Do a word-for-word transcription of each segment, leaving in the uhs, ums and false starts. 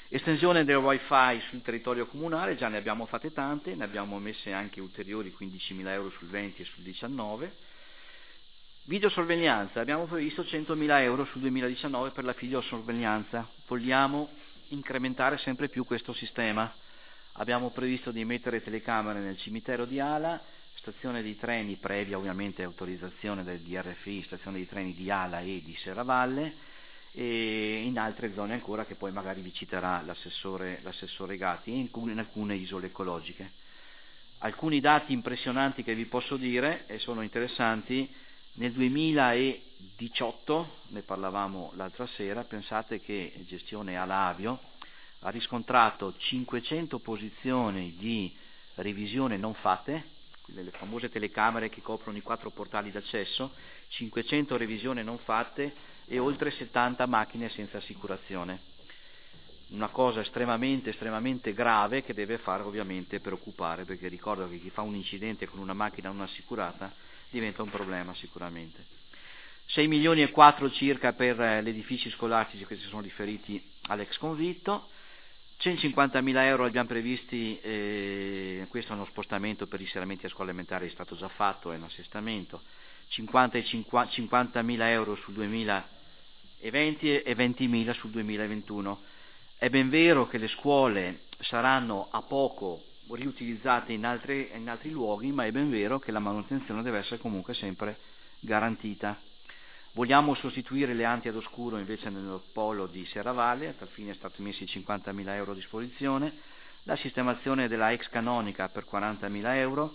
Estensione del wifi sul territorio comunale, già ne abbiamo fatte tante, ne abbiamo messe anche ulteriori quindicimila euro sul venti e sul diciannove. Videosorveglianza, abbiamo previsto centomila euro sul duemiladiciannove per la videosorveglianza, vogliamo incrementare sempre più questo sistema. Abbiamo previsto di mettere telecamere nel cimitero di Ala, stazione di treni previa ovviamente autorizzazione del D R F I, stazione di treni di Ala e di Serravalle, e in altre zone ancora che poi magari vi citerà l'assessore, l'assessore Gatti, e in, in alcune isole ecologiche. Alcuni dati impressionanti che vi posso dire e sono interessanti: nel duemiladiciotto, ne parlavamo l'altra sera, pensate che gestione Alavio ha riscontrato cinquecento posizioni di revisione non fatte, le famose telecamere che coprono i quattro portali d'accesso, cinquecento revisioni non fatte e oltre settanta macchine senza assicurazione. Una cosa estremamente, estremamente grave che deve fare ovviamente preoccupare, perché ricordo che chi fa un incidente con una macchina non assicurata diventa un problema sicuramente. sei milioni e quattro circa per gli edifici scolastici che si sono riferiti all'ex convitto, centocinquantamila euro abbiamo previsti, eh, questo è uno spostamento per i serramenti a scuola elementare, è stato già fatto, è un assestamento, cinquanta e cinquantamila euro sul duemilaventi e ventimila sul duemilaventuno. È ben vero che le scuole saranno a poco riutilizzate in altri, in altri luoghi, ma è ben vero che la manutenzione deve essere comunque sempre garantita. Vogliamo sostituire le anti ad oscuro invece nel polo di Serravalle, a tal fine è stato messi cinquantamila euro a disposizione, la sistemazione della ex canonica per quarantamila euro,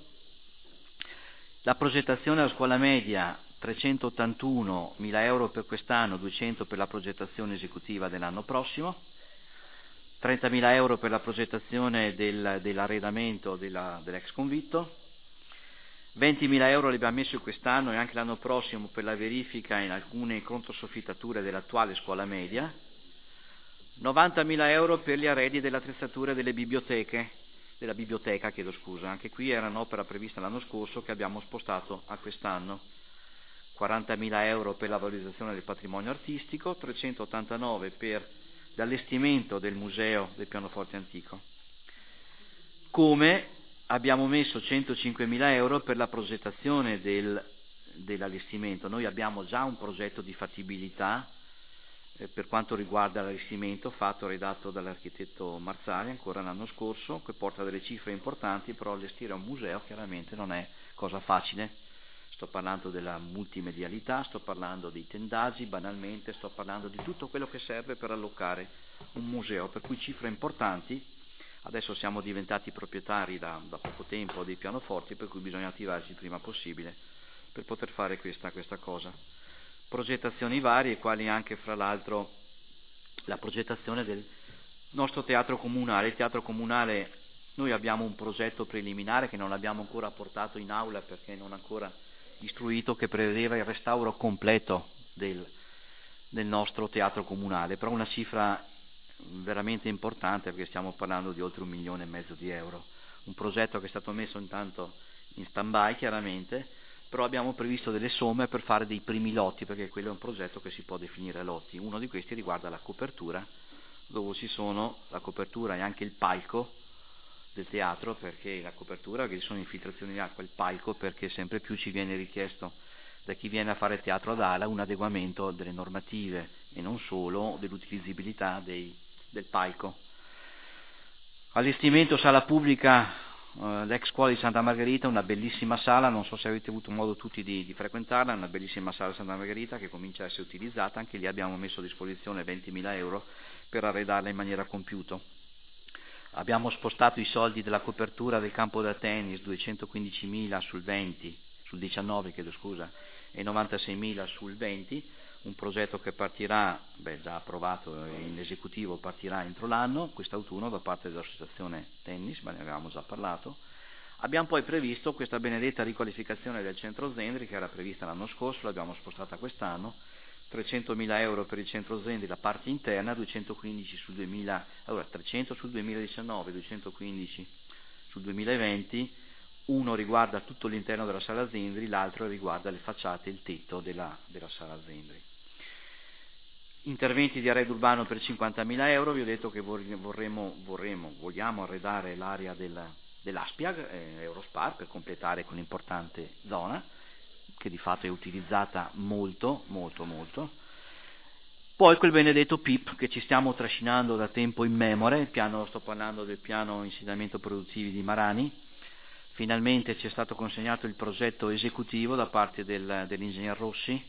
la progettazione della scuola media trecentottantunomila euro per quest'anno, duecento per la progettazione esecutiva dell'anno prossimo, trentamila euro per la progettazione del, dell'arredamento della, dell'ex convitto, ventimila euro li abbiamo messi quest'anno e anche l'anno prossimo per la verifica in alcune controsoffittature dell'attuale scuola media, novantamila euro per gli arredi delle attrezzature delle biblioteche, della biblioteca, chiedo scusa, anche qui era un'opera prevista l'anno scorso che abbiamo spostato a quest'anno, quarantamila euro per la valorizzazione del patrimonio artistico, trecentottantanove per l'allestimento del museo del pianoforte antico. Come abbiamo messo centocinquemila euro per la progettazione del, dell'allestimento. Noi abbiamo già un progetto di fattibilità eh, per quanto riguarda l'allestimento fatto, redatto dall'architetto Marzali ancora l'anno scorso, che porta delle cifre importanti, però allestire un museo chiaramente non è cosa facile. Sto parlando della multimedialità, sto parlando dei tendaggi, banalmente, sto parlando di tutto quello che serve per allocare un museo, per cui cifre importanti. Adesso siamo diventati proprietari da, da poco tempo dei pianoforti, per cui bisogna attivarsi il prima possibile per poter fare questa, questa cosa. Progettazioni varie, quali anche fra l'altro la progettazione del nostro teatro comunale. Il teatro comunale, noi abbiamo un progetto preliminare che non abbiamo ancora portato in aula perché non ancora istruito, che prevedeva il restauro completo del, del nostro teatro comunale, però una cifra veramente importante perché stiamo parlando di oltre un milione e mezzo di euro, un progetto che è stato messo intanto in stand-by chiaramente, però abbiamo previsto delle somme per fare dei primi lotti, perché quello è un progetto che si può definire a lotti. Uno di questi riguarda la copertura, dove ci sono la copertura e anche il palco del teatro, perché la copertura, che ci sono infiltrazioni di acqua, il palco, perché sempre più ci viene richiesto da chi viene a fare teatro ad Ala un adeguamento delle normative e non solo dell'utilizzabilità dei, del palco. Allestimento sala pubblica, eh, l'ex scuola di Santa Margherita, una bellissima sala, non so se avete avuto modo tutti di, di frequentarla, una bellissima sala di Santa Margherita che comincia a essere utilizzata, anche lì abbiamo messo a disposizione ventimila euro per arredarla in maniera compiuta. Abbiamo spostato i soldi della copertura del campo da tennis, duecentoquindicimila sul venti, sul diciannove chiedo scusa, e novantaseimila sul venti, un progetto che partirà, beh già approvato in esecutivo, partirà entro l'anno, quest'autunno, da parte dell'associazione tennis, ma ne avevamo già parlato. Abbiamo poi previsto questa benedetta riqualificazione del centro Zendri, che era prevista l'anno scorso, l'abbiamo spostata quest'anno, trecentomila euro per il centro Zendri, la parte interna, duecentoquindici sul duemila, allora trecento sul duemiladiciannove, duecentoquindici sul duemilaventi, uno riguarda tutto l'interno della sala Zendri, l'altro riguarda le facciate e il tetto della, della sala Zendri. Interventi di arredo urbano per cinquantamila euro, vi ho detto che vorremmo, vorremmo vogliamo arredare l'area dell'Aspiag, eh, Eurospar, per completare quell'importante zona, che di fatto è utilizzata molto, molto, molto. Poi quel benedetto P I P che ci stiamo trascinando da tempo immemore, il piano, sto parlando del piano insediamento produttivi di Marani. Finalmente ci è stato consegnato il progetto esecutivo da parte del, dell'ingegner Rossi.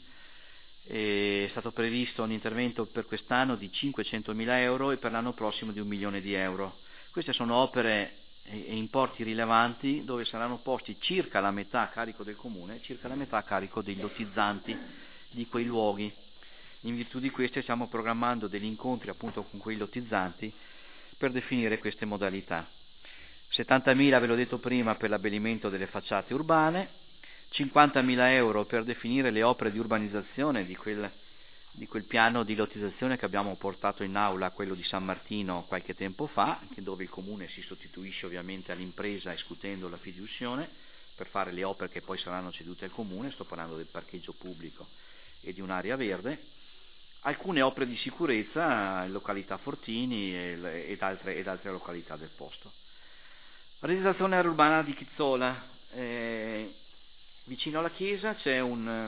È stato previsto un intervento per quest'anno di cinquecentomila euro e per l'anno prossimo di un milione di euro. Queste sono opere e importi rilevanti dove saranno posti circa la metà a carico del comune, circa la metà a carico dei lotizzanti di quei luoghi. In virtù di queste stiamo programmando degli incontri appunto con quei lotizzanti per definire queste modalità. settantamila, ve l'ho detto prima, per l'abbellimento delle facciate urbane, cinquantamila euro per definire le opere di urbanizzazione di quel, di quel piano di lottizzazione che abbiamo portato in aula, quello di San Martino qualche tempo fa, dove il comune si sostituisce ovviamente all'impresa escutendo la fiduzione per fare le opere che poi saranno cedute al comune. Sto parlando del parcheggio pubblico e di un'area verde. Alcune opere di sicurezza in località Fortini ed altre, ed altre località del posto. Realizzazione urbana di Chizzola, eh, vicino alla chiesa c'è un,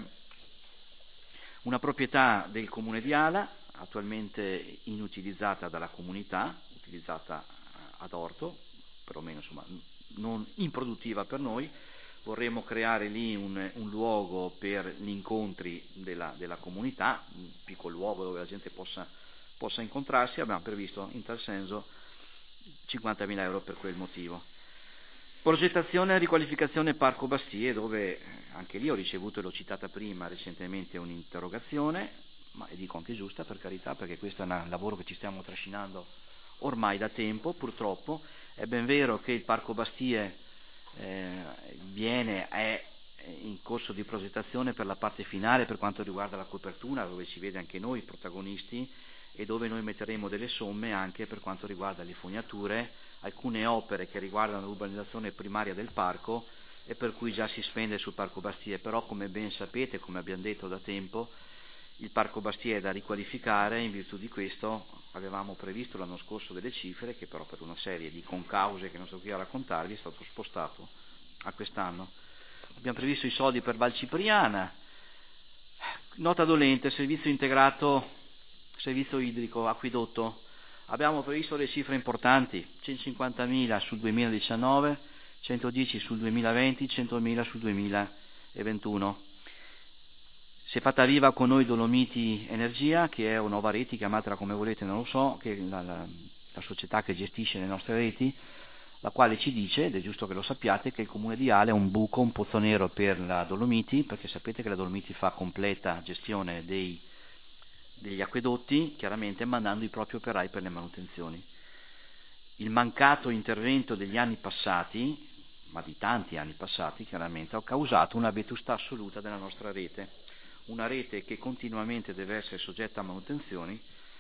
una proprietà del comune di Ala, attualmente inutilizzata dalla comunità, utilizzata ad orto, perlomeno insomma non improduttiva per noi. Vorremmo creare lì un, un luogo per gli incontri della, della comunità, un piccolo luogo dove la gente possa, possa incontrarsi. Abbiamo previsto in tal senso cinquantamila euro per quel motivo. Progettazione e riqualificazione Parco Bastie, dove anche lì ho ricevuto, e l'ho citata prima recentemente, un'interrogazione, ma dico anche giusta per carità, perché questo è un lavoro che ci stiamo trascinando ormai da tempo. Purtroppo è ben vero che il Parco Bastie eh, viene, è in corso di progettazione per la parte finale per quanto riguarda la copertura, dove ci vede anche noi protagonisti e dove noi metteremo delle somme anche per quanto riguarda le fognature, alcune opere che riguardano l'urbanizzazione primaria del parco e per cui già si spende sul Parco Bastie. Però, come ben sapete, come abbiamo detto da tempo, il Parco Bastie è da riqualificare. In virtù di questo avevamo previsto l'anno scorso delle cifre che però per una serie di concause che non sto qui a raccontarvi è stato spostato a quest'anno. Abbiamo previsto i soldi per Val Cipriana. Nota dolente, servizio integrato, servizio idrico, acquedotto. Abbiamo previsto delle cifre importanti, centocinquantamila sul duemiladiciannove, centodieci sul duemilaventi, centomila sul duemilaventuno. Si è fatta viva con noi Dolomiti Energia, che è una nuova rete, chiamatela come volete, non lo so, che è la, la, la società che gestisce le nostre reti, la quale ci dice, ed è giusto che lo sappiate, che il comune di Ale è un buco, un pozzo nero per la Dolomiti, perché sapete che la Dolomiti fa completa gestione dei, degli acquedotti, chiaramente mandando i propri operai per le manutenzioni. Il mancato intervento degli anni passati, ma di tanti anni passati chiaramente, ha causato una vetustà assoluta della nostra rete, una rete che continuamente deve essere soggetta a manutenzioni,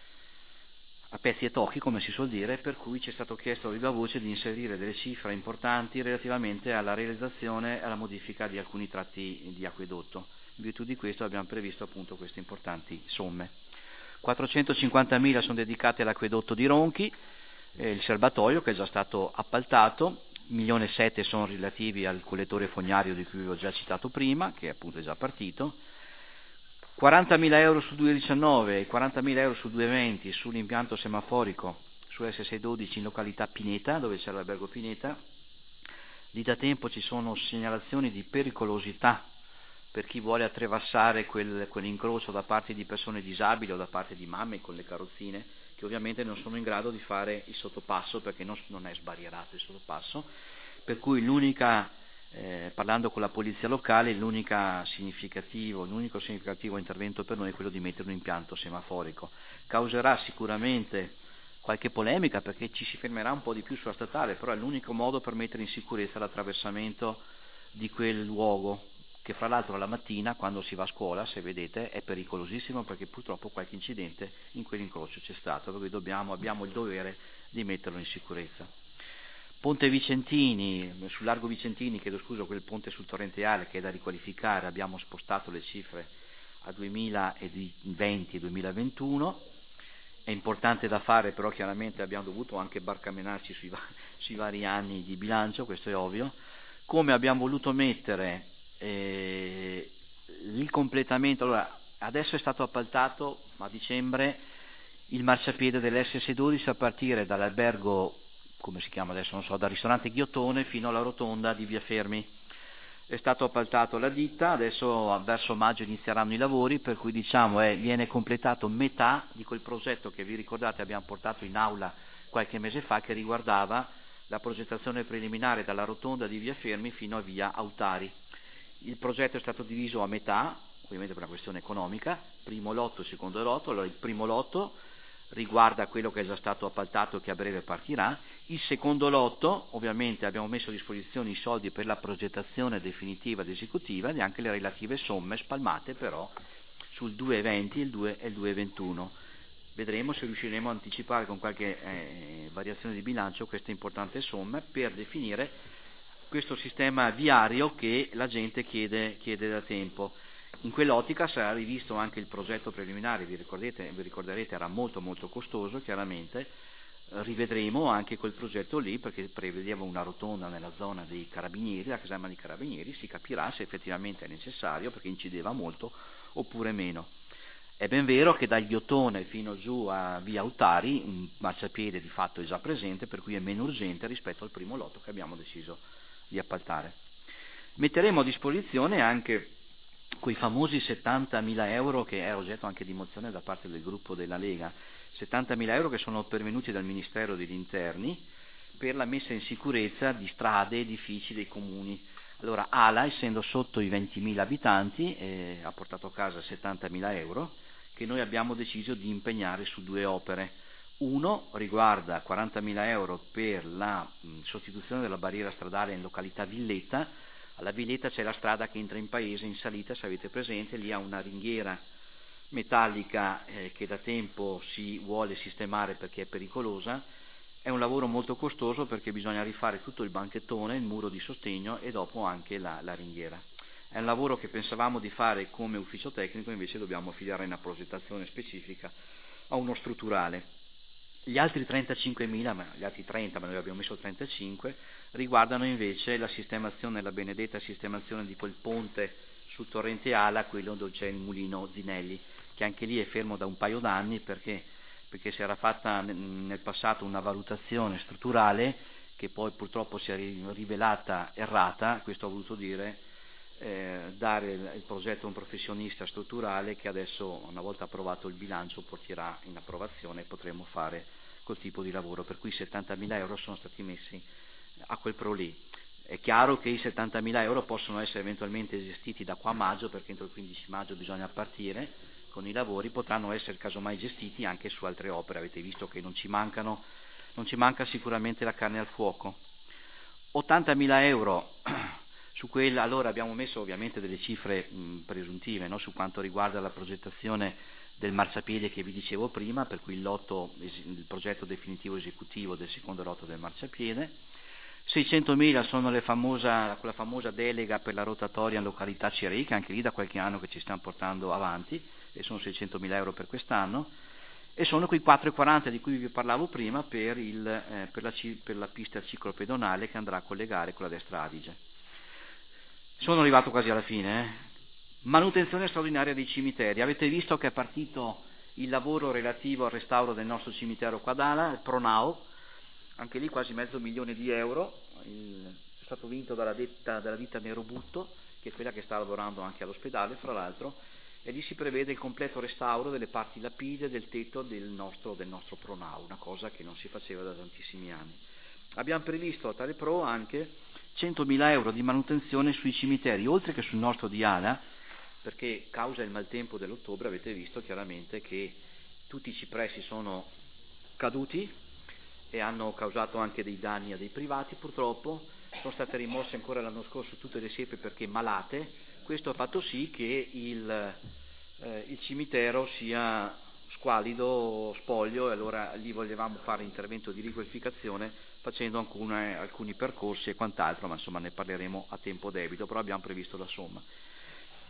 a pezzi e tocchi, come si suol dire, per cui ci è stato chiesto a viva voce di inserire delle cifre importanti relativamente alla realizzazione e alla modifica di alcuni tratti di acquedotto. In virtù di questo abbiamo previsto appunto queste importanti somme. quattrocentocinquantamila sono dedicate all'acquedotto di Ronchi, eh, il serbatoio che è già stato appaltato, un milione e sette sono relativi al collettore fognario di cui vi ho già citato prima, che appunto è già partito, quarantamila euro sul duemiladiciannove e quarantamila euro sul duemilaventi sull'impianto semaforico su S seicentododici in località Pineta, dove c'è l'albergo Pineta. Lì da tempo ci sono segnalazioni di pericolosità per chi vuole attraversare quel, quell'incrocio da parte di persone disabili o da parte di mamme con le carrozzine, che ovviamente non sono in grado di fare il sottopasso perché non, non è sbarrierato il sottopasso, per cui l'unica, eh, parlando con la polizia locale, l'unica significativo, l'unico significativo intervento per noi è quello di mettere un impianto semaforico. Causerà sicuramente qualche polemica perché ci si fermerà un po' di più sulla statale, però è l'unico modo per mettere in sicurezza l'attraversamento di quel luogo, che fra l'altro la mattina quando si va a scuola, se vedete, è pericolosissimo perché purtroppo qualche incidente in quell'incrocio c'è stato, per cui dobbiamo, abbiamo il dovere di metterlo in sicurezza. Ponte Vicentini, sul largo Vicentini, chiedo scusa, quel ponte sul torrente Ale che è da riqualificare, abbiamo spostato le cifre a duemilaventi duemilaventuno. È importante da fare, però chiaramente abbiamo dovuto anche barcamenarci sui, sui vari anni di bilancio, questo è ovvio. Come abbiamo voluto mettere eh, il completamento, allora adesso è stato appaltato a dicembre il marciapiede dell'esse esse dodici a partire dall'albergo, come si chiama adesso, non so, dal ristorante Ghiottone fino alla rotonda di Via Fermi. È stato appaltato alla ditta, adesso verso maggio inizieranno i lavori, per cui diciamo è, viene completato metà di quel progetto che vi ricordate abbiamo portato in aula qualche mese fa, che riguardava la progettazione preliminare dalla rotonda di Via Fermi fino a Via Autari. Il progetto è stato diviso a metà, ovviamente per una questione economica, primo lotto e secondo lotto. Allora il primo lotto riguarda quello che è già stato appaltato e che a breve partirà. Il secondo lotto, ovviamente abbiamo messo a disposizione i soldi per la progettazione definitiva ed esecutiva e anche le relative somme spalmate però sul duemilaventi il due e il duemilaventuno. Vedremo se riusciremo a anticipare con qualche eh, variazione di bilancio queste importanti somme per definire questo sistema viario che la gente chiede, chiede da tempo. In quell'ottica sarà rivisto anche il progetto preliminare, vi, vi ricorderete era molto molto costoso, chiaramente rivedremo anche quel progetto lì perché prevedeva una rotonda nella zona dei carabinieri, la caserma dei carabinieri, si capirà se effettivamente è necessario perché incideva molto oppure meno. È ben vero che dal Ghiottone fino giù a Via Autari un marciapiede di fatto è già presente, per cui è meno urgente rispetto al primo lotto che abbiamo deciso di appaltare. Metteremo a disposizione anche quei famosi settantamila euro che è oggetto anche di mozione da parte del gruppo della Lega, settantamila euro che sono pervenuti dal Ministero degli Interni per la messa in sicurezza di strade, edifici dei comuni. Allora A L A, essendo sotto i ventimila abitanti, eh, ha portato a casa settantamila euro che noi abbiamo deciso di impegnare su due opere. Uno riguarda quarantamila euro per la mh, sostituzione della barriera stradale in località Villetta. Alla Villetta c'è la strada che entra in paese in salita, se avete presente, lì ha una ringhiera metallica eh, che da tempo si vuole sistemare perché è pericolosa. È un lavoro molto costoso perché bisogna rifare tutto il banchettone, il muro di sostegno e dopo anche la, la ringhiera. È un lavoro che pensavamo di fare come ufficio tecnico, invece dobbiamo affidare una progettazione specifica a uno strutturale. Gli altri trentacinquemila, ma gli altri trenta, ma noi abbiamo messo trentacinque, riguardano invece la sistemazione, la benedetta sistemazione di quel ponte sul torrente Ala, quello dove c'è il mulino Zinelli, che anche lì è fermo da un paio d'anni perché, perché si era fatta nel passato una valutazione strutturale che poi purtroppo si è rivelata errata. Questo ha voluto dire eh, dare il, il progetto a un professionista strutturale che adesso, una volta approvato il bilancio, porterà in approvazione e potremo fare quel tipo di lavoro, per cui settantamila euro sono stati messi a quel pro lì. È chiaro che i settantamila euro possono essere eventualmente gestiti da qua a maggio, perché entro il quindici maggio bisogna partire con i lavori, potranno essere casomai gestiti anche su altre opere. Avete visto che non ci mancano, non ci manca sicuramente la carne al fuoco. ottantamila euro su quella, allora abbiamo messo ovviamente delle cifre mh, presuntive, no? Su quanto riguarda la progettazione del marciapiede che vi dicevo prima, per cui il, lotto, il progetto definitivo esecutivo del secondo lotto del marciapiede. seicentomila sono le famosa, quella famosa delega per la rotatoria in località Cirei, che anche lì da qualche anno che ci stiamo portando avanti, e sono seicentomila euro per quest'anno, e sono quei quattro e quaranta di cui vi parlavo prima per, il, eh, per, la, per la pista ciclopedonale che andrà a collegare con la destra Adige. Sono arrivato quasi alla fine. Eh? Manutenzione straordinaria dei cimiteri. Avete visto che è partito il lavoro relativo al restauro del nostro cimitero qua ad Ala, il Pronao, anche lì quasi mezzo milione di euro, il, è stato vinto dalla, detta, dalla ditta Nerobutto, che è quella che sta lavorando anche all'ospedale, fra l'altro, e lì si prevede il completo restauro delle parti lapide del tetto del nostro, del nostro Pronao, una cosa che non si faceva da tantissimi anni. Abbiamo previsto a tale pro anche centomila euro di manutenzione sui cimiteri, oltre che sul nostro di Ala, perché causa il maltempo dell'ottobre avete visto chiaramente che tutti i cipressi sono caduti e hanno causato anche dei danni a dei privati purtroppo. Sono state rimosse ancora l'anno scorso tutte le siepi perché malate. Questo ha fatto sì che il, eh, il cimitero sia squallido, spoglio, e allora lì volevamo fare intervento di riqualificazione facendo alcune, alcuni percorsi e quant'altro, ma insomma ne parleremo a tempo debito, però abbiamo previsto la somma.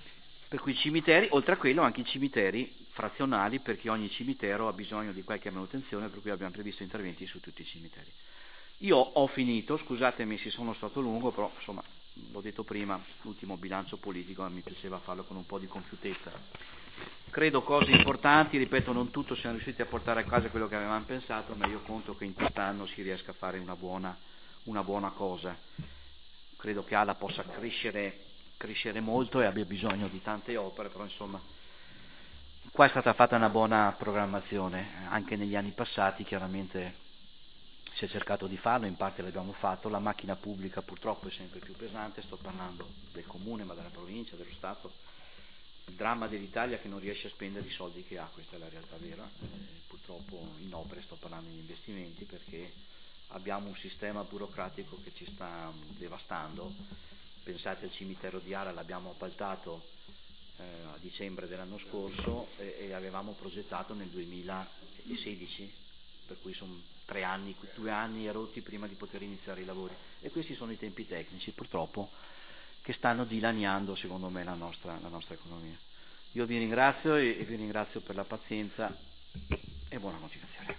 Per cui i cimiteri, oltre a quello anche i cimiteri frazionali, perché ogni cimitero ha bisogno di qualche manutenzione, per cui abbiamo previsto interventi su tutti i cimiteri. Io ho finito, scusatemi se sono stato lungo, però insomma, l'ho detto prima, l'ultimo bilancio politico mi piaceva farlo con un po' di compiutezza. Credo cose importanti, ripeto, non tutto siamo riusciti a portare a casa quello che avevamo pensato, ma io conto che in quest'anno si riesca a fare una buona, una buona cosa. Credo che Ala possa crescere, crescere molto e abbia bisogno di tante opere, però insomma qua è stata fatta una buona programmazione, anche negli anni passati chiaramente si è cercato di farlo, in parte l'abbiamo fatto, la macchina pubblica purtroppo è sempre più pesante, sto parlando del comune ma della provincia, dello Stato. Il dramma dell'Italia è che non riesce a spendere i soldi che ha, questa è la realtà vera, eh, purtroppo in opere, sto parlando di investimenti, perché abbiamo un sistema burocratico che ci sta devastando. Pensate al cimitero di Ala, l'abbiamo appaltato eh, a dicembre dell'anno scorso e, e avevamo progettato nel duemilasedici, per cui sono tre anni, due anni e rotti prima di poter iniziare i lavori, e questi sono i tempi tecnici purtroppo che stanno dilaniando secondo me la nostra, la nostra economia. Io vi ringrazio e, e vi ringrazio per la pazienza e buona continuazione.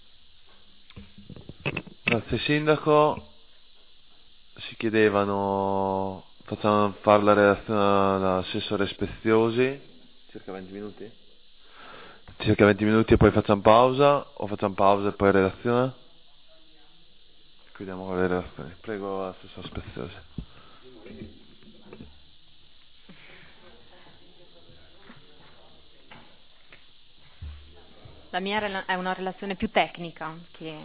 Grazie Sindaco. Si chiedevano, facciamo fare la relazione all'assessore Speziosi, circa venti minuti? Circa venti minuti e poi facciamo pausa, o facciamo pausa e poi relazione? Chiudiamo con le relazioni. Prego l'assessore Speziosi. La mia è una relazione più tecnica che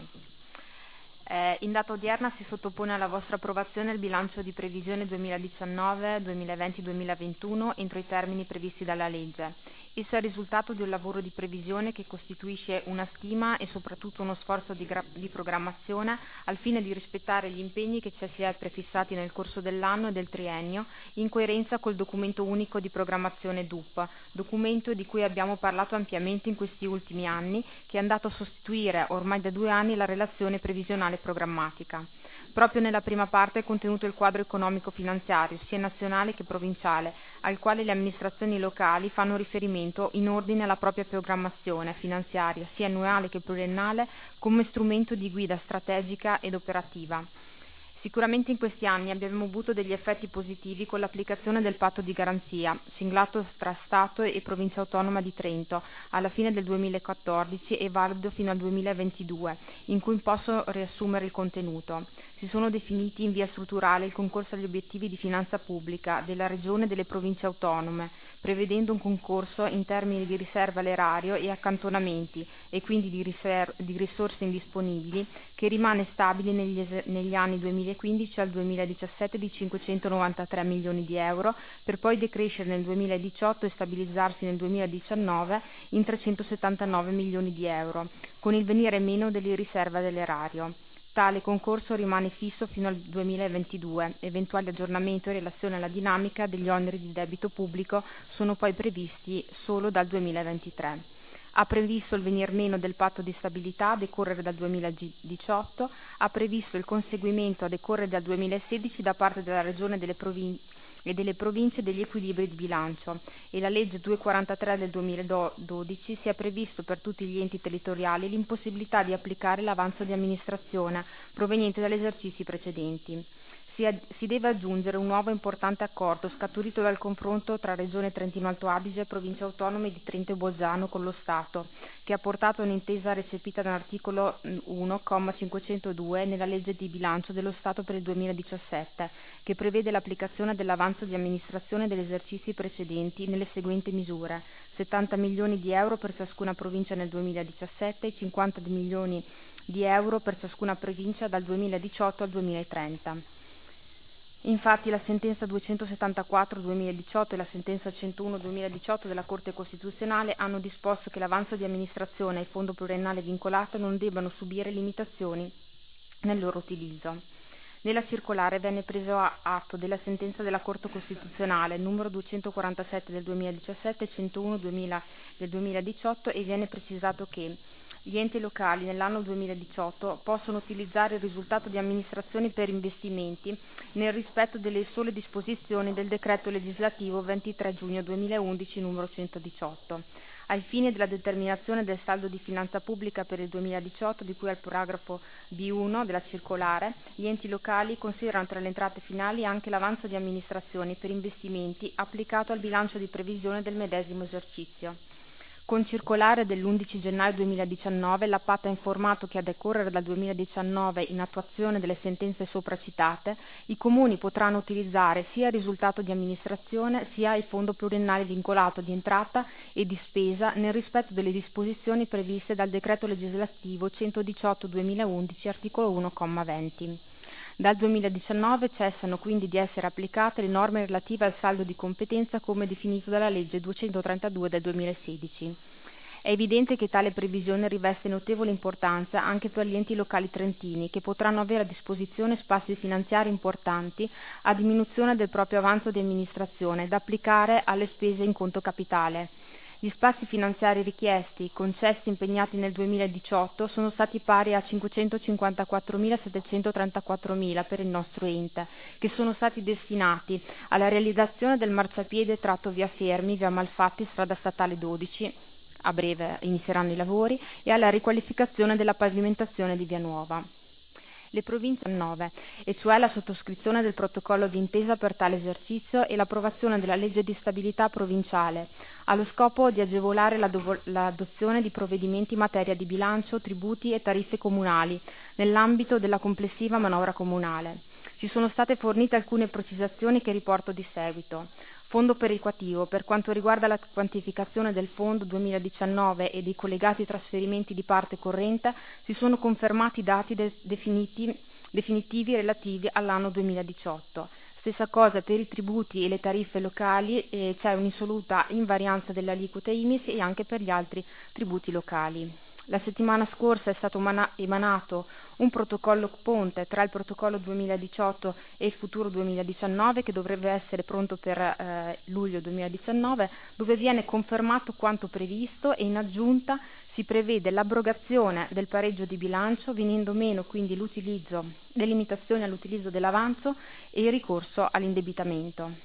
eh, in data odierna si sottopone alla vostra approvazione il bilancio di previsione duemiladiciannove, duemilaventi, duemilaventuno entro i termini previsti dalla legge. Esso è il risultato di un lavoro di previsione che costituisce una stima e soprattutto uno sforzo di, di programmazione al fine di rispettare gli impegni che ci si è prefissati nel corso dell'anno e del triennio in coerenza col documento unico di programmazione D U P, documento di cui abbiamo parlato ampiamente in questi ultimi anni, che è andato a sostituire ormai da due anni la relazione previsionale programmatica. Proprio nella prima parte è contenuto il quadro economico-finanziario, sia nazionale che provinciale, al quale le amministrazioni locali fanno riferimento in ordine alla propria programmazione finanziaria, sia annuale che pluriennale, come strumento di guida strategica ed operativa. Sicuramente in questi anni abbiamo avuto degli effetti positivi con l'applicazione del patto di garanzia, siglato tra Stato e Provincia Autonoma di Trento alla fine del duemilaquattordici e valido fino al duemilaventidue, in cui posso riassumere il contenuto. Si sono definiti in via strutturale il concorso agli obiettivi di finanza pubblica della Regione e delle Province Autonome, prevedendo un concorso in termini di riserva all'erario e accantonamenti e quindi di, riser- di risorse indisponibili, che rimane stabile negli, es- negli anni duemilaquindici al duemiladiciassette di cinquecentonovantatré milioni di euro, per poi decrescere nel duemiladiciotto e stabilizzarsi nel duemiladiciannove in trecentosettantanove milioni di euro, con il venire meno delle riserve dell'erario. Tale concorso rimane fisso fino al duemilaventidue, eventuali aggiornamenti in relazione alla dinamica degli oneri di debito pubblico sono poi previsti solo dal duemilaventitré. Ha previsto il venir meno del patto di stabilità a decorrere dal duemiladiciotto, ha previsto il conseguimento a decorrere dal duemilasedici da parte della Regione e delle Province e delle province degli equilibri di bilancio, e la legge duecentoquarantatré del duemiladodici si è previsto per tutti gli enti territoriali l'impossibilità di applicare l'avanzo di amministrazione proveniente dagli esercizi precedenti. Si, ad, si deve aggiungere un nuovo importante accordo scaturito dal confronto tra Regione Trentino Alto Adige e Province Autonome di Trento e Bolzano con lo Stato, che ha portato a un'intesa recepita dall'articolo uno, comma cinquecentodue nella legge di bilancio dello Stato per il duemiladiciassette, che prevede l'applicazione dell'avanzo di amministrazione degli esercizi precedenti nelle seguenti misure: settanta milioni di euro per ciascuna provincia nel duemiladiciassette e cinquanta milioni di euro per ciascuna provincia dal duemiladiciotto al duemilatrenta. Infatti la sentenza duecentosettantaquattro duemiladiciotto e la sentenza centouno duemiladiciotto della Corte Costituzionale hanno disposto che l'avanzo di amministrazione e il fondo pluriennale vincolato non debbano subire limitazioni nel loro utilizzo. Nella circolare venne preso atto della sentenza della Corte Costituzionale numero duecentoquarantasette del duemiladiciassette e centouno del duemiladiciotto, e viene precisato che gli enti locali nell'anno duemiladiciotto possono utilizzare il risultato di amministrazioni per investimenti nel rispetto delle sole disposizioni del decreto legislativo ventitré giugno duemilaundici numero centodiciotto. Ai fini della determinazione del saldo di finanza pubblica per il duemiladiciotto, di cui al paragrafo B uno della circolare, gli enti locali considerano tra le entrate finali anche l'avanzo di amministrazioni per investimenti applicato al bilancio di previsione del medesimo esercizio. Con circolare dell'undici gennaio duemiladiciannove, l'A P A T ha informato che a decorrere dal duemiladiciannove, in attuazione delle sentenze sopra citate, i comuni potranno utilizzare sia il risultato di amministrazione sia il fondo pluriennale vincolato di entrata e di spesa nel rispetto delle disposizioni previste dal decreto legislativo centodiciotto duemilaundici, articolo uno, comma venti. Dal duemiladiciannove cessano quindi di essere applicate le norme relative al saldo di competenza come definito dalla legge duecentotrentadue del duemilasedici. È evidente che tale previsione riveste notevole importanza anche per gli enti locali trentini, che potranno avere a disposizione spazi finanziari importanti a diminuzione del proprio avanzo di amministrazione da applicare alle spese in conto capitale. Gli spazi finanziari richiesti, concessi impegnati nel duemiladiciotto, sono stati pari a cinquecentocinquantaquattromilasettecentotrentaquattro per il nostro ente, che sono stati destinati alla realizzazione del marciapiede tratto via Fermi, via Malfatti, strada statale dodici, a breve inizieranno i lavori, e alla riqualificazione della pavimentazione di via Nuova. Le province nove, e cioè la sottoscrizione del protocollo d'intesa per tale esercizio e l'approvazione della legge di stabilità provinciale, allo scopo di agevolare l'adozione di provvedimenti in materia di bilancio, tributi e tariffe comunali, nell'ambito della complessiva manovra comunale. Ci sono state fornite alcune precisazioni che riporto di seguito. Fondo perequativo. Per quanto riguarda la quantificazione del fondo duemiladiciannove e dei collegati trasferimenti di parte corrente, si sono confermati i dati de- definiti, definitivi relativi all'anno duemiladiciotto. Stessa cosa per i tributi e le tariffe locali, e c'è un'insoluta invarianza delle aliquote I M I S e anche per gli altri tributi locali. La settimana scorsa è stato emanato un protocollo ponte tra il protocollo duemiladiciotto e il futuro duemiladiciannove, che dovrebbe essere pronto per eh, luglio duemiladiciannove, dove viene confermato quanto previsto e in aggiunta si prevede l'abrogazione del pareggio di bilancio, venendo meno quindi l'utilizzo, le limitazioni all'utilizzo dell'avanzo e il ricorso all'indebitamento.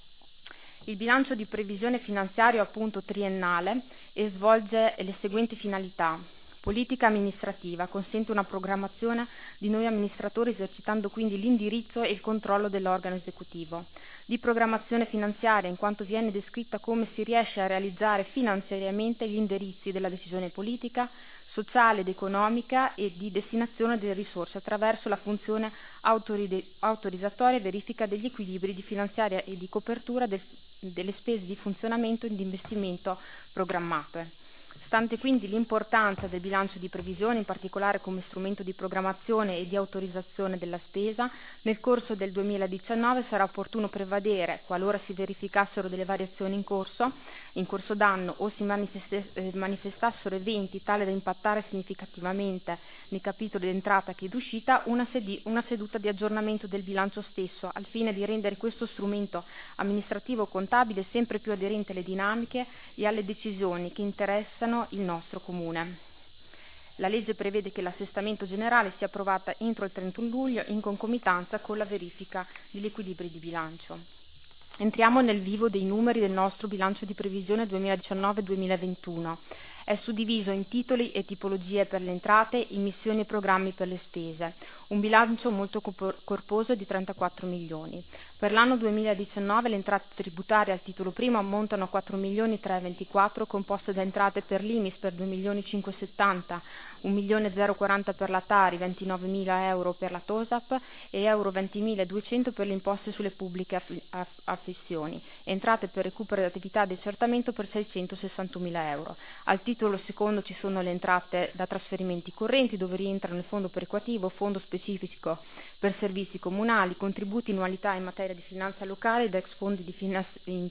Il bilancio di previsione finanziario appunto triennale e svolge le seguenti finalità. Politica amministrativa, consente una programmazione di noi amministratori esercitando quindi l'indirizzo e il controllo dell'organo esecutivo. Di programmazione finanziaria, in quanto viene descritta come si riesce a realizzare finanziariamente gli indirizzi della decisione politica, sociale ed economica e di destinazione delle risorse attraverso la funzione autorizzatoria e verifica degli equilibri di finanziaria e di copertura del, delle spese di funzionamento e di investimento programmate. Stante quindi l'importanza del bilancio di previsione, in particolare come strumento di programmazione e di autorizzazione della spesa, nel corso del duemiladiciannove sarà opportuno prevedere, qualora si verificassero delle variazioni in corso, in corso d'anno o si manifestassero eventi tali da impattare significativamente nei capitoli d'entrata che d'uscita, una, sedi- una seduta di aggiornamento del bilancio stesso, al fine di rendere questo strumento amministrativo contabile sempre più aderente alle dinamiche e alle decisioni che interessano il nostro comune. La legge prevede che l'assestamento generale sia approvata entro il trentuno luglio in concomitanza con la verifica degli equilibri di bilancio. Entriamo nel vivo dei numeri del nostro bilancio di previsione duemiladiciannove duemilaventuno. È suddiviso in titoli e tipologie per le entrate, in missioni e programmi per le spese. Un bilancio molto corposo di trentaquattro milioni. Per l'anno duemiladiciannove le entrate tributarie al titolo primo ammontano a quattro milioni trecentoventiquattro, composte da entrate per l'I M I S per due milioni cinquecentosettanta, un milione zero quaranta per la Tari, ventinovemila euro per la TOSAP e euro ventimiladuecento per le imposte sulle pubbliche affissioni. Entrate per recupero di attività di accertamento per seicentosessantunomila euro. Al titolo secondo ci sono le entrate da trasferimenti correnti, dove rientrano il fondo perequativo, fondo specifico per servizi comunali, contributi annualità in materia di finanza locale ed ex fondi di finas-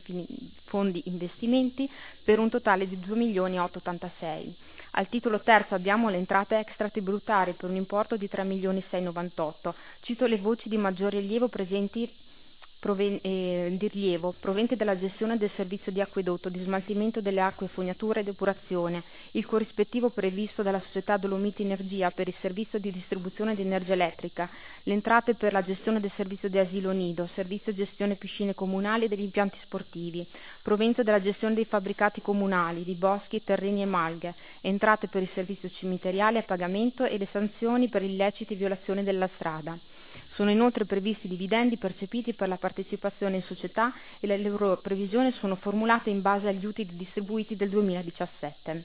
fondi investimenti per un totale di due milioni ottocentottantasei. Al titolo terzo abbiamo le entrate extratributarie per un importo di tre milioni seicentonovantotto. Cito le voci di maggior rilievo presenti proven- eh, di rilievo proveniente dalla gestione del servizio di acquedotto, di smaltimento delle acque, fognatura e depurazione, il corrispettivo previsto dalla società Dolomiti Energia per il servizio di distribuzione di energia elettrica, le entrate per la gestione del servizio di asilo nido, servizio di gestione piscine comunali e degli impianti sportivi, proveniente dalla gestione dei fabbricati comunali, di boschi, terreni e malghe, entrate per il servizio cimiteriale a pagamento e le sanzioni per illeciti e violazioni della strada. Sono inoltre previsti dividendi percepiti per la partecipazione in società e le loro previsioni sono formulate in base agli utili distribuiti del duemiladiciassette.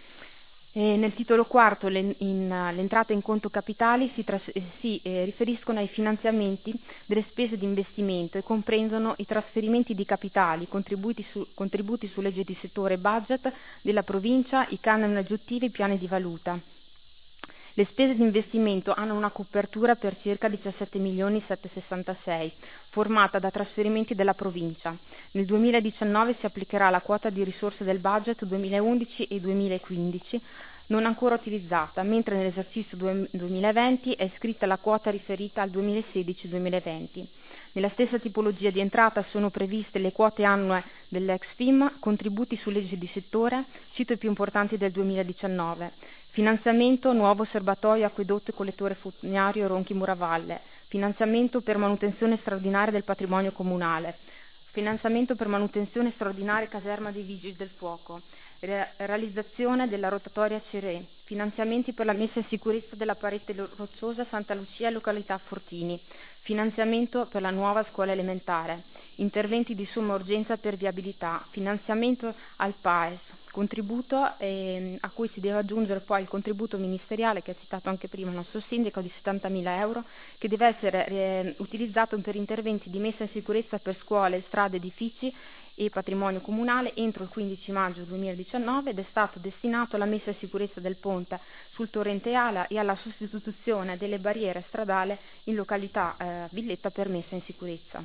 E nel titolo quarto le, in, le entrate in conto capitali si, tras, eh, si eh, riferiscono ai finanziamenti delle spese di investimento e comprendono i trasferimenti di capitali, contributi su, contributi su legge di settore e budget della provincia, i canoni aggiuntivi e i piani di valuta. Le spese di investimento hanno una copertura per circa diciassette milioni settecentosessantasei, formata da trasferimenti della provincia. Nel duemiladiciannove si applicherà la quota di risorse del budget duemilaundici e duemilaquindici non ancora utilizzata, mentre nell'esercizio duemilaventi è iscritta la quota riferita al duemilasedici duemilaventi. Nella stessa tipologia di entrata sono previste le quote annue dell'ex F I M, contributi su leggi di settore, cito i più importanti del duemiladiciannove, finanziamento nuovo serbatoio, acquedotto e collettore fognario Ronchi Muravalle, finanziamento per manutenzione straordinaria del patrimonio comunale, finanziamento per manutenzione straordinaria caserma dei Vigili del Fuoco, re- realizzazione della rotatoria Cerè, finanziamenti per la messa in sicurezza della parete rocciosa Santa Lucia e località Fortini, finanziamento per la nuova scuola elementare, interventi di somma urgenza per viabilità, finanziamento al P A E S, contributo eh, a cui si deve aggiungere poi il contributo ministeriale che ha citato anche prima il nostro sindaco di settantamila euro che deve essere eh, utilizzato per interventi di messa in sicurezza per scuole, strade, edifici e patrimonio comunale entro il quindici maggio duemiladiciannove ed è stato destinato alla messa in sicurezza del ponte sul torrente Ala e alla sostituzione delle barriere stradali in località eh, Villetta per messa in sicurezza.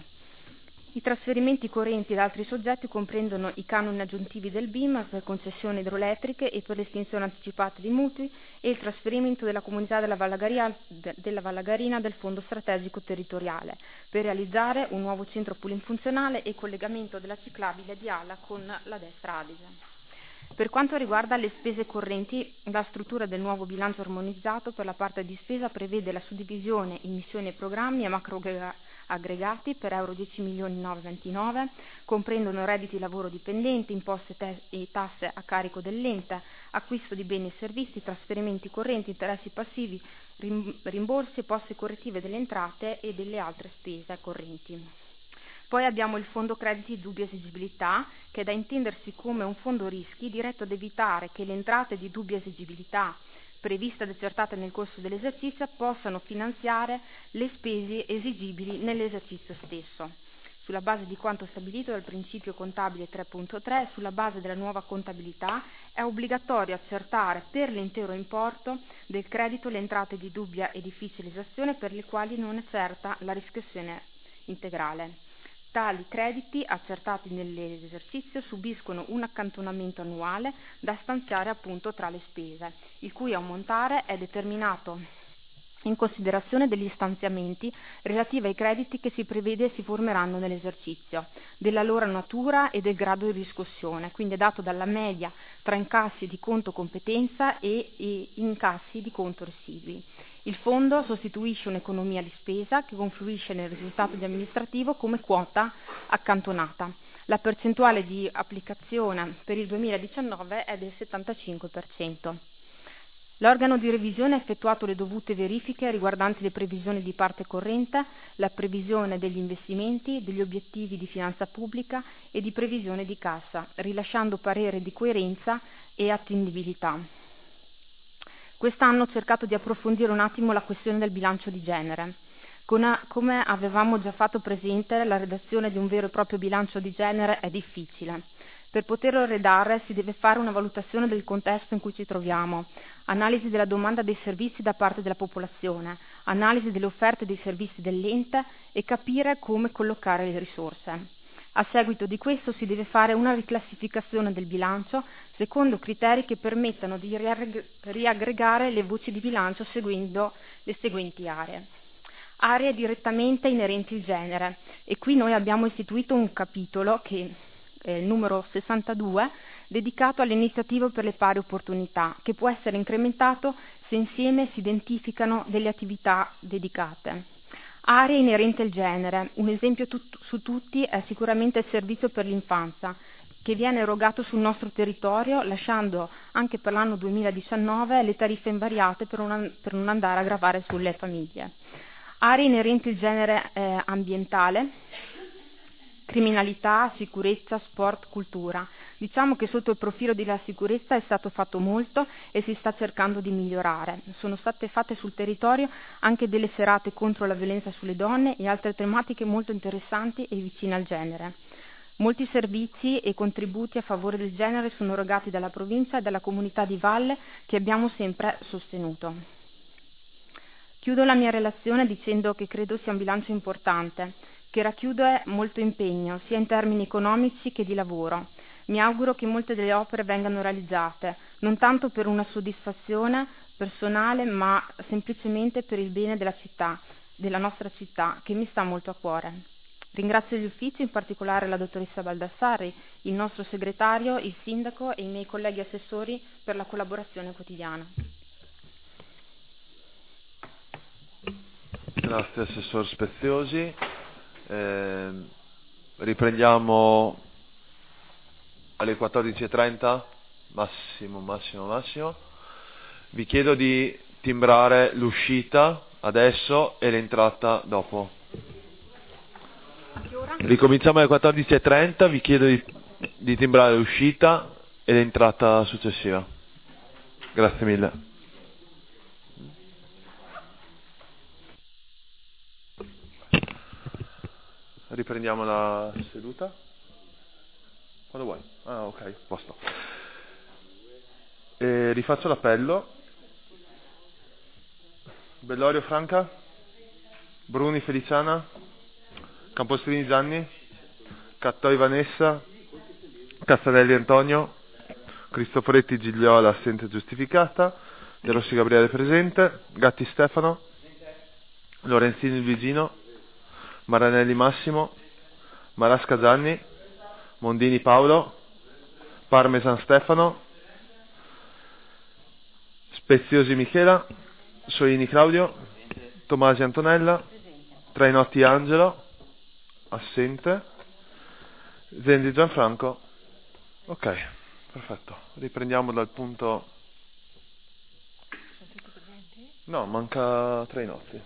I trasferimenti correnti da altri soggetti comprendono i canoni aggiuntivi del B I M per concessioni idroelettriche e per l'estinzione anticipata di mutui e il trasferimento della comunità della Vallagaria, della Vallagarina del Fondo Strategico Territoriale per realizzare un nuovo centro polifunzionale e collegamento della ciclabile di Ala con la destra Adige. Per quanto riguarda le spese correnti, la struttura del nuovo bilancio armonizzato per la parte di spesa prevede la suddivisione in missioni e programmi a macro aggregati per euro dieci milioni novecentoventinove, comprendono redditi lavoro dipendente, imposte te- e tasse a carico dell'ente, acquisto di beni e servizi, trasferimenti correnti, interessi passivi, rim- rimborsi e poste correttive delle entrate e delle altre spese correnti. Poi abbiamo il fondo crediti di dubbia esigibilità, che è da intendersi come un fondo rischi diretto ad evitare che le entrate di dubbia esigibilità previste ed accertate nel corso dell'esercizio possano finanziare le spese esigibili nell'esercizio stesso. Sulla base di quanto stabilito dal principio contabile tre punto tre, sulla base della nuova contabilità, è obbligatorio accertare per l'intero importo del credito le entrate di dubbia e difficile esazione per le quali non è certa la riscossione integrale. Tali crediti, accertati nell'esercizio, subiscono un accantonamento annuale da stanziare appunto tra le spese, il cui ammontare è determinato in considerazione degli stanziamenti relativi ai crediti che si prevede si formeranno nell'esercizio, della loro natura e del grado di riscossione, quindi è dato dalla media tra incassi di conto competenza e, e incassi di conto residui. Il fondo sostituisce un'economia di spesa che confluisce nel risultato di amministrativo come quota accantonata. La percentuale di applicazione per il duemiladiciannove è del settantacinque per cento. L'organo di revisione ha effettuato le dovute verifiche riguardanti le previsioni di parte corrente, la previsione degli investimenti, degli obiettivi di finanza pubblica e di previsione di cassa, rilasciando parere di coerenza e attendibilità. Quest'anno ho cercato di approfondire un attimo la questione del bilancio di genere. Come avevamo già fatto presente, la redazione di un vero e proprio bilancio di genere è difficile. Per poterlo redare si deve fare una valutazione del contesto in cui ci troviamo, analisi della domanda dei servizi da parte della popolazione, analisi delle offerte dei servizi dell'ente e capire come collocare le risorse. A seguito di questo si deve fare una riclassificazione del bilancio secondo criteri che permettano di riaggregare le voci di bilancio seguendo le seguenti aree. aree direttamente inerenti il genere, e qui noi abbiamo istituito un capitolo, che è il numero sessantadue, dedicato all'iniziativa per le pari opportunità, che può essere incrementato se insieme si identificano delle attività dedicate. Aree inerenti al genere, un esempio tut- su tutti è sicuramente il servizio per l'infanzia, che viene erogato sul nostro territorio, lasciando anche per l'anno duemiladiciannove le tariffe invariate per, una, per non andare a gravare sulle famiglie. Aree inerenti al genere eh, ambientale, criminalità, sicurezza, sport, cultura. Diciamo che sotto il profilo della sicurezza è stato fatto molto e si sta cercando di migliorare. Sono state fatte sul territorio anche delle serate contro la violenza sulle donne e altre tematiche molto interessanti e vicine al genere. Molti servizi e contributi a favore del genere sono erogati dalla provincia e dalla comunità di valle, che abbiamo sempre sostenuto. Chiudo la mia relazione dicendo che credo sia un bilancio importante, che racchiude molto impegno, sia in termini economici che di lavoro. Mi auguro che molte delle opere vengano realizzate, non tanto per una soddisfazione personale, ma semplicemente per il bene della città, della nostra città, che mi sta molto a cuore. Ringrazio gli uffici, in particolare la dottoressa Baldassarri, il nostro segretario, il sindaco e i miei colleghi assessori per la collaborazione quotidiana. Grazie Assessor Speziosi. Eh, riprendiamo alle quattordici e trenta, massimo, massimo, massimo. Vi chiedo di timbrare l'uscita adesso e l'entrata dopo. Ricominciamo alle quattordici e trenta, vi chiedo di, di timbrare l'uscita e l'entrata successiva. Grazie mille. Riprendiamo la seduta. Quando vuoi? Ah, ok, posto. E rifaccio l'appello. Bellorio Franca, Bruni Feliciana, Campostrini Gianni, Cattoi Vanessa, Castanelli Antonio, Cristoforetti Gigliola assente giustificata, De Rossi Gabriele presente, Gatti Stefano, Lorenzini Luigino, Maranelli Massimo, Marasca Gianni, Mondini Paolo, Parmesan Stefano, Speziosi Michela, Soini Claudio, Tomasi Antonella, Trainotti Angelo, assente, Zendi Gianfranco. Ok, perfetto. Riprendiamo dal punto... No, manca Trainotti.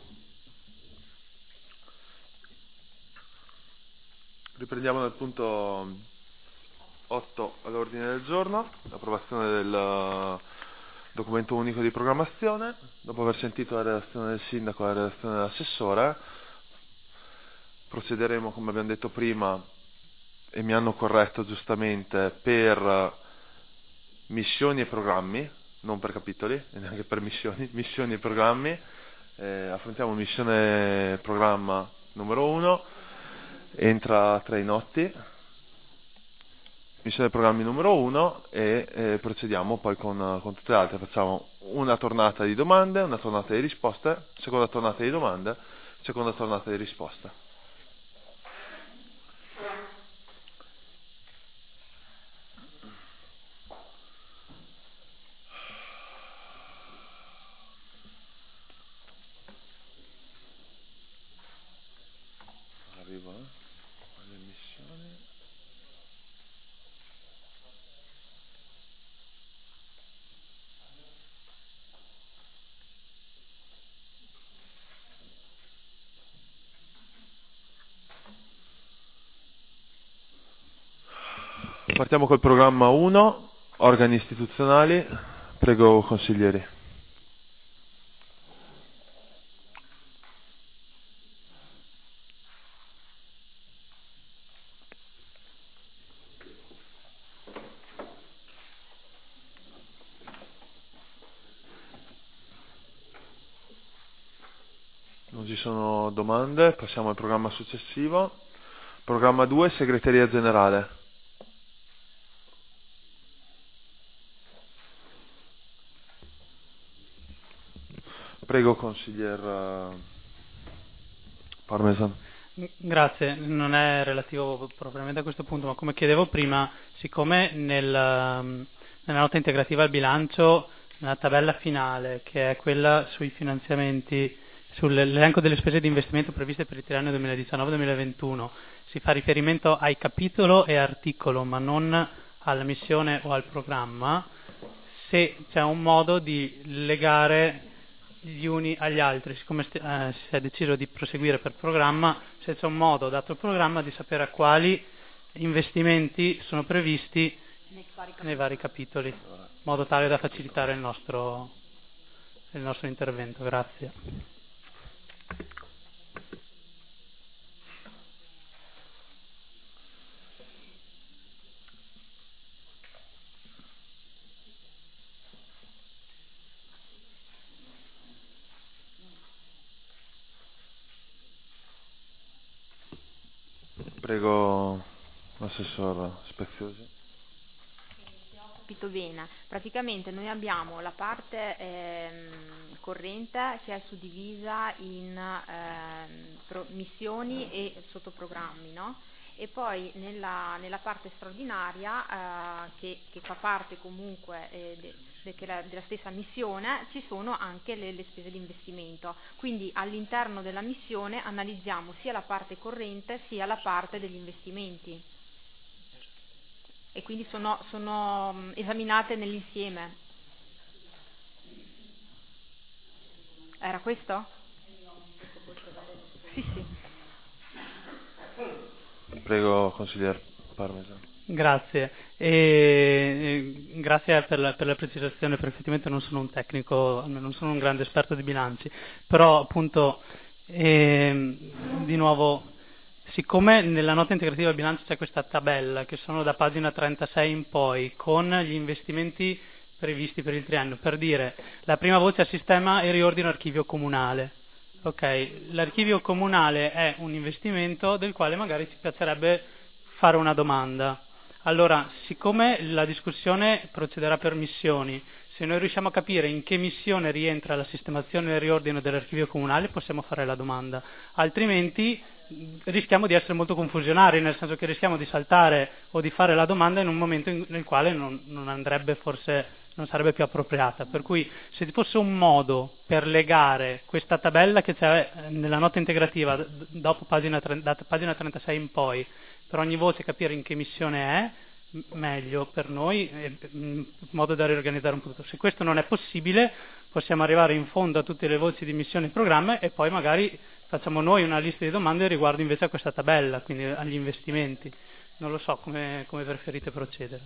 Riprendiamo dal punto otto all'ordine del giorno, l'approvazione del documento unico di programmazione. Dopo aver sentito la relazione del sindaco e la relazione dell'assessore, procederemo, come abbiamo detto prima, e mi hanno corretto giustamente, per missioni e programmi, non per capitoli, e neanche per missioni, missioni e programmi. Eh, affrontiamo missione e programma numero uno, entra Trainotti, missione e programmi numero uno, e eh, procediamo poi con, con tutte le altre. Facciamo una tornata di domande, una tornata di risposte, seconda tornata di domande, seconda tornata di risposte. Arrivo eh? alle missioni. Partiamo col programma uno, organi istituzionali. Prego consiglieri. Non ci sono domande, passiamo al programma successivo. Programma due, segreteria generale. Prego consiglier Parmesan. Grazie, non è relativo propriamente a questo punto, ma come chiedevo prima, siccome nel, um, nella nota integrativa al bilancio, nella tabella finale, che è quella sui finanziamenti, sull'elenco delle spese di investimento previste per il triennio duemiladiciannove duemilaventuno, si fa riferimento ai capitolo e articolo, ma non alla missione o al programma, se c'è un modo di legare gli uni agli altri, siccome st- eh, si è deciso di proseguire per programma, se c'è un modo, dato il programma, di sapere a quali investimenti sono previsti nei vari capitoli, in modo tale da facilitare il nostro, il nostro intervento. Grazie. Prego l'assessor Speziosi. Capito bene, praticamente noi abbiamo la parte ehm, corrente che è suddivisa in ehm, pro- missioni e sottoprogrammi, no? E poi nella, nella parte straordinaria eh, che, che fa parte comunque eh, de, de, che la, della stessa missione ci sono anche le, le spese di investimento, quindi all'interno della missione analizziamo sia la parte corrente sia la parte degli investimenti e quindi sono, sono mh, esaminate nell'insieme. Era questo? Sì, sì. Prego consigliere Parmesan. Grazie, e, e grazie per la, per la precisazione, perché effettivamente non sono un tecnico, non sono un grande esperto di bilanci, però appunto ehm, di nuovo, siccome nella nota integrativa del bilancio c'è questa tabella che sono da pagina trentasei in poi con gli investimenti previsti per il triennio, per dire la prima voce a sistema e riordino archivio comunale. Ok, l'archivio comunale è un investimento del quale magari ci piacerebbe fare una domanda. Allora, siccome la discussione procederà per missioni, se noi riusciamo a capire in che missione rientra la sistemazione e il riordino dell'archivio comunale, possiamo fare la domanda. Altrimenti rischiamo di essere molto confusionari, nel senso che rischiamo di saltare o di fare la domanda in un momento in, nel quale non, non andrebbe forse, non sarebbe più appropriata. Per cui se ci fosse un modo per legare questa tabella che c'è nella nota integrativa dopo pagina, da pagina trentasei in poi, per ogni voce capire in che missione è, meglio per noi, in modo da riorganizzare un po' tutto. Se questo non è possibile, possiamo arrivare in fondo a tutte le voci di missione e programma e poi magari facciamo noi una lista di domande riguardo invece a questa tabella, quindi agli investimenti. Non lo so come, come preferite procedere.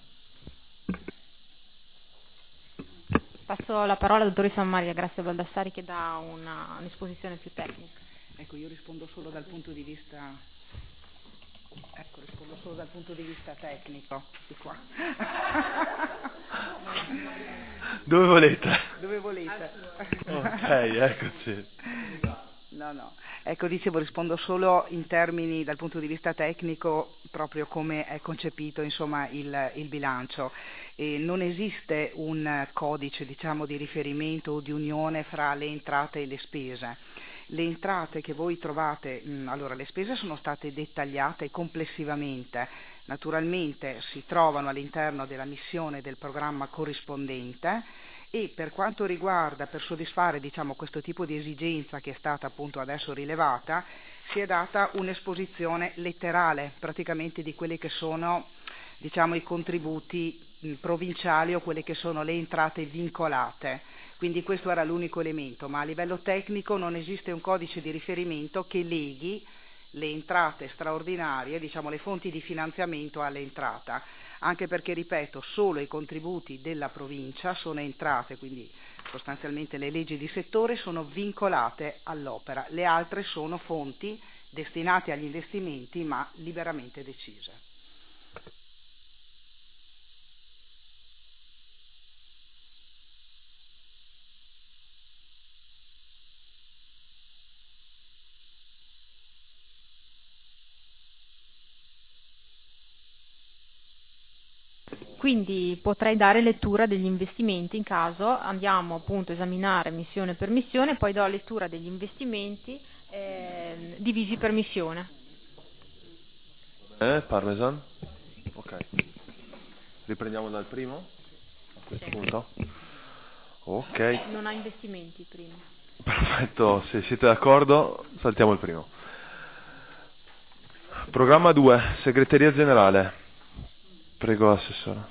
Passo la parola alla dottoressa Maria Grazia Baldassari che dà una, un'esposizione più tecnica. Ecco, io rispondo solo dal punto di vista ecco, rispondo solo dal punto di vista tecnico di qua. Dove volete? Dove volete? Ok, eccoci. No, no. Ecco, dicevo, rispondo solo in termini dal punto di vista tecnico, proprio come è concepito, insomma, il, il bilancio. E non esiste un codice, diciamo, di riferimento o di unione fra le entrate e le spese. Le entrate che voi trovate, mh, allora le spese sono state dettagliate complessivamente, naturalmente si trovano all'interno della missione del programma corrispondente e per quanto riguarda, per soddisfare diciamo, questo tipo di esigenza che è stata appunto adesso rilevata, si è data un'esposizione letterale praticamente di quelli che sono diciamo, i contributi mh, provinciali o quelle che sono le entrate vincolate. Quindi questo era l'unico elemento, ma a livello tecnico non esiste un codice di riferimento che leghi le entrate straordinarie, diciamo le fonti di finanziamento all'entrata, anche perché, ripeto, solo i contributi della provincia sono entrate, quindi sostanzialmente le leggi di settore sono vincolate all'opera, le altre sono fonti destinate agli investimenti ma liberamente decise. quindi potrei dare lettura degli investimenti in caso andiamo appunto a esaminare missione per missione, poi do lettura degli investimenti eh, divisi per missione. Eh, Parmesan? Ok. Riprendiamo dal primo? A questo Sì. punto? Ok. Non ha investimenti prima. Perfetto, se siete d'accordo saltiamo il primo. Programma due, segreteria generale. Prego, assessore.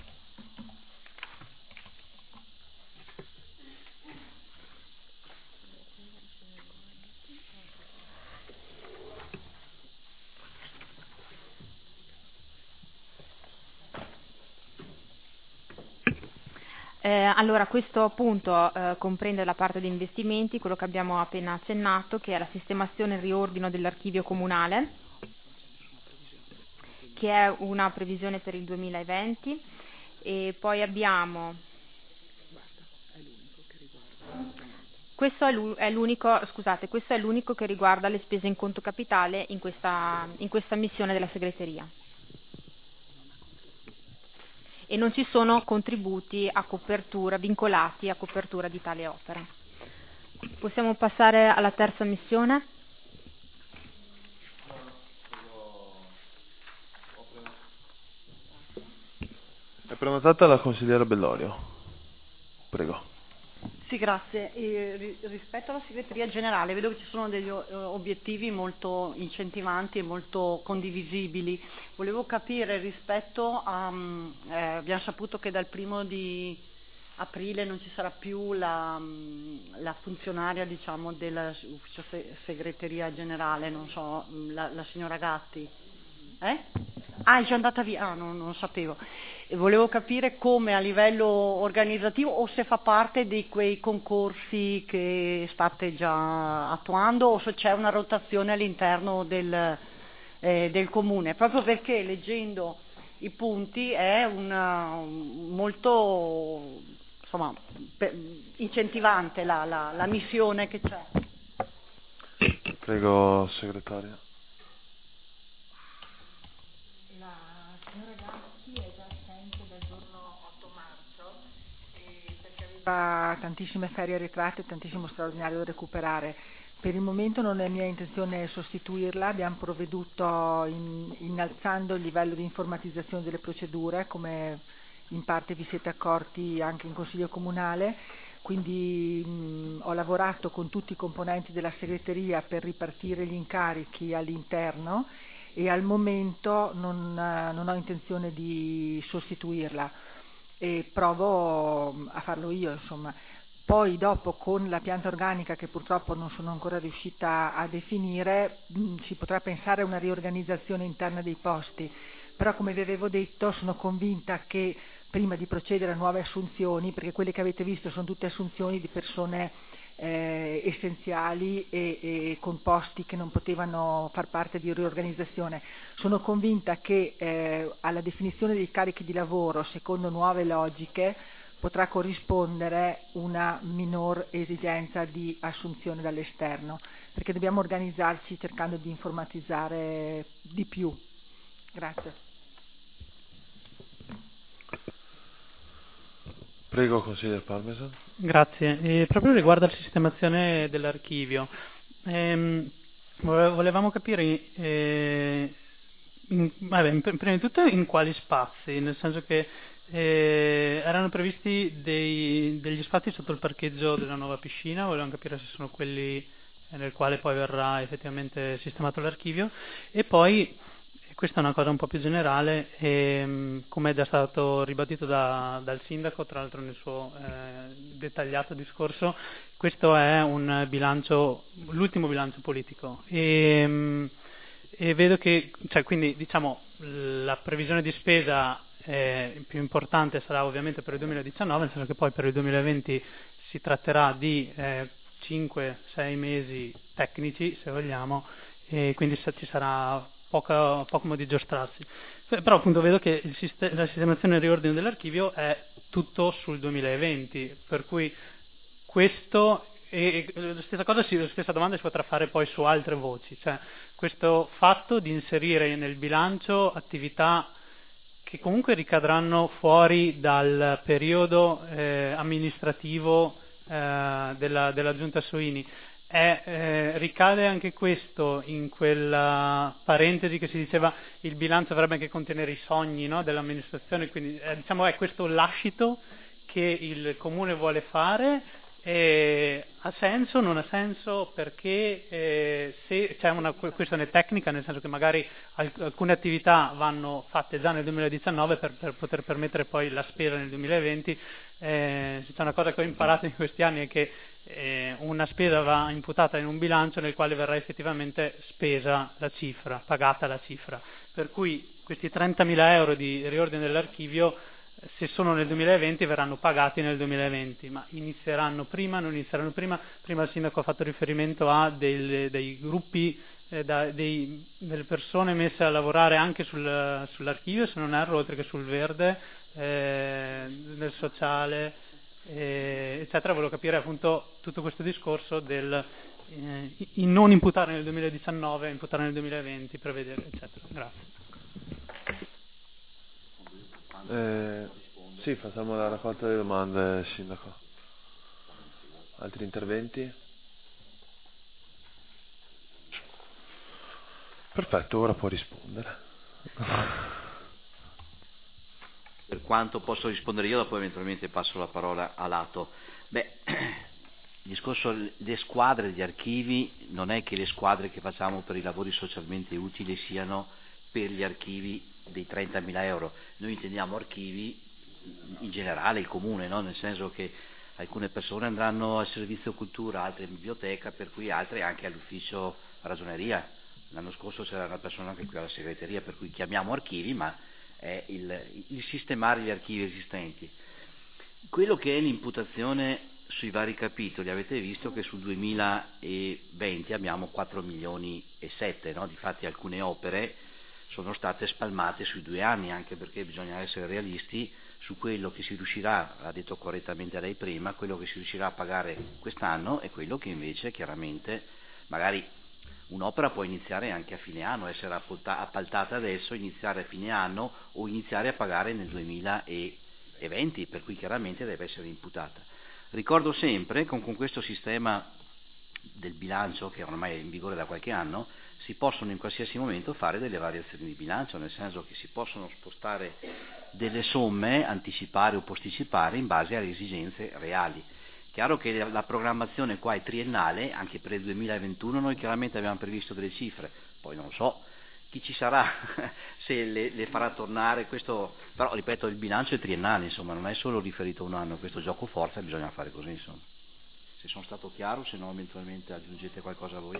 Eh, allora, questo appunto eh, comprende la parte di investimenti, quello che abbiamo appena accennato, che è la sistemazione e il riordino dell'archivio comunale, che è una previsione per il duemilaventi, e poi abbiamo questo è l'unico, scusate, questo è l'unico che riguarda le spese in conto capitale in questa, in questa missione della segreteria. E non ci sono contributi a copertura, vincolati a copertura di tale opera. Possiamo passare alla terza missione? È prenotata la consigliera Bellorio. Prego. Sì, grazie. E rispetto alla segreteria generale vedo che ci sono degli obiettivi molto incentivanti e molto condivisibili. Volevo capire rispetto a... Eh, abbiamo saputo che dal primo di aprile non ci sarà più la, la funzionaria, diciamo, dell'ufficio segreteria generale, non so, la, la signora Gatti. Eh? Ah, è già andata via? Ah, non, non sapevo. E volevo capire come a livello organizzativo o se fa parte di quei concorsi che state già attuando o se c'è una rotazione all'interno del, eh, del comune, proprio perché leggendo i punti è una, molto insomma, per, incentivante la, la, la missione che c'è. Prego, segretaria. Tantissime ferie arretrate e tantissimo straordinario da recuperare. Per il momento non è mia intenzione sostituirla, abbiamo provveduto in, innalzando il livello di informatizzazione delle procedure, come in parte vi siete accorti anche in Consiglio Comunale, quindi mh, ho lavorato con tutti i componenti della segreteria per ripartire gli incarichi all'interno e al momento non, non ho intenzione di sostituirla. E provo a farlo io, insomma. Poi dopo con la pianta organica che purtroppo non sono ancora riuscita a definire mh, si potrà pensare a una riorganizzazione interna dei posti, però come vi avevo detto sono convinta che prima di procedere a nuove assunzioni, perché quelle che avete visto sono tutte assunzioni di persone eh, essenziali e, e con posti che non potevano far parte di riorganizzazione, sono convinta che eh, alla definizione dei carichi di lavoro secondo nuove logiche potrà corrispondere una minor esigenza di assunzione dall'esterno, perché dobbiamo organizzarci cercando di informatizzare di più. Grazie. Prego, consigliere Parmesan. Grazie. E proprio riguardo alla sistemazione dell'archivio, ehm, volevamo capire, eh, in, vabbè, prima di tutto in quali spazi, nel senso che eh, erano previsti dei, degli spazi sotto il parcheggio della nuova piscina, volevamo capire se sono quelli nel quale poi verrà effettivamente sistemato l'archivio, e poi questa è una cosa un po' più generale, e, come è già stato ribadito da, dal sindaco, tra l'altro nel suo eh, dettagliato discorso, questo è un bilancio, l'ultimo bilancio politico, e, e vedo che, cioè, quindi diciamo la previsione di spesa eh, più importante sarà ovviamente per il duemiladiciannove, nel senso che poi per il duemilaventi si tratterà di eh, cinque sei mesi tecnici, se vogliamo, e quindi ci sarà poco, poco modo di giostrarsi. Però appunto vedo che il sist- la sistemazione e il riordino dell'archivio è tutto sul duemilaventi, per cui questo, e, e la stessa cosa, la stessa domanda si potrà fare poi su altre voci, cioè questo fatto di inserire nel bilancio attività che comunque ricadranno fuori dal periodo eh, amministrativo eh, della, della Giunta Soini. È, eh, ricade anche questo in quella parentesi che si diceva il bilancio avrebbe anche contenere i sogni, no, dell'amministrazione, quindi eh, diciamo è questo lascito che il Comune vuole fare. Eh, ha senso, non ha senso, perché eh, se c'è una questione tecnica, nel senso che magari alc- alcune attività vanno fatte già nel duemiladiciannove per, per poter permettere poi la spesa nel duemilaventi. Eh, c'è una cosa che ho imparato in questi anni è che eh, una spesa va imputata in un bilancio nel quale verrà effettivamente spesa la cifra, pagata la cifra, per cui questi trentamila euro di riordine dell'archivio, se sono nel duemilaventi verranno pagati nel duemilaventi, ma inizieranno prima, non inizieranno prima. Prima il sindaco ha fatto riferimento a dei, dei gruppi, eh, da, dei, delle persone messe a lavorare anche sul, sull'archivio, se non erro, oltre che sul verde, eh, nel sociale, eh, eccetera. Volevo capire appunto tutto questo discorso del eh, in non imputare nel duemiladiciannove, imputare nel duemilaventi, prevedere, eccetera. Grazie. Eh, sì, facciamo la raccolta delle domande, Sindaco. Altri interventi? Perfetto, ora può rispondere. Per quanto posso rispondere io, dopo eventualmente passo la parola a Lato. Beh, il discorso le squadre di archivi, non è che le squadre che facciamo per i lavori socialmente utili siano per gli archivi dei trentamila euro. Noi intendiamo archivi in generale, il comune, no? Nel senso che alcune persone andranno al servizio cultura, altre in biblioteca, per cui altre anche all'ufficio ragioneria. L'anno scorso c'era una persona anche qui alla segreteria, per cui chiamiamo archivi, ma è il, il sistemare gli archivi esistenti. Quello che è l'imputazione sui vari capitoli, avete visto che sul duemilaventi abbiamo quattro milioni e sette, no? Difatti alcune opere sono state spalmate sui due anni, anche perché bisogna essere realisti su quello che si riuscirà, ha detto correttamente lei prima, quello che si riuscirà a pagare quest'anno e quello che invece chiaramente magari un'opera può iniziare anche a fine anno, essere appaltata adesso, iniziare a fine anno o iniziare a pagare nel duemilaventi, per cui chiaramente deve essere imputata. Ricordo sempre, con, con questo sistema del bilancio che ormai è in vigore da qualche anno, si possono in qualsiasi momento fare delle variazioni di bilancio, nel senso che si possono spostare delle somme, anticipare o posticipare in base alle esigenze reali. Chiaro che la programmazione qua è triennale, anche per il duemilaventuno noi chiaramente abbiamo previsto delle cifre, poi non so chi ci sarà se le, le farà tornare, questo, però ripeto il bilancio è triennale, insomma non è solo riferito a un anno, questo gioco forza bisogna fare così, insomma. Se sono stato chiaro, se no eventualmente aggiungete qualcosa a voi.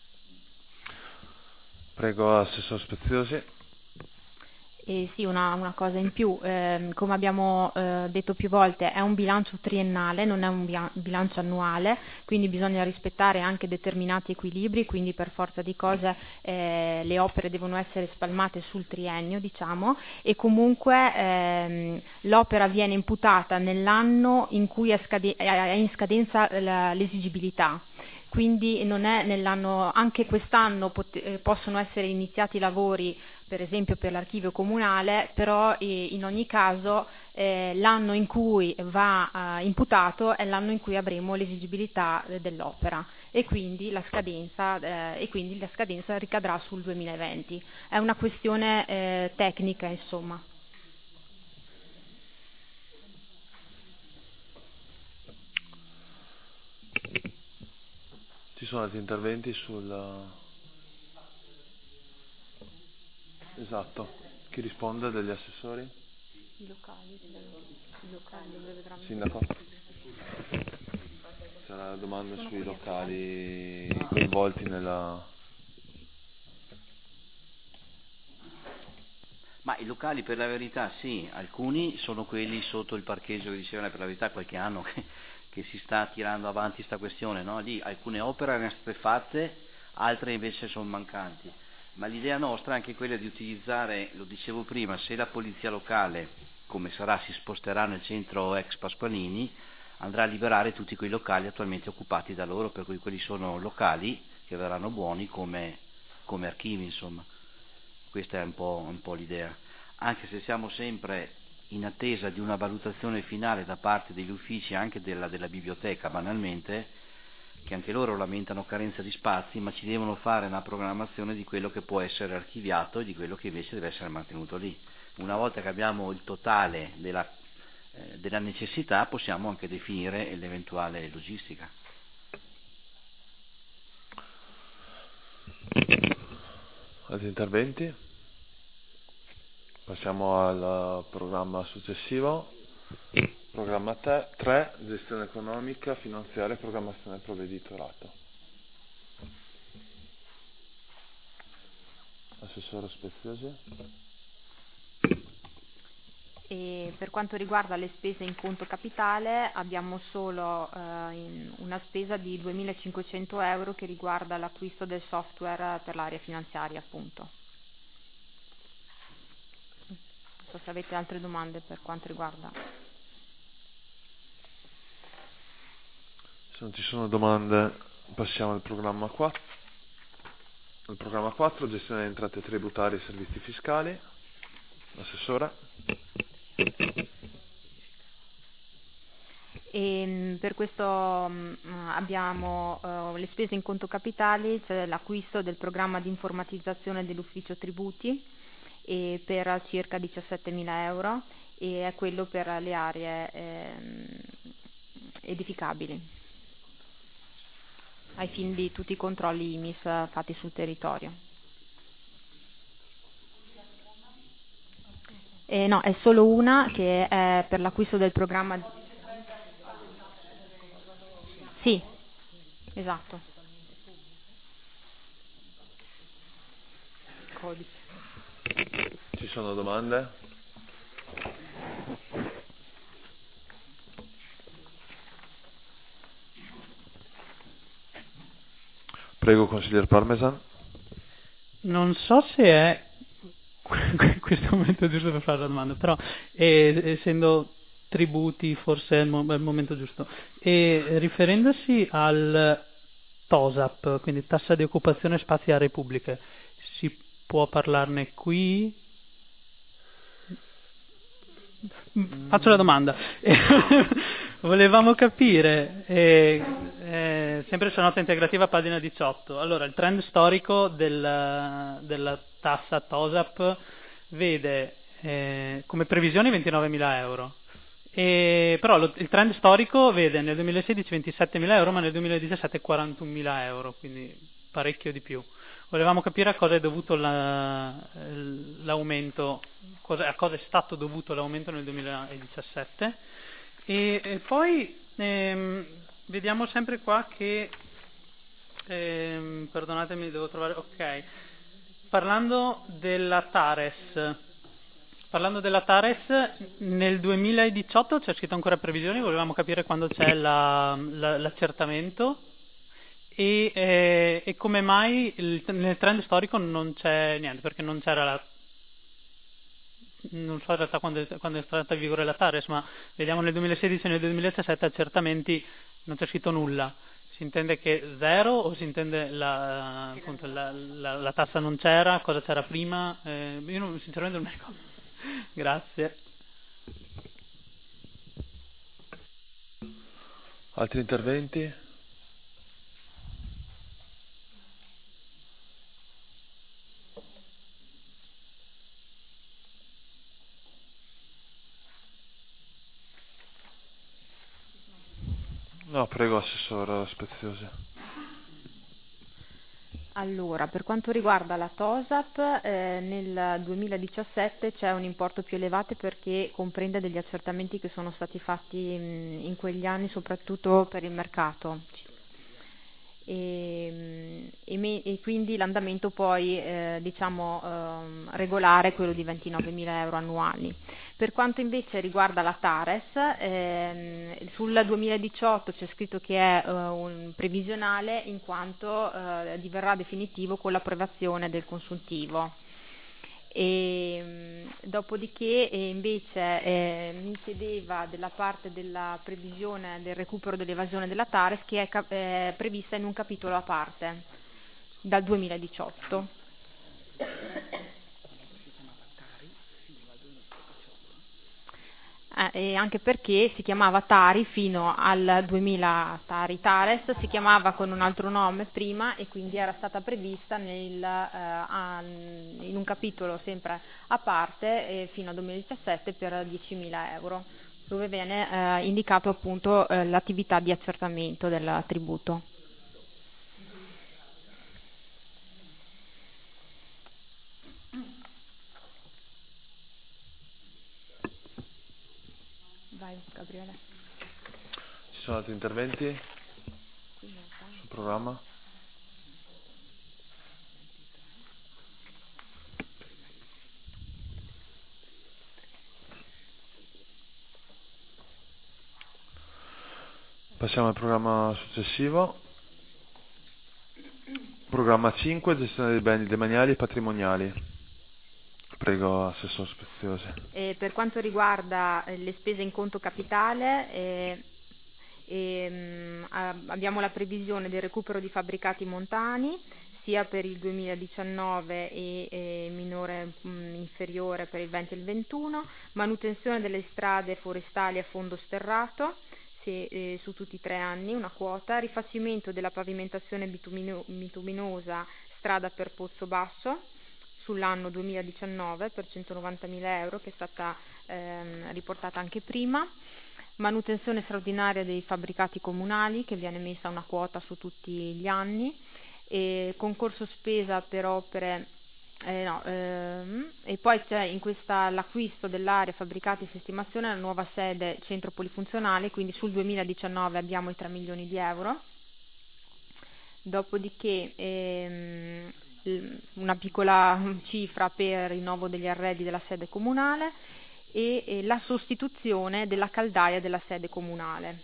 Prego, Assessor Speziosi. E sì, una, una cosa in più, eh, come abbiamo eh, detto più volte è un bilancio triennale, non è un bilancio annuale, quindi bisogna rispettare anche determinati equilibri, quindi per forza di cose eh, le opere devono essere spalmate sul triennio, diciamo, e comunque ehm, l'opera viene imputata nell'anno in cui è, scade- è in scadenza la, l'esigibilità. Quindi non è nell'anno, anche quest'anno pot- eh, possono essere iniziati i lavori per esempio per l'archivio comunale, però eh, in ogni caso eh, l'anno in cui va eh, imputato è l'anno in cui avremo l'esigibilità eh, dell'opera e quindi la scadenza eh, e quindi la scadenza ricadrà sul duemilaventi. È una questione eh, tecnica, insomma. Ci sono altri interventi sul... Esatto. Chi risponde degli assessori? I locali, i locali dove vedranno. Sindaco? C'è una domanda sono sui locali coinvolti nella... Ma i locali per la verità sì, alcuni sono quelli sotto il parcheggio che dicevano, per la verità qualche anno che, che si sta tirando avanti questa questione, no? Lì alcune opere erano state fatte, altre invece sono mancanti. Ma l'idea nostra è anche quella di utilizzare, lo dicevo prima, se la polizia locale, come sarà, si sposterà nel centro ex Pasqualini, andrà a liberare tutti quei locali attualmente occupati da loro, per cui quelli sono locali che verranno buoni come, come archivi, insomma. Questa è un po', un po' l'idea. anche se siamo sempre in attesa di una valutazione finale da parte degli uffici, anche della, della biblioteca banalmente, che anche loro lamentano carenza di spazi, ma ci devono fare una programmazione di quello che può essere archiviato e di quello che invece deve essere mantenuto lì. Una volta che abbiamo il totale della, eh, della necessità, possiamo anche definire l'eventuale logistica. Altri interventi? Passiamo al programma successivo. Programma tre, gestione economica, finanziaria e programmazione del provveditorato. Assessore Speziosi. E per quanto riguarda le spese in conto capitale abbiamo solo eh, in una spesa di duemilacinquecento euro che riguarda l'acquisto del software per l'area finanziaria, appunto. Non so se avete altre domande per quanto riguarda. Se non ci sono domande passiamo al programma quattro. Il programma quattro, gestione delle entrate tributarie e servizi fiscali. Assessore. E per questo mh, abbiamo uh, le spese in conto capitali, c'è l'acquisto del programma di informatizzazione dell'ufficio tributi e per circa diciassettemila euro, e è quello per le aree ehm, edificabili, ai fini di tutti i controlli I M I S fatti sul territorio. E no, è solo una che è per l'acquisto del programma di... Sì, esatto. Codice. Ci sono domande? Prego, consigliere Parmesan. Non so se è questo momento giusto per fare la domanda, però eh, essendo tributi forse è il, mo- è il momento giusto. E riferendosi al TOSAP, quindi tassa di occupazione spazi e aree pubbliche, si può parlarne qui? Faccio la domanda. Volevamo capire, eh, eh, sempre sulla nota integrativa, pagina diciotto, allora il trend storico del, della tassa TOSAP vede eh, come previsione ventinovemila euro, e, però lo, il trend storico vede nel duemilasedici ventisettemila euro, ma nel duemiladiciassette quarantunomila euro, quindi parecchio di più. Volevamo capire a cosa è dovuto la, l'aumento, cosa, a cosa è stato dovuto l'aumento nel duemiladiciassette. E, e poi ehm, vediamo sempre qua che, ehm, perdonatemi, devo trovare, ok, parlando della Tares, parlando della Tares, nel duemiladiciotto c'è scritto ancora previsioni, volevamo capire quando c'è la, la, l'accertamento. E, eh, e come mai il, nel trend storico non c'è niente, perché non c'era la, non so in realtà quando è, quando è stata in vigore la Tares, ma vediamo nel duemilasedici e nel duemiladiciassette accertamenti non c'è scritto nulla. Si intende che zero o si intende la, appunto, la, la, la tassa non c'era, cosa c'era prima? Eh, io non, sinceramente non mi ricordo. Grazie. Altri interventi? No, prego, assessore Speziosi. Allora, per quanto riguarda la TOSAP, eh, nel duemiladiciassette c'è un importo più elevato perché comprende degli accertamenti che sono stati fatti mh, in quegli anni, soprattutto per il mercato. E, e, me, e quindi l'andamento poi eh, diciamo ehm, regolare è quello di ventinovemila euro annuali. Per quanto invece riguarda la Tares, ehm, sul duemiladiciotto c'è scritto che è eh, un previsionale in quanto eh, diverrà definitivo con l'approvazione del consuntivo. E, dopodiché eh, invece eh, mi chiedeva della parte della previsione del recupero dell'evasione della Tares, che è cap- eh, prevista in un capitolo a parte dal duemiladiciotto. eh, e anche perché si chiamava Tari fino al duemila, Tari Tares si chiamava con un altro nome prima e quindi era stata prevista nel, eh, a, in un capitolo sempre a parte eh, fino al duemiladiciassette per diecimila euro, dove viene eh, indicato appunto eh, l'attività di accertamento del tributo. Vai, Gabriele. Ci sono altri interventi sul programma? Passiamo al programma successivo. Programma cinque, gestione dei beni demaniali e patrimoniali. Prego, Assessore Speziose. E per quanto riguarda eh, le spese in conto capitale, eh, ehm, abbiamo la previsione del recupero di fabbricati montani, sia per il duemiladiciannove e eh, minore mh, inferiore per il venti e il ventuno, manutenzione delle strade forestali a fondo sterrato, se, eh, su tutti i tre anni una quota, rifacimento della pavimentazione bitumino- bituminosa strada per Pozzo Basso, sull'anno duemiladiciannove per centonovantamila euro, che è stata ehm, riportata anche prima, manutenzione straordinaria dei fabbricati comunali, che viene messa una quota su tutti gli anni, e concorso spesa per opere, eh, no, ehm, e poi c'è in questa l'acquisto dell'area fabbricati e sistemazione, la nuova sede centro polifunzionale, quindi sul duemiladiciannove abbiamo i tre milioni di euro. Dopodiché ehm, una piccola cifra per il rinnovo degli arredi della sede comunale e, e la sostituzione della caldaia della sede comunale.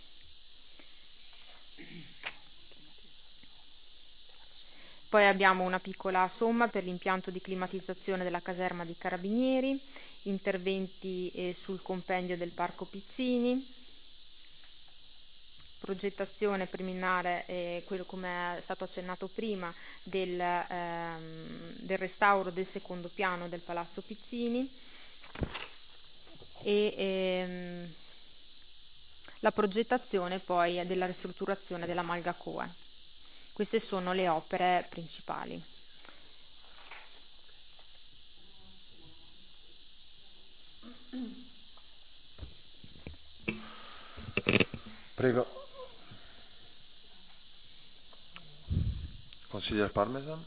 Poi abbiamo una piccola somma per l'impianto di climatizzazione della caserma di Carabinieri, interventi eh, sul compendio del Parco Pizzini, progettazione preliminare, eh, quello come è stato accennato prima, del, ehm, del restauro del secondo piano del Palazzo Pizzini e ehm, la progettazione poi della ristrutturazione della Malgacoe. Queste sono le opere principali. Prego. Consigliere Parmesan.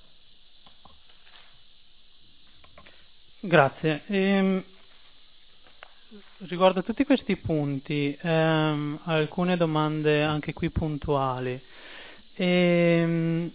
Grazie. Ehm, riguardo a tutti questi punti, ehm, alcune domande anche qui puntuali. Ehm,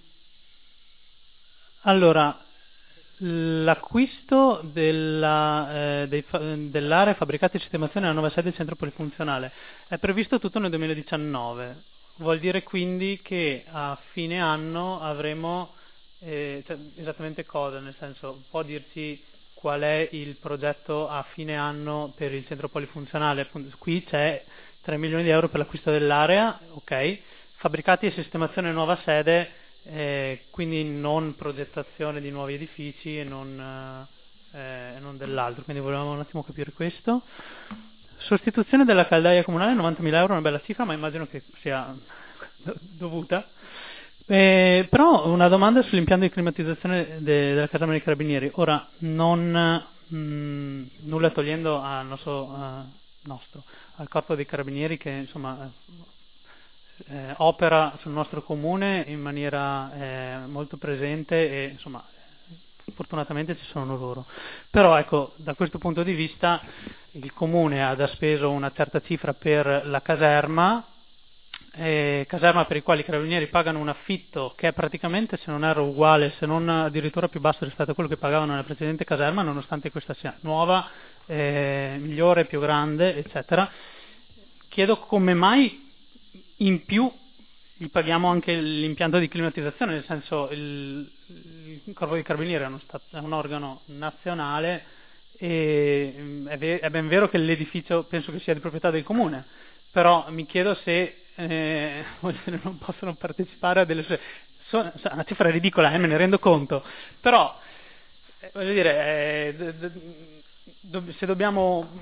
allora, l'acquisto della, eh, dei fa- dell'area fabbricati e sistemazione nella nuova sede del centro polifunzionale è previsto tutto nel duemiladiciannove. Vuol dire quindi che a fine anno avremo eh, cioè, esattamente cosa, nel senso, può dirci qual è il progetto a fine anno per il centro polifunzionale? Appunto, qui c'è tre milioni di euro per l'acquisto dell'area, ok, fabbricati e sistemazione nuova sede, eh, quindi non progettazione di nuovi edifici e non, eh, non dell'altro, quindi volevamo un attimo capire questo. Sostituzione della caldaia comunale, novantamila euro, una bella cifra, ma immagino che sia dovuta. Eh, però una domanda sull'impianto di climatizzazione de- della caserma dei Carabinieri. Ora, non mh, nulla togliendo al nostro, uh, nostro, al corpo dei Carabinieri che insomma eh, opera sul nostro comune in maniera eh, molto presente e insomma fortunatamente ci sono loro. Però ecco, da questo punto di vista il comune ha già speso una certa cifra per la caserma, eh, caserma per i quali i carabinieri pagano un affitto che è praticamente, se non erro, uguale, se non addirittura più basso rispetto a quello che pagavano nella precedente caserma, nonostante questa sia nuova, eh, migliore, più grande, eccetera. Chiedo come mai in più gli paghiamo anche l'impianto di climatizzazione, nel senso il, il Corpo dei Carabinieri è, uno stato, è un organo nazionale e è, ve- è ben vero che l'edificio penso che sia di proprietà del comune, però mi chiedo se eh, non possono partecipare a delle... So, so, una cifra ridicola, eh, me ne rendo conto, però eh, voglio dire, eh, d- d- do- se dobbiamo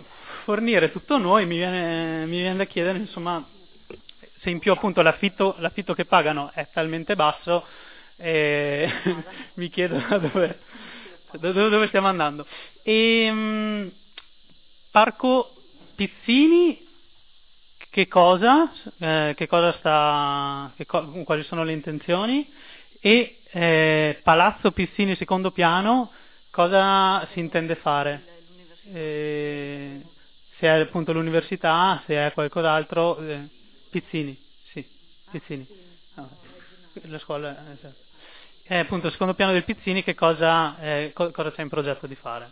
fornire tutto noi, mi viene, mi viene da chiedere, insomma, se in più appunto l'affitto, l'affitto che pagano è talmente basso, eh, mi chiedo da dove, da dove stiamo andando. E, mh, Parco Pizzini, che cosa? Eh, che cosa sta, che co- quali sono le intenzioni? E eh, Palazzo Pizzini secondo piano, cosa si intende fare? Eh, se è appunto l'università, se è qualcos'altro, eh, Pizzini, sì, Pizzini. Ah, la scuola, eh, esatto. Eh, appunto, secondo piano del Pizzini, che cosa, eh, co- cosa c'è in progetto di fare?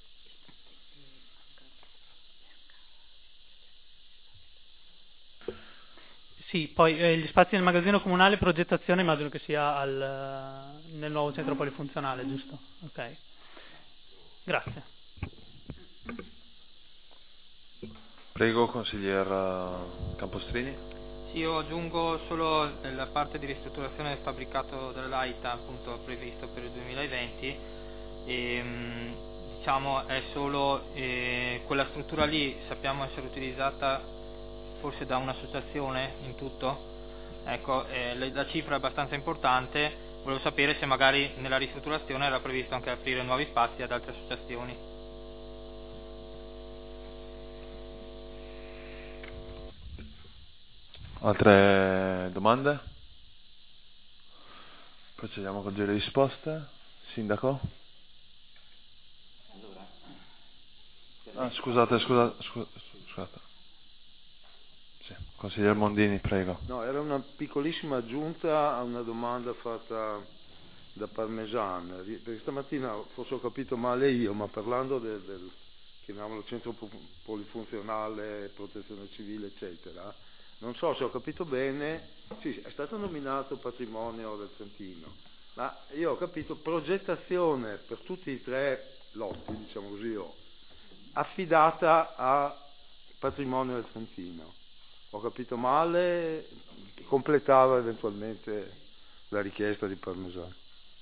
Sì, poi eh, gli spazi del magazzino comunale, progettazione, immagino che sia al, nel nuovo centro polifunzionale, giusto? Ok. Grazie. Prego, consiglier Campostrini. Sì, io aggiungo solo la parte di ristrutturazione del fabbricato dell'AITA, appunto previsto per il duemilaventi, e, diciamo è solo eh, quella struttura lì, sappiamo essere utilizzata forse da un'associazione in tutto, ecco, eh, la cifra è abbastanza importante, volevo sapere se magari nella ristrutturazione era previsto anche aprire nuovi spazi ad altre associazioni. Altre domande? Procediamo col giro di risposte. Sindaco? Ah, scusate, scusate, scusate. scusate. Sì. Consigliere Mondini, prego. No, era una piccolissima aggiunta a una domanda fatta da Parmesan, perché stamattina forse ho capito male io, ma parlando del, del chiamiamolo centro polifunzionale, protezione civile, eccetera, non so se ho capito bene, sì, è stato nominato patrimonio del Trentino, ma io ho capito progettazione per tutti i tre lotti, diciamo così, oh, affidata a patrimonio del Trentino. Ho capito male, completava eventualmente la richiesta di Parmesan.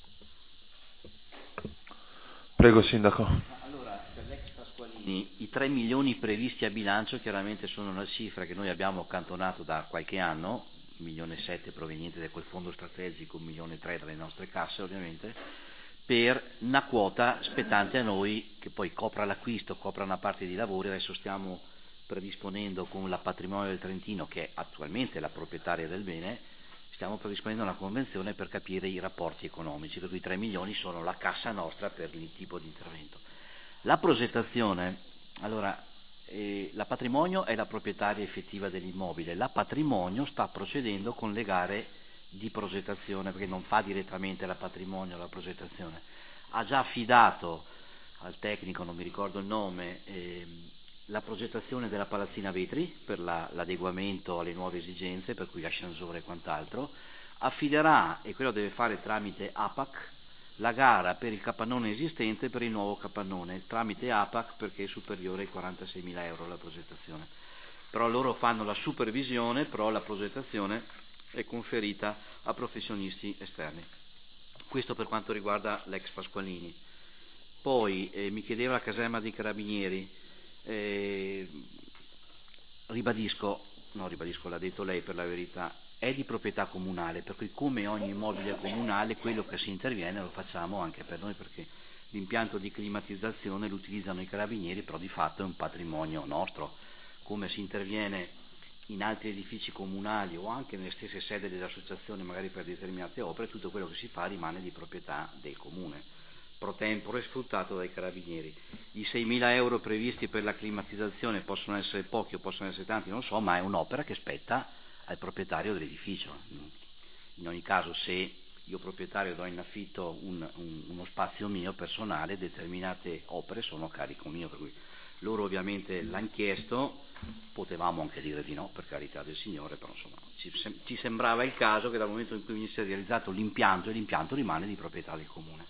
Prego, Sindaco. Allora, per l'ex Pasqualini, i tre milioni previsti a bilancio chiaramente sono una cifra che noi abbiamo accantonato da qualche anno, un milione e sette proveniente da quel fondo strategico, un milione e tre dalle nostre casse ovviamente, per una quota spettante a noi che poi copra l'acquisto, copra una parte di lavori. Adesso stiamo predisponendo con la Patrimonio del Trentino, che è attualmente la proprietaria del bene, stiamo predisponendo una convenzione per capire i rapporti economici, per cui i tre milioni sono la cassa nostra per il tipo di intervento. La progettazione, allora, eh, la Patrimonio è la proprietaria effettiva dell'immobile, la Patrimonio sta procedendo con le gare di progettazione, perché non fa direttamente la Patrimonio la progettazione, ha già affidato al tecnico, non mi ricordo il nome, eh, la progettazione della palazzina vetri per la, l'adeguamento alle nuove esigenze, per cui ascensore e quant'altro, affiderà, e quello deve fare tramite A P A C, la gara per il capannone esistente per il nuovo capannone, tramite A P A C perché è superiore ai quarantaseimila euro la progettazione. Però loro fanno la supervisione, però la progettazione è conferita a professionisti esterni. Questo per quanto riguarda l'ex Pasqualini. Poi eh, mi chiedeva la caserma dei Carabinieri. Eh, ribadisco, no ribadisco, l'ha detto lei per la verità, è di proprietà comunale, per cui come ogni immobile comunale quello che si interviene lo facciamo anche per noi, perché l'impianto di climatizzazione lo utilizzano i Carabinieri, però di fatto è un patrimonio nostro, come si interviene in altri edifici comunali o anche nelle stesse sedi delle associazioni magari per determinate opere, tutto quello che si fa rimane di proprietà del comune, pro tempore sfruttato dai Carabinieri. I seimila euro previsti per la climatizzazione possono essere pochi o possono essere tanti, non so, ma è un'opera che spetta al proprietario dell'edificio. In ogni caso, se io proprietario do in affitto un, un, uno spazio mio personale, determinate opere sono a carico mio, per cui loro ovviamente l'hanno chiesto, potevamo anche dire di no, per carità del Signore, però insomma ci, ci sembrava il caso che dal momento in cui venisse realizzato l'impianto, e l'impianto rimane di proprietà del comune.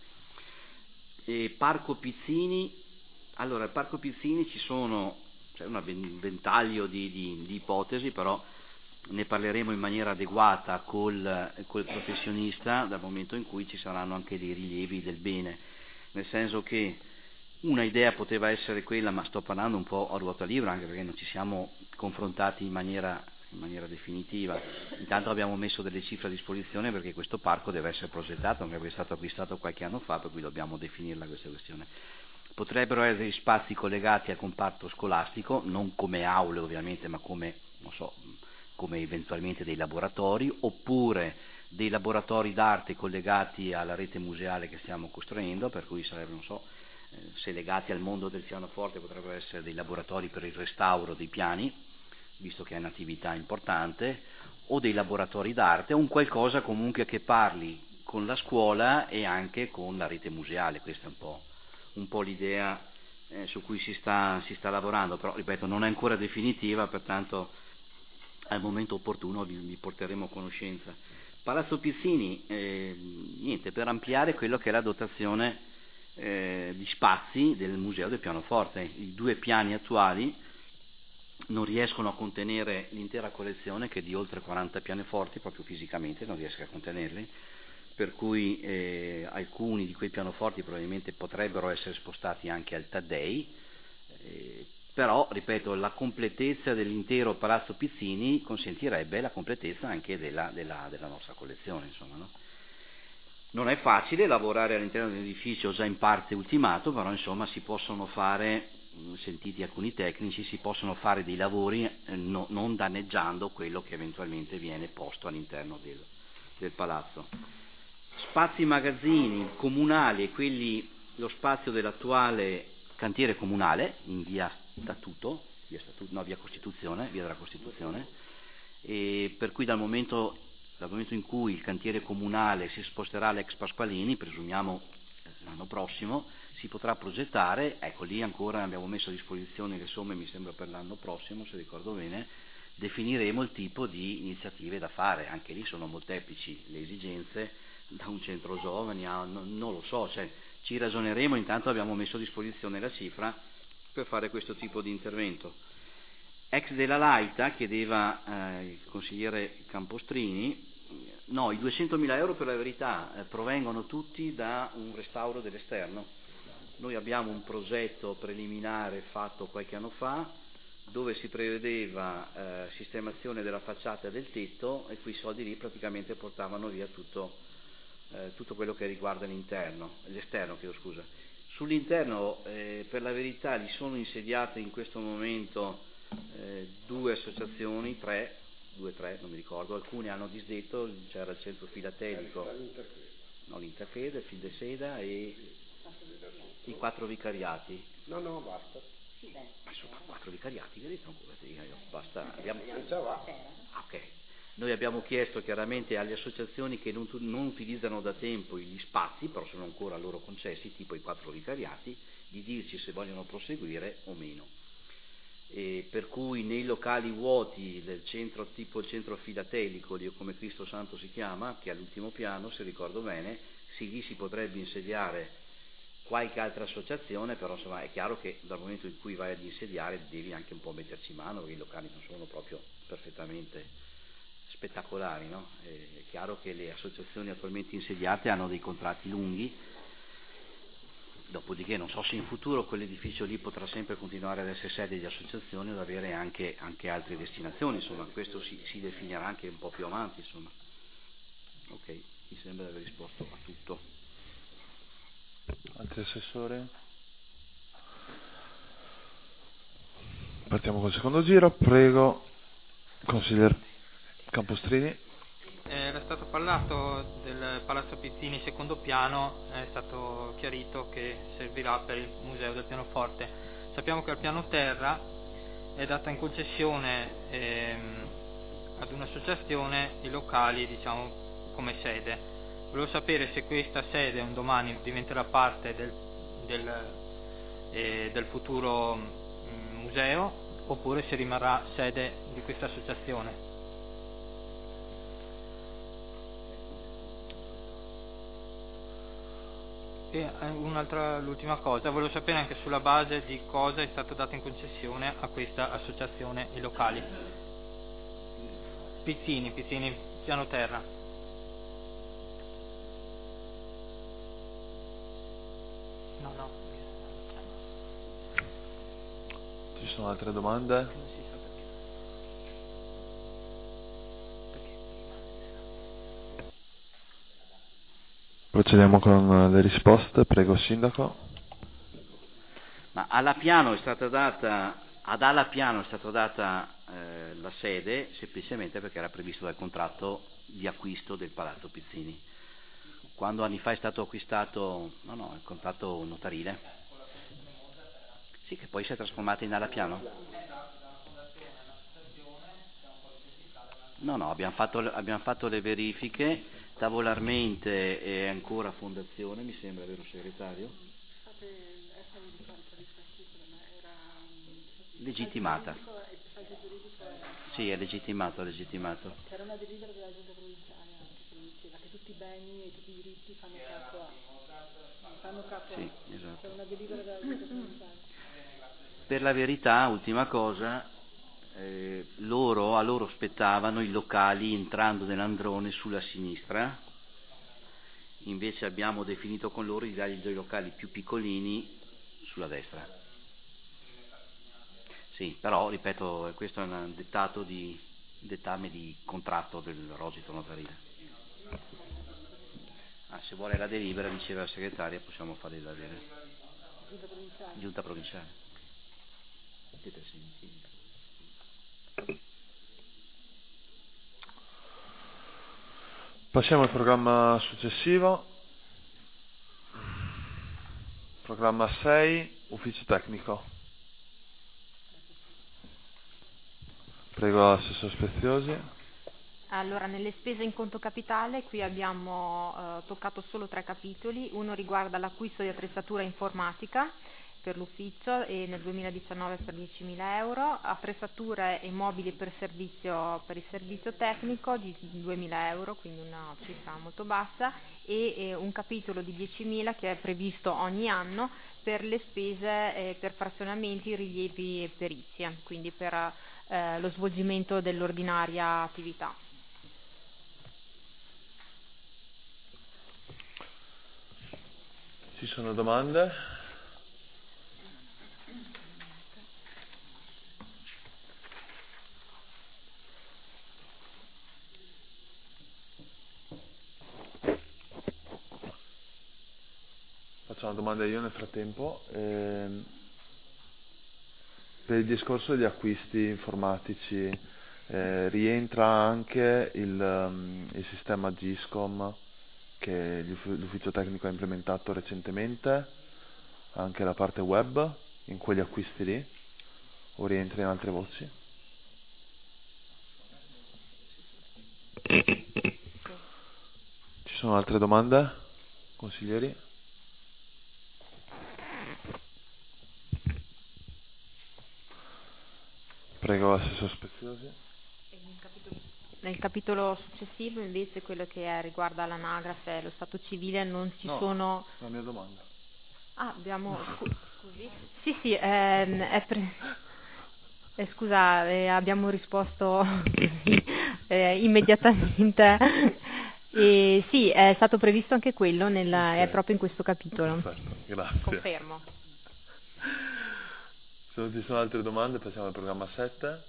E Parco Pizzini, allora il Parco Pizzini ci sono, c'è un ventaglio di, di, di ipotesi, però ne parleremo in maniera adeguata col, col professionista dal momento in cui ci saranno anche dei rilievi del bene, nel senso che Una idea poteva essere quella, ma sto parlando un po' a ruota libera, anche perché non ci siamo confrontati in maniera, in maniera definitiva. Intanto abbiamo messo delle cifre a disposizione perché questo parco deve essere progettato, anche perché è stato acquistato qualche anno fa, per cui dobbiamo definirla questa questione. Potrebbero essere spazi collegati al comparto scolastico, non come aule ovviamente, ma come, non so, come eventualmente dei laboratori, oppure dei laboratori d'arte collegati alla rete museale che stiamo costruendo, per cui sarebbero, non so, eh, se legati al mondo del pianoforte potrebbero essere dei laboratori per il restauro dei piani, visto che è un'attività importante, o dei laboratori d'arte, o un qualcosa comunque che parli con la scuola e anche con la rete museale. Questa è un po', un po' l'idea eh, su cui si sta, si sta lavorando, però ripeto non è ancora definitiva, pertanto al momento opportuno vi, vi porteremo a conoscenza. Palazzo Pizzini, eh, niente, per ampliare quello che è la dotazione eh, di spazi del Museo del Pianoforte. I due piani attuali non riescono a contenere l'intera collezione, che è di oltre quaranta pianoforti, proprio fisicamente non riesce a contenerli, per cui eh, alcuni di quei pianoforti probabilmente potrebbero essere spostati anche al Taddei, eh, però, ripeto, la completezza dell'intero Palazzo Pizzini consentirebbe la completezza anche della, della, della nostra collezione, insomma, no? Non è facile lavorare all'interno di un edificio già in parte ultimato, però insomma si possono fare, sentiti alcuni tecnici, si possono fare dei lavori eh, no, non danneggiando quello che eventualmente viene posto all'interno del, del palazzo. Spazi magazzini comunali e quelli, lo spazio dell'attuale cantiere comunale in via Statuto, via, Statuto, no, via Costituzione, via della Costituzione, e per cui dal momento, dal momento in cui il cantiere comunale si sposterà all'ex Pasqualini, presumiamo l'anno prossimo, si potrà progettare, ecco lì ancora abbiamo messo a disposizione le somme, mi sembra per l'anno prossimo, se ricordo bene, definiremo il tipo di iniziative da fare, anche lì sono molteplici le esigenze, da un centro giovani a, non, non lo so, cioè, ci ragioneremo, intanto abbiamo messo a disposizione la cifra per fare questo tipo di intervento. Ex della Laita, chiedeva eh, il consigliere Campostrini, no, i duecentomila euro per la verità eh, provengono tutti da un restauro dell'esterno. Noi abbiamo un progetto preliminare fatto qualche anno fa dove si prevedeva eh, sistemazione della facciata e del tetto, e quei soldi lì praticamente portavano via tutto, eh, tutto quello che riguarda l'interno, l'esterno, chiedo scusa. Sull'interno eh, per la verità li sono insediate in questo momento eh, due associazioni, tre, due tre, non mi ricordo, alcune hanno disdetto, c'era il centro filatelico, no, l'Interfede, il Fil de Seda e i quattro vicariati. No, no, basta. Ma sono quattro vicariati, che dicono, basta. Abbiamo... Ah, ok. Noi abbiamo chiesto chiaramente alle associazioni che non, non utilizzano da tempo gli spazi, però sono ancora loro concessi, tipo i quattro vicariati, di dirci se vogliono proseguire o meno. E per cui nei locali vuoti del centro, tipo il centro filatelico, Dio come Cristo Santo si chiama, che è all'ultimo piano, se ricordo bene, sì, lì si potrebbe insediare qualche altra associazione, però insomma è chiaro che dal momento in cui vai ad insediare devi anche un po' metterci mano, perché i locali non sono proprio perfettamente spettacolari, no? È chiaro che le associazioni attualmente insediate hanno dei contratti lunghi, dopodiché non so se in futuro quell'edificio lì potrà sempre continuare ad essere sede di associazioni o ad avere anche, anche altre destinazioni, insomma questo si, si definirà anche un po' più avanti, insomma. Ok, mi sembra di aver risposto a tutto. Altri assessori? Partiamo col secondo giro, prego, consigliere Campostrini. Era stato parlato del Palazzo Pizzini secondo piano, è stato chiarito che servirà per il Museo del Pianoforte. Sappiamo che al piano terra è data in concessione ehm, ad un'associazione i locali, diciamo, come sede. Volevo sapere se questa sede un domani diventerà parte del, del, eh, del futuro mh, museo, oppure se rimarrà sede di questa associazione. E un'altra, l'ultima cosa, volevo sapere anche sulla base di cosa è stato dato in concessione a questa associazione i locali. Pizzini, Pizzini, piano terra. No, no. sono altre domande? Non si sa perché. Perché? Procediamo con le risposte, prego Sindaco. Ma alla Piano è stata data, ad Alla Piano è stata data eh, la sede semplicemente perché era previsto dal contratto di acquisto del Palazzo Pizzini. Quando anni fa è stato acquistato, no no, il contratto notarile, sì, che poi si è trasformato in Alla Piano. No, no, abbiamo fatto, abbiamo fatto le verifiche, tavolarmente è ancora fondazione, mi sembra, vero segretario? Legittimata. Sì, è legittimato, è legittimato. C'era una delibera della giunta provinciale anche che diceva che tutti i beni e tutti i diritti fanno capo a. Fanno capo Sì, a. esatto. C'era una delibera della giunta provinciale. Per la verità, ultima cosa, eh, loro, a loro spettavano i locali entrando nell'androne sulla sinistra, invece abbiamo definito con loro di dargli dei locali più piccolini sulla destra. Sì, però, ripeto, questo è un dettato di, dettame di contratto del rogito notarile. Ah, se vuole la delibera, diceva la segretaria, possiamo farle da vedere. Giunta provinciale. Giunta provinciale. Passiamo al programma successivo. Programma sei, ufficio tecnico. Prego assessor Speziosi. Allora, nelle spese in conto capitale qui abbiamo eh, toccato solo tre capitoli. Uno riguarda l'acquisto di attrezzatura informatica per l'ufficio e nel duemiladiciannove per diecimila euro, attrezzature e mobili per, servizio, per il servizio tecnico di duemila euro, quindi una cifra molto bassa, e eh, un capitolo di diecimila che è previsto ogni anno per le spese eh, per frazionamenti, rilievi e perizie, quindi per eh, lo svolgimento dell'ordinaria attività. Ci sono domande? Faccio una domanda io nel frattempo. Ehm, per il discorso degli acquisti informatici, eh, rientra anche il, um, il sistema Giscom che l'ufficio tecnico ha implementato recentemente, anche la parte web in quegli acquisti lì, o rientra in altre voci? Ci sono altre domande, consiglieri? Prego assessor Speziosi. Nel capitolo successivo invece quello che è, riguarda l'anagrafe e lo stato civile non ci no, sono... la mia domanda. Ah, abbiamo... Scusi? Sì, sì, ehm, è pre... eh, scusa, eh, abbiamo risposto così, eh, immediatamente. E sì, è stato previsto anche quello, nel, Okay. è proprio in questo capitolo. Perfetto, grazie. Confermo. Se non ci sono altre domande passiamo al programma sette.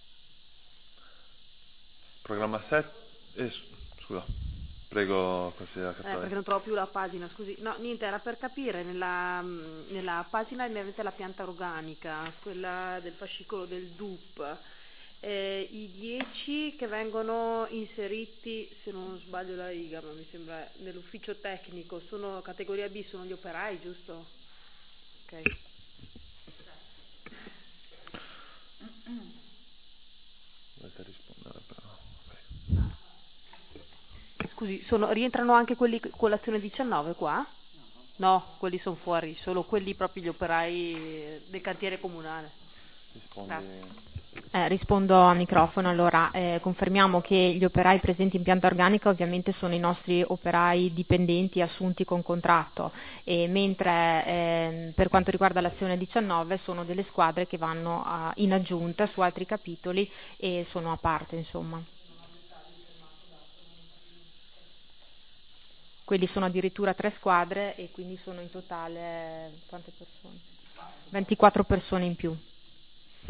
Programma sette, eh, scusa, prego consigliera Eh, Cattoli. perché non trovo più la pagina, scusi. No, niente, era per capire, nella, nella pagina mi avete la pianta organica, quella del fascicolo del D U P. Eh, I dieci che vengono inseriti, se non sbaglio la riga, ma mi sembra nell'ufficio tecnico, sono categoria B, sono gli operai, giusto? Ok. Dovete rispondere però. Okay. Scusi, sono, rientrano anche quelli con l'azione diciannove qua? No, quelli sono fuori, solo quelli proprio gli operai del cantiere comunale. Rispondi. Grazie. Eh, rispondo a microfono. Allora, eh, confermiamo che gli operai presenti in pianta organica ovviamente sono i nostri operai dipendenti assunti con contratto, e mentre eh, per quanto riguarda l'azione diciannove sono delle squadre che vanno a, in aggiunta su altri capitoli e sono a parte, insomma. Quelli sono addirittura tre squadre e quindi sono in totale quante persone? ventiquattro persone in più.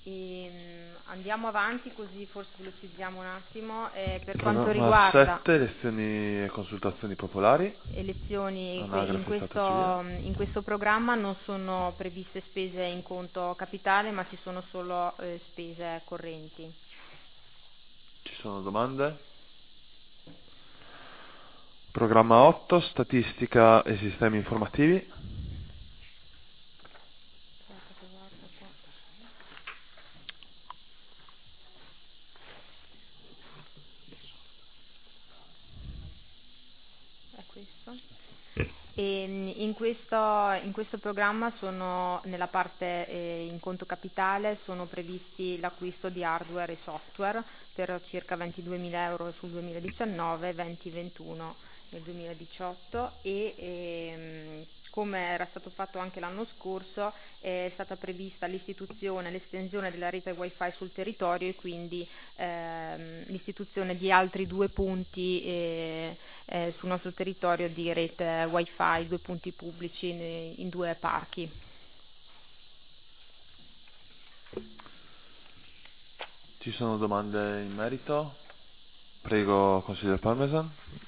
E, andiamo avanti così forse velocizziamo un attimo. Eh, per quanto Programma riguarda sette, elezioni e consultazioni popolari. elezioni, que- in Anagrafe questo, Stato civile. in questo programma non sono previste spese in conto capitale, ma ci sono solo eh, spese correnti. Ci sono domande? Programma otto, statistica e sistemi informativi. È questo. E in questo, in questo programma sono, nella parte eh, in conto capitale, sono previsti l'acquisto di hardware e software per circa ventiduemila euro sul duemiladiciannove, venti ventuno nel duemiladiciotto e ehm, come era stato fatto anche l'anno scorso è stata prevista l'istituzione, l'estensione della rete wifi sul territorio e quindi ehm, l'istituzione di altri due punti eh, eh, sul nostro territorio di rete wifi, due punti pubblici in, in due parchi. Ci sono domande in merito? Prego, consigliere Parmesan.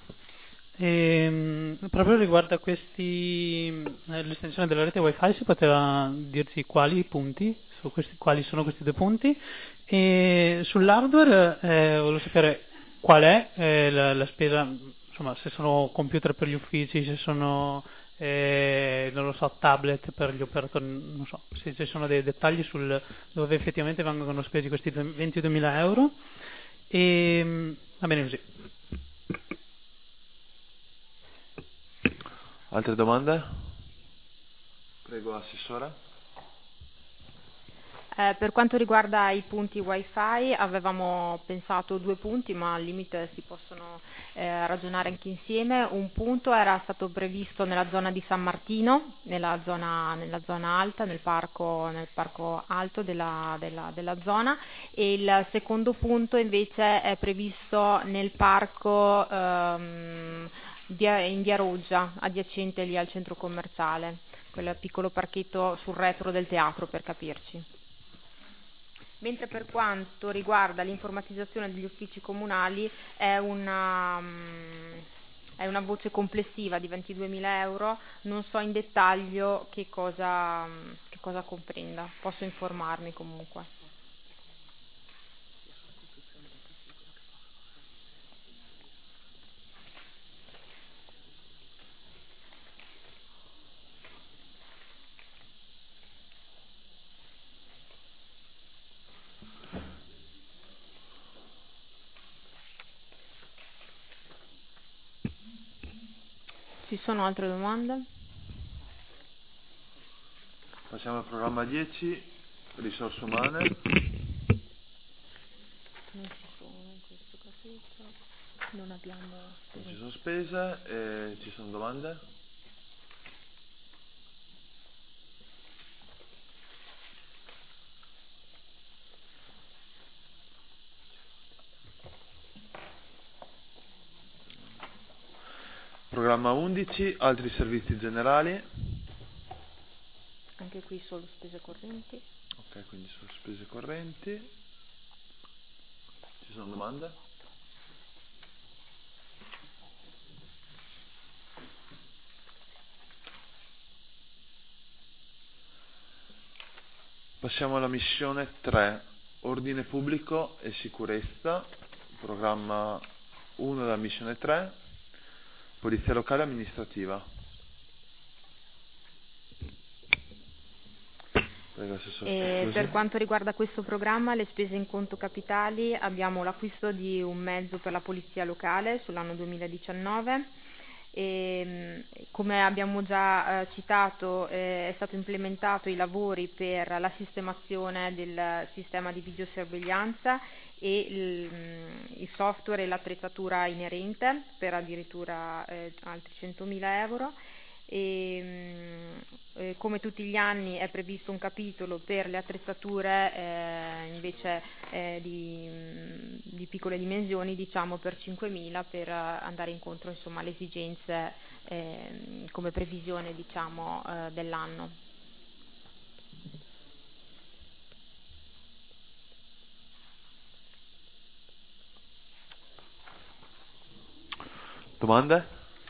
E, proprio riguardo a questi, eh, l'estensione della rete wifi, si poteva dirci quali punti, su questi, quali sono questi due punti, e sull'hardware eh, volevo sapere qual è eh, la, la spesa, insomma se sono computer per gli uffici, se sono eh, non lo so, tablet per gli operatori, non so, se ci sono dei dettagli sul dove effettivamente vengono spesi questi ventiduemila euro e va bene così. Altre domande? Prego, Assessore. Eh, per quanto riguarda i punti wifi avevamo pensato due punti, ma al limite si possono eh, ragionare anche insieme. Un punto era stato previsto nella zona di San Martino, nella zona, nella zona alta, nel parco, nel parco alto della, della, della zona, e il secondo punto invece è previsto nel parco ehm, via, in via Roggia, adiacente lì al centro commerciale, quel piccolo parchetto sul retro del teatro, per capirci. Mentre per quanto riguarda l'informatizzazione degli uffici comunali è una, è una voce complessiva di ventiduemila euro, non so in dettaglio che cosa, che cosa comprenda, posso informarmi comunque. Ci sono altre domande? Passiamo al programma dieci, risorse umane. Non ci sono in questo capitolo, non abbiamo... Non ci sono spese, e ci sono domande? Programma undici, altri servizi generali. Anche qui solo spese correnti. Ok, quindi sono spese correnti. Ci sono domande? Passiamo alla missione tre, ordine pubblico e sicurezza. Programma uno della missione tre. Polizia locale e amministrativa. Prego, E per quanto riguarda questo programma, le spese in conto capitali, abbiamo l'acquisto di un mezzo per la polizia locale sull'anno duemiladiciannove. E, come abbiamo già eh, citato, eh, è stato implementato i lavori per la sistemazione del sistema di videosorveglianza e il, il software e l'attrezzatura inerente per addirittura eh, altri centomila euro. E, eh, come tutti gli anni è previsto un capitolo per le attrezzature eh, invece eh, di, di piccole dimensioni, diciamo per cinquemila, per andare incontro insomma alle esigenze eh, come previsione diciamo eh, dell'anno. Domande?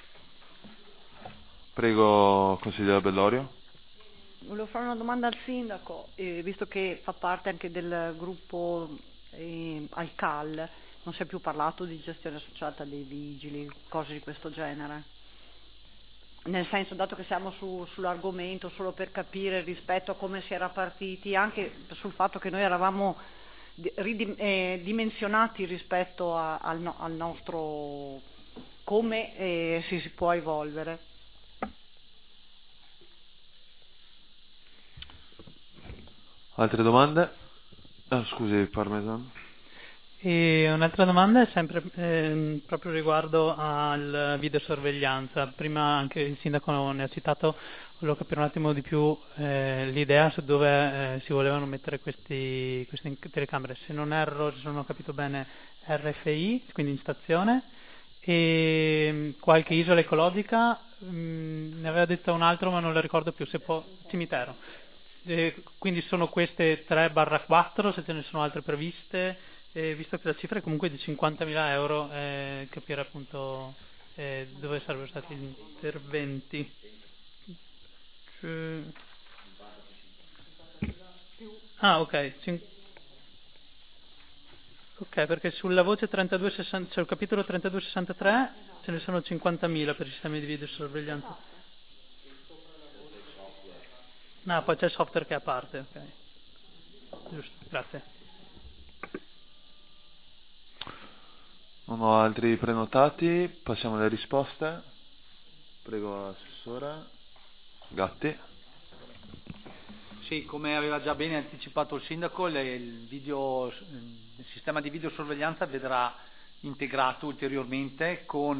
Prego, consigliere Bellorio. Volevo fare una domanda al sindaco, eh, visto che fa parte anche del gruppo eh, Alcal, non si è più parlato di gestione associata dei vigili, cose di questo genere. Nel senso, dato che siamo su, sull'argomento, solo per capire rispetto a come si era partiti, anche sul fatto che noi eravamo ridim- eh, dimensionati rispetto a, al, no, al nostro come eh, si, si può evolvere. Altre domande? Oh, scusi, Parmesan. E un'altra domanda è sempre eh, proprio riguardo al videosorveglianza. Prima anche il sindaco ne ha citato, volevo capire un attimo di più eh, l'idea su dove eh, si volevano mettere questi, queste telecamere. Se non erro, se non ho capito bene, R F I, quindi in stazione, e qualche isola ecologica, mh, ne aveva detto un altro ma non lo ricordo più, se può, cimitero. Eh, quindi sono queste tre barra quattro, se ce ne sono altre previste, eh, visto che la cifra è comunque di cinquantamila euro, eh, capire appunto eh, dove sarebbero stati gli interventi. Eh, ah, ok. Cin- ok, perché sulla voce trentadue sessanta, cioè il capitolo trentadue sessantatré ce ne sono cinquantamila per i sistemi di videosorveglianza. No, poi c'è il software che è a parte, ok. Giusto, grazie. Non ho altri prenotati, passiamo alle risposte. Prego, assessore. Gatti. Sì, come aveva già bene anticipato il sindaco, le, il, video, il sistema di videosorveglianza vedrà integrato ulteriormente con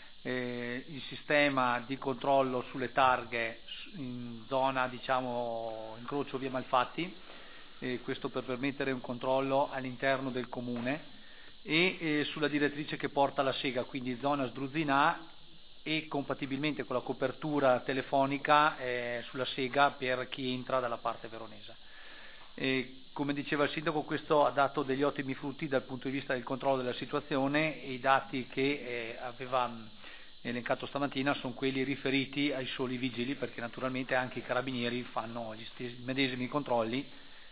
eh, il sistema di controllo sulle targhe in zona, diciamo, incrocio via Malfatti, eh, questo per permettere un controllo all'interno del comune, e eh, sulla direttrice che porta la Sega, quindi zona Sdruzzinà, e compatibilmente con la copertura telefonica eh, sulla Sega per chi entra dalla parte veronese. E, come diceva il sindaco, questo ha dato degli ottimi frutti dal punto di vista del controllo della situazione, e i dati che eh, aveva elencato stamattina sono quelli riferiti ai soli vigili, perché naturalmente anche i carabinieri fanno gli stessi medesimi controlli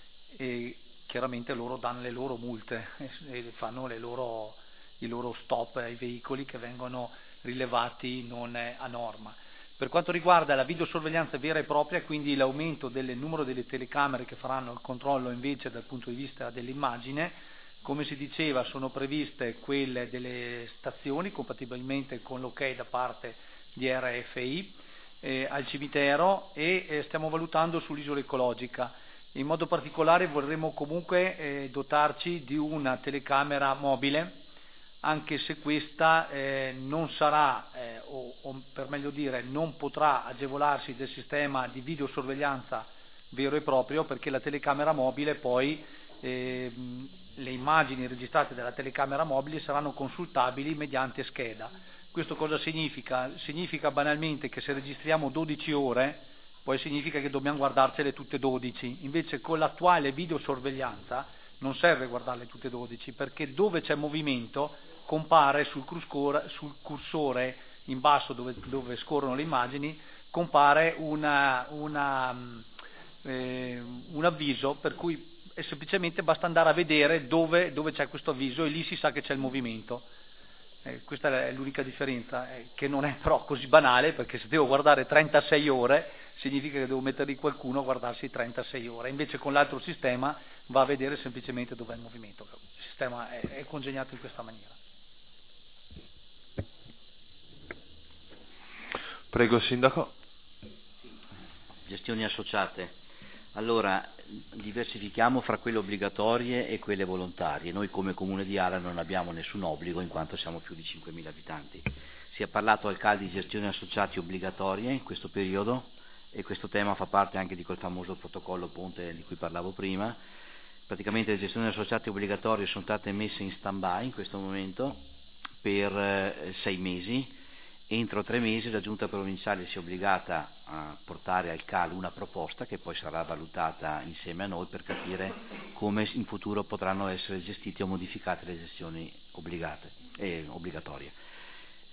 e chiaramente loro danno le loro multe e fanno le loro, i loro stop ai veicoli che vengono rilevati non a norma. Per quanto riguarda la videosorveglianza vera e propria, quindi l'aumento del numero delle telecamere che faranno il controllo invece dal punto di vista dell'immagine, come si diceva sono previste quelle delle stazioni compatibilmente con l'ok da parte di R F I eh, al cimitero, e eh, stiamo valutando sull'isola ecologica. In modo particolare vorremmo comunque eh, dotarci di una telecamera mobile, anche se questa eh, non sarà, eh, o, o per meglio dire, non potrà agevolarsi del sistema di videosorveglianza vero e proprio, perché la telecamera mobile poi, eh, le immagini registrate dalla telecamera mobile saranno consultabili mediante scheda. Questo cosa significa? Significa banalmente che se registriamo dodici ore, poi significa che dobbiamo guardarcele tutte dodici, invece con l'attuale videosorveglianza non serve guardarle tutte dodici, perché dove c'è movimento compare sul cursore, sul cursore in basso dove, dove scorrono le immagini, compare una, una, eh, un avviso, per cui è semplicemente basta andare a vedere dove, dove c'è questo avviso e lì si sa che c'è il movimento. Eh, questa è l'unica differenza, eh, che non è però così banale, perché se devo guardare trentasei ore significa che devo mettere qualcuno a guardarsi trentasei ore, invece con l'altro sistema va a vedere semplicemente dov'è il movimento. Il sistema è, è congegnato in questa maniera. Prego, sindaco. Gestioni associate. Allora, diversifichiamo fra quelle obbligatorie e quelle volontarie. Noi come Comune di Ala non abbiamo nessun obbligo in quanto siamo più di cinquemila abitanti. Si è parlato al C A L di gestioni associate obbligatorie in questo periodo, e questo tema fa parte anche di quel famoso protocollo ponte di cui parlavo prima. Praticamente le gestioni associate obbligatorie sono state messe in stand-by in questo momento per eh, sei mesi. Entro tre mesi la Giunta provinciale si è obbligata a portare al C A L una proposta che poi sarà valutata insieme a noi per capire come in futuro potranno essere gestite o modificate le gestioni obbligate e obbligatorie.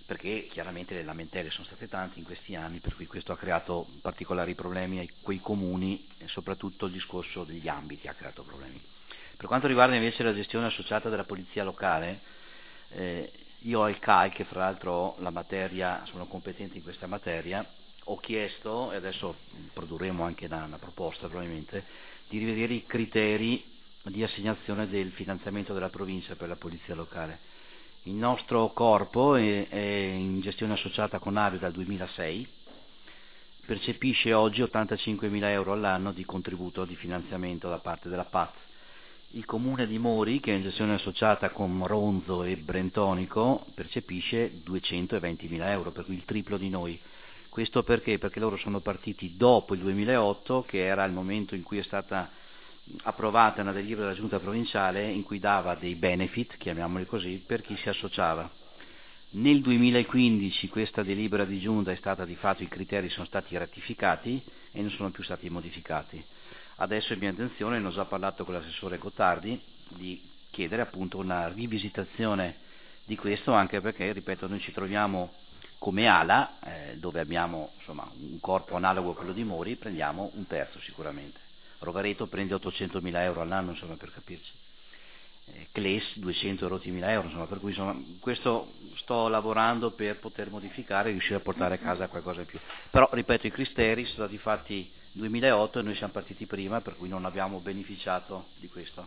perché chiaramente le lamentele sono state tante in questi anni, per cui questo ha creato particolari problemi a quei comuni e soprattutto il discorso degli ambiti ha creato problemi. Per quanto riguarda invece la gestione associata della polizia locale, eh, io al C A I, che fra l'altro ho la materia, sono competente in questa materia, ho chiesto, e adesso produrremo anche una, una proposta probabilmente, di rivedere i criteri di assegnazione del finanziamento della provincia per la polizia locale. Il nostro corpo è, è in gestione associata con Avio dal duemilasei, percepisce oggi ottantacinquemila euro all'anno di contributo di finanziamento da parte della P A Z. Il comune di Mori, che è in gestione associata con Ronzo e Brentonico, percepisce duecentoventimila euro, per cui il triplo di noi. Questo perché? Perché loro sono partiti dopo il duemilaotto, che era il momento in cui è stata approvata una delibera della giunta provinciale in cui dava dei benefit, chiamiamoli così, per chi si associava. Nel duemilaquindici questa delibera di giunta è stata di fatto, i criteri sono stati ratificati e non sono più stati modificati. Adesso è mia intenzione, ne ho già parlato con l'assessore Gottardi, di chiedere appunto una rivisitazione di questo, anche perché, ripeto, noi ci troviamo come ALA, eh, dove abbiamo insomma un corpo analogo a quello di Mori, prendiamo un terzo sicuramente. Rovereto prende ottocentomila euro all'anno, insomma, per capirci. Eh, Cles duecentomila euro, insomma, per cui insomma, questo sto lavorando per poter modificare e riuscire a portare a casa qualcosa in più. Però, ripeto, i criteri sono stati fatti duemilaotto e noi siamo partiti prima, per cui non abbiamo beneficiato di questo.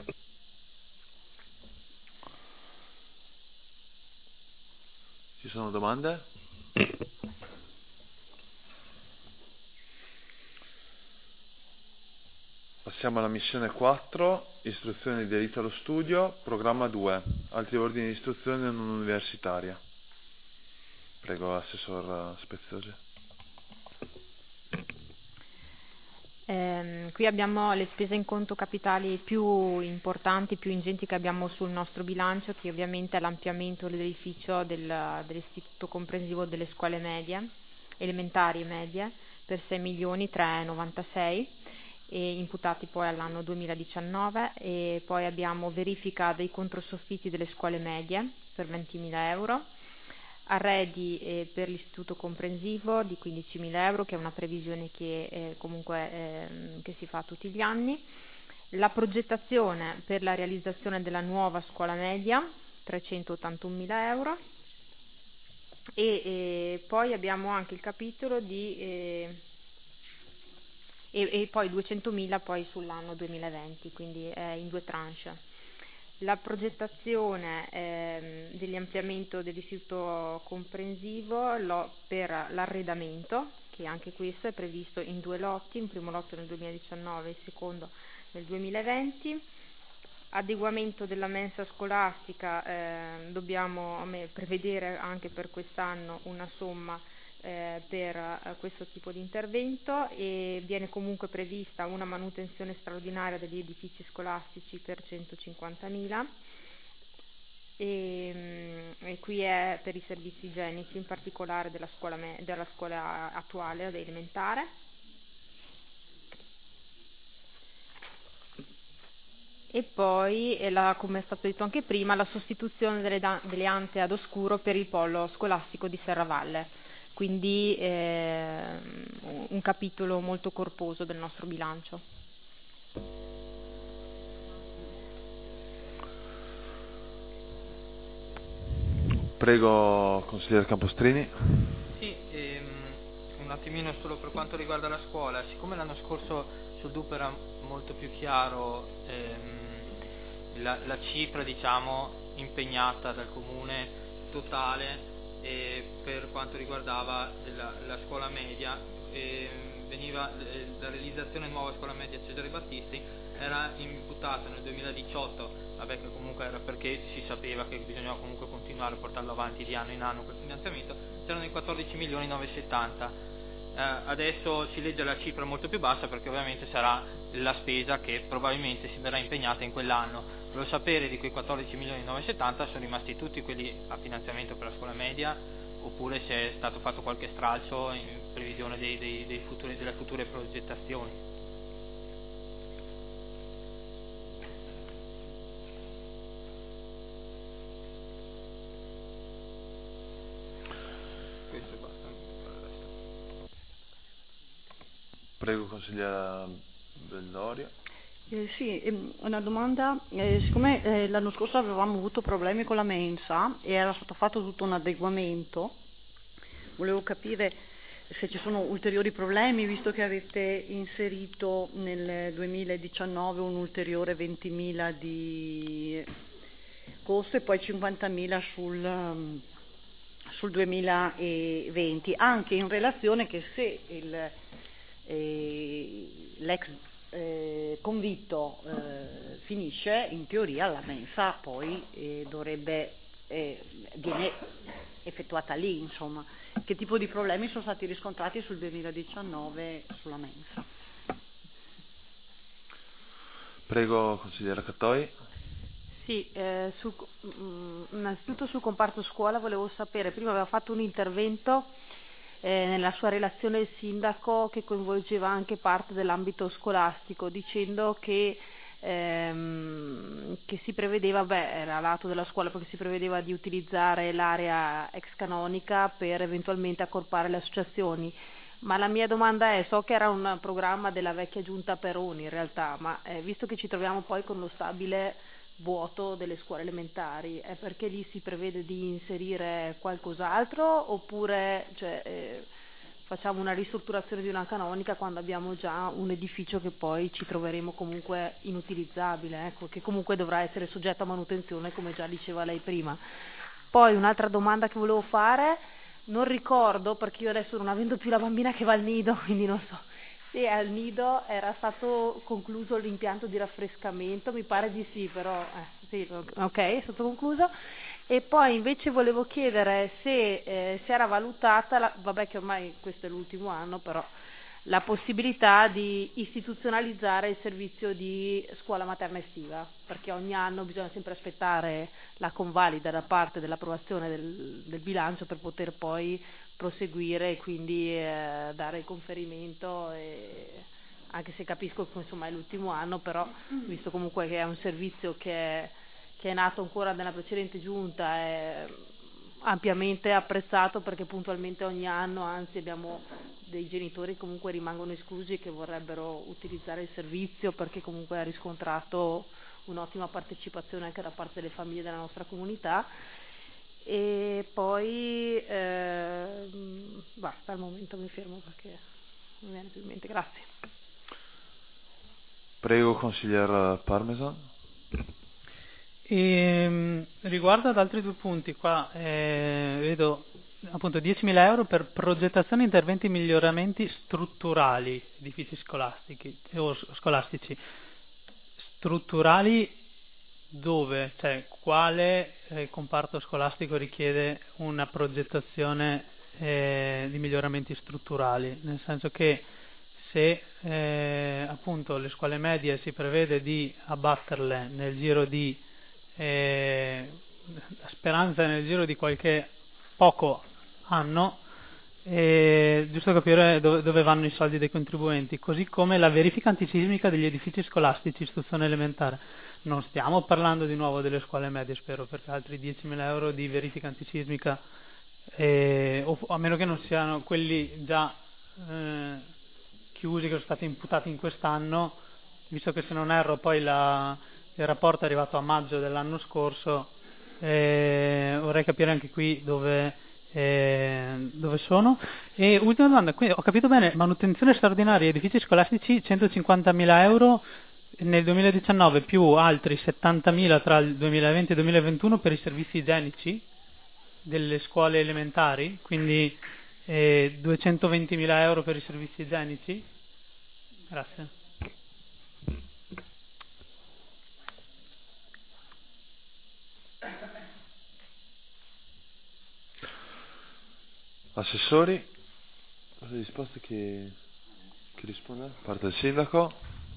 Ci sono domande? Passiamo alla missione quattro, istruzione di diritto allo studio, programma due, altri ordini di istruzione non universitaria. Prego, assessor Speziosi. Eh, qui abbiamo le spese in conto capitali più importanti, più ingenti che abbiamo sul nostro bilancio, che ovviamente è l'ampliamento dell'edificio del, dell'istituto comprensivo delle scuole medie, elementari e medie, per sei milioni trecentonovantasei, e imputati poi all'anno duemiladiciannove, e poi abbiamo verifica dei controsoffitti delle scuole medie per ventimila euro, arredi eh, per l'istituto comprensivo di quindicimila euro, che è una previsione che eh, comunque eh, che si fa tutti gli anni, la progettazione per la realizzazione della nuova scuola media trecentottantunomila euro, e eh, poi abbiamo anche il capitolo di eh, e, e poi duecentomila poi sull'anno duemilaventi, quindi è in due tranche. La progettazione ehm, dell'ampliamento dell'istituto comprensivo lo, per l'arredamento, che anche questo è previsto in due lotti, un primo lotto nel duemiladiciannove e il secondo nel duemilaventi. Adeguamento della mensa scolastica, eh, dobbiamo prevedere anche per quest'anno una somma eh, per eh, questo tipo di intervento, e viene comunque prevista una manutenzione straordinaria degli edifici scolastici per centocinquantamila, e, e qui è per i servizi igienici, in particolare della scuola, me- della scuola attuale, elementare. E poi, e la, come è stato detto anche prima, la sostituzione delle, da- delle ante ad oscuro per il polo scolastico di Serravalle, quindi eh, un capitolo molto corposo del nostro bilancio. Prego, consigliere Campostrini. Sì, ehm, un attimino solo per quanto riguarda la scuola, siccome l'anno scorso sul D U P era molto più chiaro ehm, la, la cifra, diciamo, impegnata dal Comune totale eh, per quanto riguardava la, la scuola media, eh, veniva eh, la realizzazione di nuova scuola media Cesare Battisti, era imputata nel duemiladiciotto, vabbè, che comunque era perché si sapeva che bisognava comunque continuare a portarlo avanti di anno in anno quel finanziamento, c'erano i quattordici milioni novecentosettanta. Eh, adesso si legge la cifra molto più bassa, perché ovviamente sarà la spesa che probabilmente si verrà impegnata in quell'anno. Volevo sapere, di quei quattordici milioni novecentosettanta sono rimasti tutti quelli a finanziamento per la scuola media, oppure se è stato fatto qualche stralcio in previsione dei, dei, dei futuri, delle future progettazioni. Prego consigliera Bellorio. Eh, sì, ehm, una domanda, eh, siccome eh, l'anno scorso avevamo avuto problemi con la mensa e era stato fatto tutto un adeguamento, volevo capire se ci sono ulteriori problemi, visto che avete inserito nel duemiladiciannove un ulteriore ventimila di costo e poi cinquantamila sul, um, sul duemilaventi, anche in relazione che se il, eh, l'ex eh, convitto eh, finisce, in teoria la mensa poi eh, dovrebbe eh, viene effettuata lì, insomma. Che tipo di problemi sono stati riscontrati sul duemiladiciannove sulla mensa? Prego consigliera Cattoi. Sì, eh, su, mh, innanzitutto sul comparto scuola volevo sapere, prima aveva fatto un intervento eh, nella sua relazione il sindaco che coinvolgeva anche parte dell'ambito scolastico, dicendo che, ehm, che si prevedeva, beh era lato della scuola perché si prevedeva di utilizzare l'area ex canonica per eventualmente accorpare le associazioni. Ma la mia domanda è, so che era un programma della vecchia giunta Peroni in realtà, ma eh, visto che ci troviamo poi con lo stabile vuoto delle scuole elementari, è perché lì si prevede di inserire qualcos'altro oppure cioè, eh, facciamo una ristrutturazione di una canonica quando abbiamo già un edificio che poi ci troveremo comunque inutilizzabile, ecco, che comunque dovrà essere soggetto a manutenzione come già diceva lei prima. Poi un'altra domanda che volevo fare, non ricordo perché io adesso non avendo più la bambina che va al nido, quindi non so se al nido era stato concluso l'impianto di raffrescamento, mi pare di sì, però eh, sì, ok, è stato concluso. E poi invece volevo chiedere se eh, si era valutata, la, vabbè che ormai questo è l'ultimo anno, però la possibilità di istituzionalizzare il servizio di scuola materna estiva, perché ogni anno bisogna sempre aspettare la convalida da parte dell'approvazione del, del bilancio per poter poi proseguire e quindi eh, dare il conferimento, e, anche se capisco che insomma è l'ultimo anno, però visto comunque che è un servizio che è, che è nato ancora nella precedente giunta, è ampiamente apprezzato perché puntualmente ogni anno, anzi abbiamo dei genitori che comunque rimangono esclusi che vorrebbero utilizzare il servizio perché comunque ha riscontrato un'ottima partecipazione anche da parte delle famiglie della nostra comunità. E poi eh, basta, al momento mi fermo perché non mi viene più in mente. Grazie. Prego consigliera Parmesan. E, riguardo ad altri due punti qua, eh, vedo appunto diecimila euro per progettazione, interventi e miglioramenti strutturali, edifici scolastici, o scolastici. Strutturali dove? Cioè quale eh, comparto scolastico richiede una progettazione eh, di miglioramenti strutturali? Nel senso che se eh, appunto le scuole medie si prevede di abbatterle nel giro di eh, la speranza è nel giro di qualche poco anno, eh, giusto capire dove, dove vanno i soldi dei contribuenti, così come la verifica antisismica degli edifici scolastici, istruzione elementare. Non stiamo parlando di nuovo delle scuole medie, spero, perché altri diecimila euro di verifica antisismica, eh, o a meno che non siano quelli già eh, chiusi che sono stati imputati in quest'anno, visto che se non erro poi la, il rapporto è arrivato a maggio dell'anno scorso. Eh, vorrei capire anche qui dove, eh, dove sono. E ultima domanda, quindi ho capito bene, manutenzione straordinaria edifici scolastici centocinquantamila euro nel duemiladiciannove più altri settantamila tra il duemilaventi e il duemilaventuno per i servizi igienici delle scuole elementari, quindi eh, duecentoventimila euro per i servizi igienici. Grazie. Assessori, la risposta che, che risponde? Parte del sindaco.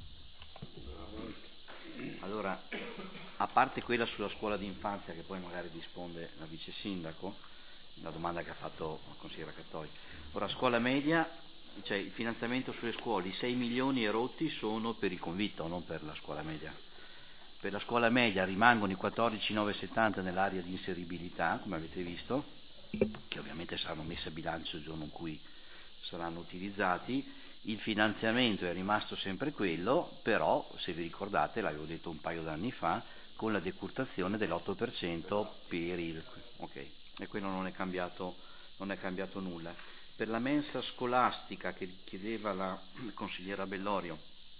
Allora, a parte quella sulla scuola di infanzia che poi magari risponde la vice sindaco, la domanda che ha fatto la consigliera Cattoi. Ora, scuola media, cioè il finanziamento sulle scuole, i sei milioni e rotti sono per il convitto, non per la scuola media. Per la scuola media rimangono i quattordici mila novecentosettanta nell'area di inseribilità, come avete visto, che ovviamente saranno messe a bilancio il giorno in cui saranno utilizzati, Il finanziamento è rimasto sempre quello, però se vi ricordate, l'avevo detto un paio d'anni fa, con la decurtazione dell'otto per cento per il... ok, e quello non è cambiato, non è cambiato nulla. Per la mensa scolastica che chiedeva la consigliera Bellorio,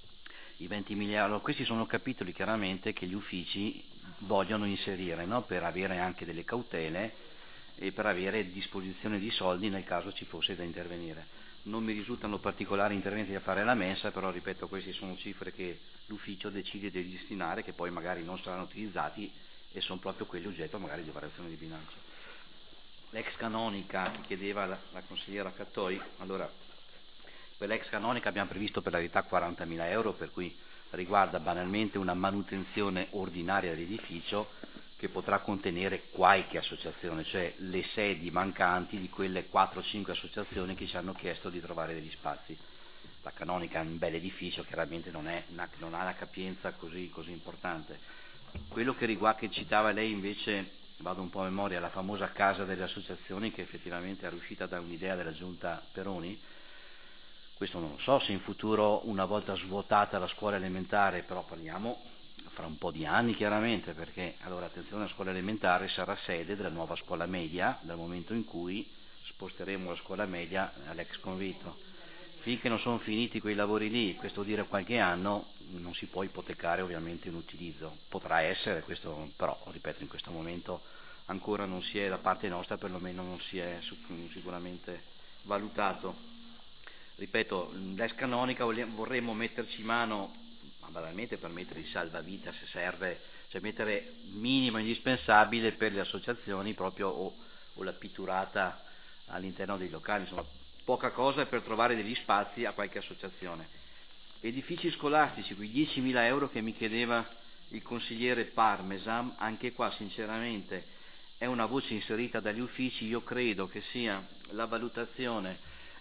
i venti miliardi, allora, questi sono capitoli chiaramente che gli uffici vogliono inserire, no? Per avere anche delle cautele e per avere disposizione di soldi nel caso ci fosse da intervenire. Non mi risultano particolari interventi da fare alla mensa, però ripeto, queste sono cifre che l'ufficio decide di destinare, che poi magari non saranno utilizzati e sono proprio quelli oggetto magari di variazione di bilancio. L'ex canonica che chiedeva la, la consigliera Cattoi, allora per l'ex canonica abbiamo previsto per la verità quarantamila euro, per cui riguarda banalmente una manutenzione ordinaria dell'edificio che potrà contenere qualche associazione, cioè le sedi mancanti di quelle quattro cinque associazioni che ci hanno chiesto di trovare degli spazi. La canonica è un bel edificio, chiaramente non, è una, non ha una capienza così, così importante. Quello che riguarda, che citava lei invece, vado un po' a memoria, la famosa casa delle associazioni che effettivamente è riuscita da un'idea della giunta Peroni, questo non lo so se in futuro, una volta svuotata la scuola elementare, però parliamo fra un po' di anni chiaramente, perché allora attenzione, la scuola elementare sarà sede della nuova scuola media dal momento in cui sposteremo la scuola media all'ex convitto. Finché non sono finiti quei lavori lì, questo dire qualche anno, non si può ipotecare ovviamente un utilizzo, potrà essere questo, però ripeto in questo momento ancora non si è, da parte nostra perlomeno non si è sicuramente valutato. Ripeto, l'ex canonica vorremmo metterci mano, ma banalmente per mettere il salvavita se serve, cioè mettere minimo indispensabile per le associazioni proprio o, o la pitturata all'interno dei locali, insomma poca cosa per trovare degli spazi a qualche associazione. Edifici scolastici, quei diecimila euro che mi chiedeva il consigliere Parmesan, anche qua sinceramente è una voce inserita dagli uffici, io credo che sia la valutazione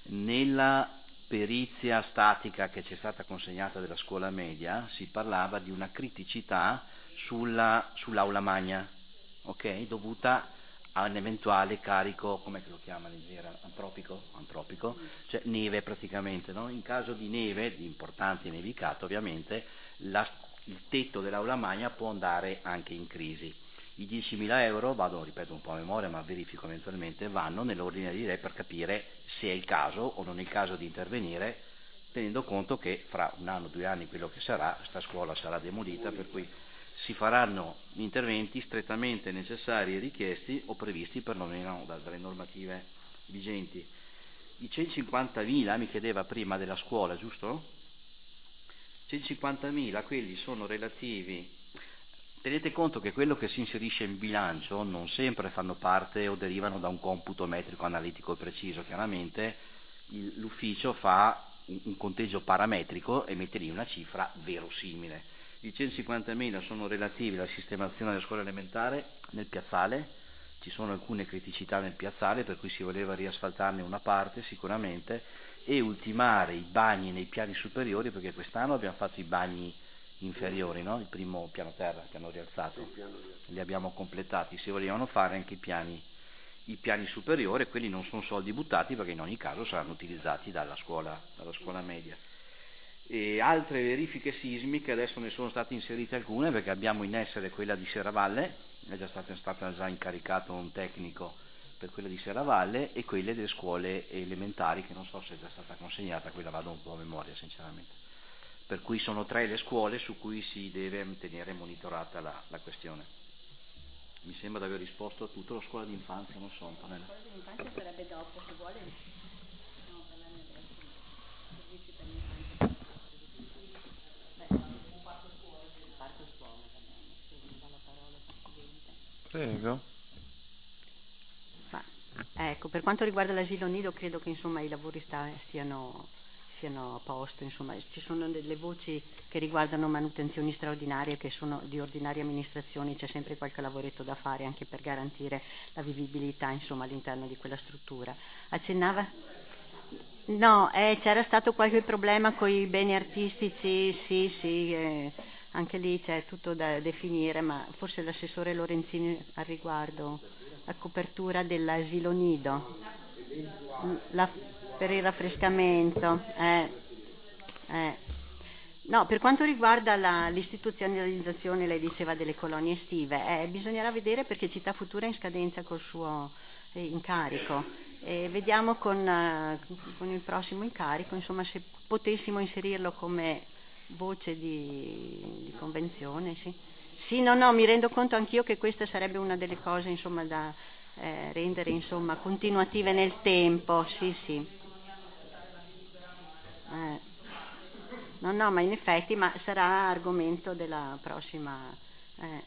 nella perizia statica che ci è stata consegnata della scuola media, si parlava di una criticità sulla, sull'aula magna, ok? Dovuta a un eventuale carico, come lo chiamano in genere, antropico, antropico, cioè neve praticamente, no? In caso di neve, di importante nevicato ovviamente, la, il tetto dell'aula magna può andare anche in crisi. I diecimila euro, vado, ripeto un po' a memoria, ma verifico eventualmente, vanno nell'ordine di idee per capire se è il caso o non è il caso di intervenire, tenendo conto che fra un anno, due anni, quello che sarà, questa scuola sarà demolita, per cui si faranno interventi strettamente necessari e richiesti o previsti perlomeno dalle normative vigenti. I centocinquantamila mi chiedeva prima della scuola, giusto? centocinquantamila, quelli sono relativi. Tenete conto che quello che si inserisce in bilancio non sempre fanno parte o derivano da un computo metrico analitico preciso, chiaramente il, l'ufficio fa un, un conteggio parametrico e mette lì una cifra verosimile. I centocinquantamila sono relativi alla sistemazione della scuola elementare nel piazzale, ci sono alcune criticità nel piazzale per cui si voleva riasfaltarne una parte sicuramente e ultimare i bagni nei piani superiori, perché quest'anno abbiamo fatto i bagni inferiori, no? Il primo piano terra che hanno rialzato, li abbiamo completati, si volevano fare anche i piani, i piani superiori, quelli non sono soldi buttati perché in ogni caso saranno utilizzati dalla scuola, dalla scuola media. E altre verifiche sismiche, adesso ne sono state inserite alcune perché abbiamo in essere quella di Serravalle, è già stato, è stato già incaricato un tecnico per quella di Serravalle, e quelle delle scuole elementari che non so se è già stata consegnata, quella vado un po' a memoria sinceramente. Per cui sono tre le scuole su cui si deve tenere monitorata la, la questione. Mi sembra di aver risposto a tutto. La scuola d'infanzia, non so, Antonella. La scuola d'infanzia sarebbe dopo, se vuole. No, per l'anno adesso. Servizi per l'infanzia. Beh, un quarto scuola. Un quarto scuola, se mi dà la parola Presidente. Prego. Ma, ecco, per quanto riguarda l'asilo nido, credo che insomma i lavori sta, stiano... siano a posto, insomma ci sono delle voci che riguardano manutenzioni straordinarie che sono di ordinaria amministrazione, c'è sempre qualche lavoretto da fare anche per garantire la vivibilità insomma all'interno di quella struttura. Accennava? No, eh, c'era stato qualche problema con i beni artistici, sì, sì, eh, anche lì c'è tutto da definire, ma forse l'assessore Lorenzini al riguardo, la copertura dell'asilo nido, la per il raffrescamento, eh, Eh. No, per quanto riguarda la, l'istituzionalizzazione, lei diceva, delle colonie estive, eh, bisognerà vedere perché Città Futura è in scadenza col suo eh, incarico. E vediamo con, eh, con il prossimo incarico, insomma, se potessimo inserirlo come voce di, di convenzione, sì. Sì, no, no, mi rendo conto anch'io che questa sarebbe una delle cose, insomma, da eh, rendere, insomma, continuative nel tempo, sì, sì. Eh. No, no, ma in effetti ma sarà argomento della prossima. Eh.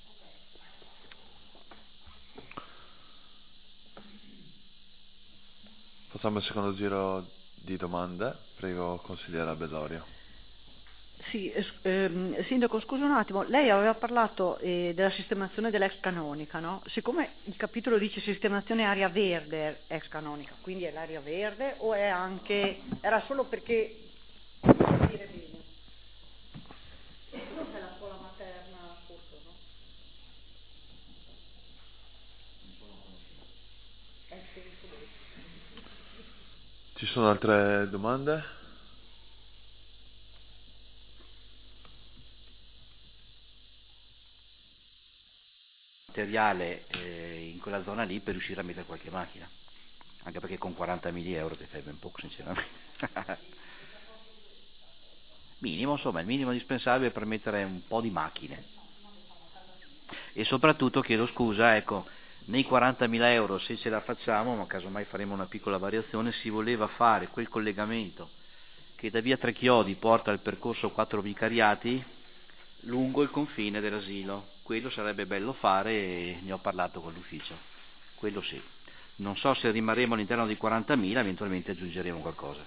Facciamo il secondo giro di domande. Prego, consigliera Bellorio. Sì, eh, ehm, Sindaco, scusa un attimo, lei aveva parlato eh, della sistemazione dell'ex canonica, no? Siccome il capitolo dice sistemazione area verde ex canonica, quindi è l'area verde o è anche, era solo perché dire bene. Non c'è la scuola materna a Corso, no? È il senso del- Ci sono altre domande? Materiale eh, in quella zona lì per riuscire a mettere qualche macchina, anche perché con quarantamila euro che fai ben poco sinceramente. Minimo, insomma, il minimo indispensabile per mettere un po' di macchine. E soprattutto chiedo scusa, ecco, nei quarantamila euro se ce la facciamo, ma casomai faremo una piccola variazione, si voleva fare quel collegamento che da via Tre Chiodi porta al percorso quattro vicariati lungo il confine dell'asilo. Quello sarebbe bello fare e ne ho parlato con l'ufficio. Quello sì. Non so se rimarremo all'interno di quarantamila, eventualmente aggiungeremo qualcosa.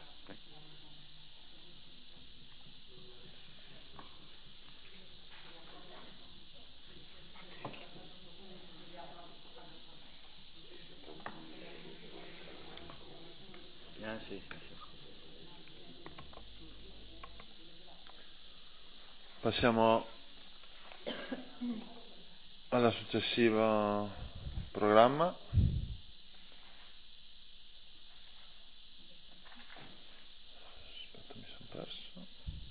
Ah, sì, sì, sì. Passiamo alla successiva programma. Aspetta, mi sono perso.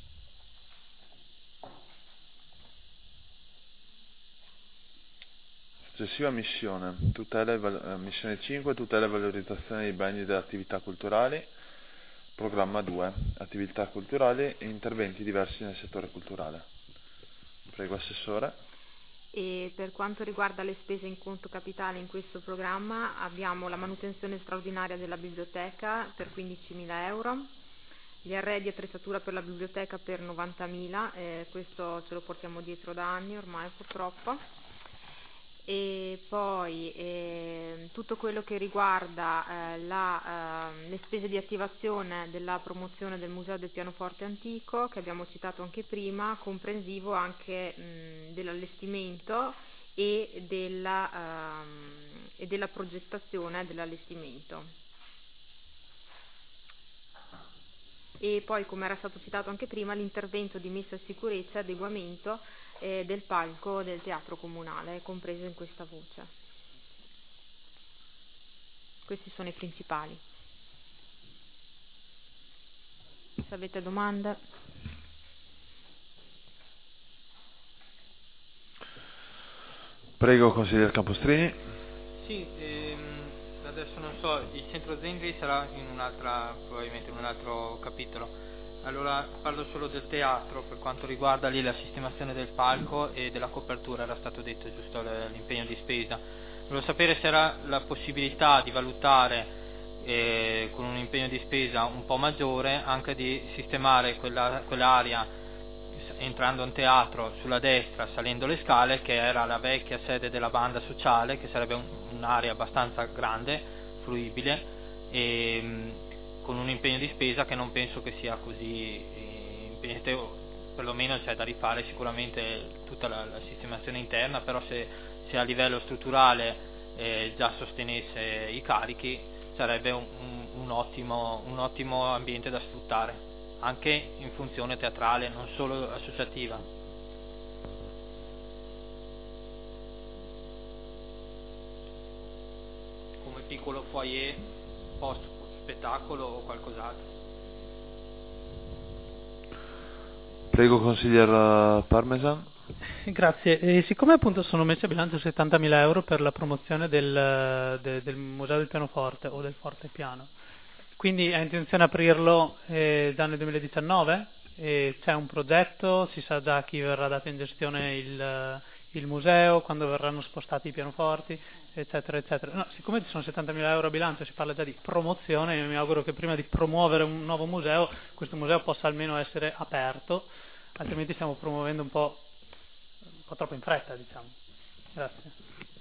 Successiva missione, tutela e val- eh, missione cinque, tutela e valorizzazione dei beni delle attività culturali, programma due, attività culturali e interventi diversi nel settore culturale. Prego, Assessore. E per quanto riguarda le spese in conto capitale in questo programma abbiamo la manutenzione straordinaria della biblioteca per quindicimila euro, gli arredi e attrezzatura per la biblioteca per novantamila, eh, questo ce lo portiamo dietro da anni ormai purtroppo. E poi eh, tutto quello che riguarda eh, la, eh, le spese di attivazione della promozione del Museo del Pianoforte Antico, che abbiamo citato anche prima, comprensivo anche mh, dell'allestimento e della, ehm, e della progettazione dell'allestimento. E poi, come era stato citato anche prima, l'intervento di messa in sicurezza e adeguamento eh, del palco del teatro comunale, compreso in questa voce. Questi sono i principali. Se avete domande. Prego, consigliere Campostrini. Sì, ehm, adesso non so, il centro Zengri sarà in un'altra, probabilmente in un altro capitolo. Allora parlo solo del teatro per quanto riguarda lì la sistemazione del palco e della copertura, era stato detto giusto l'impegno di spesa. Volevo sapere se era la possibilità di valutare eh, con un impegno di spesa un po' maggiore anche di sistemare quella, quell'area entrando in teatro sulla destra salendo le scale, che era la vecchia sede della banda sociale, che sarebbe un, un'area abbastanza grande, fruibile, e con un impegno di spesa che non penso che sia così eh, impegnativo, perlomeno c'è da rifare sicuramente tutta la, la sistemazione interna, però se, se a livello strutturale eh, già sostenesse i carichi sarebbe un, un, un, ottimo, un ottimo ambiente da sfruttare, anche in funzione teatrale, non solo associativa. Come piccolo foyer post spettacolo o qualcos'altro. Prego consigliere Parmesan. Grazie, e siccome appunto sono messi a bilancio settantamila euro per la promozione del, de, del Museo del Pianoforte o del Forte Piano, quindi ha intenzione di aprirlo eh, già nel duemiladiciannove? E c'è un progetto, si sa già chi verrà dato in gestione il, il museo, quando verranno spostati i pianoforti, eccetera, eccetera. No, siccome ci sono settantamila euro a bilancio, si parla già di promozione, io mi auguro che prima di promuovere un nuovo museo, questo museo possa almeno essere aperto, altrimenti stiamo promuovendo un po', un po' troppo in fretta, diciamo. Grazie.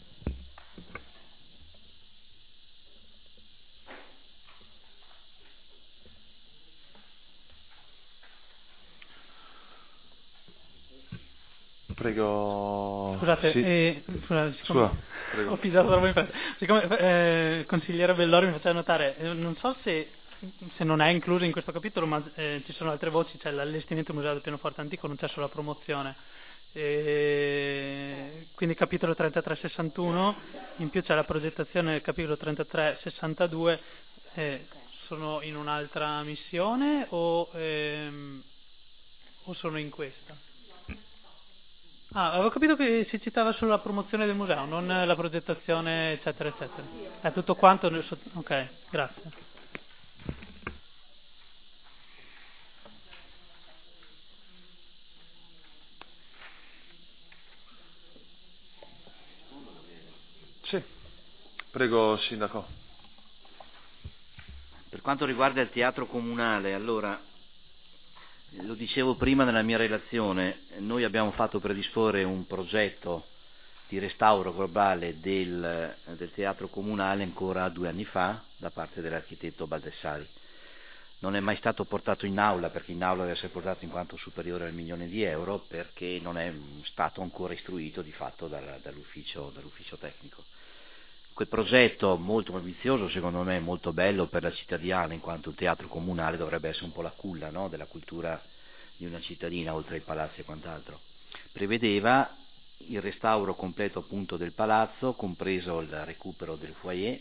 Prego. Scusate, sì. eh, scusate siccome Scusa, prego. ho pisato troppo in fretta. Siccome eh, consigliere Bellori mi faceva notare, eh, non so se, se non è incluso in questo capitolo, ma eh, ci sono altre voci, c'è l'allestimento museo del pianoforte antico, non c'è solo la promozione. E quindi capitolo trentatré sessantuno, in più c'è la progettazione del capitolo trentatré sessantadue, eh, sono in un'altra missione o, ehm, o sono in questa? Ah, avevo capito che si citava solo la promozione del museo, non la progettazione, eccetera, eccetera. È tutto quanto nel sotto... Ok, grazie. Sì. Prego, Sindaco. Per quanto riguarda il teatro comunale, allora, lo dicevo prima nella mia relazione, noi abbiamo fatto predisporre un progetto di restauro globale del, del teatro comunale ancora due anni fa da parte dell'architetto Baldessari. Non è mai stato portato in aula, perché in aula deve essere portato in quanto superiore al milione di euro, perché non è stato ancora istruito di fatto dal, dall'ufficio, dall'ufficio tecnico. Quel progetto molto ambizioso, secondo me molto bello per la cittadina, in quanto il teatro comunale dovrebbe essere un po' la culla, no, della cultura di una cittadina, oltre ai palazzi e quant'altro. Prevedeva il restauro completo appunto del palazzo, compreso il recupero del foyer,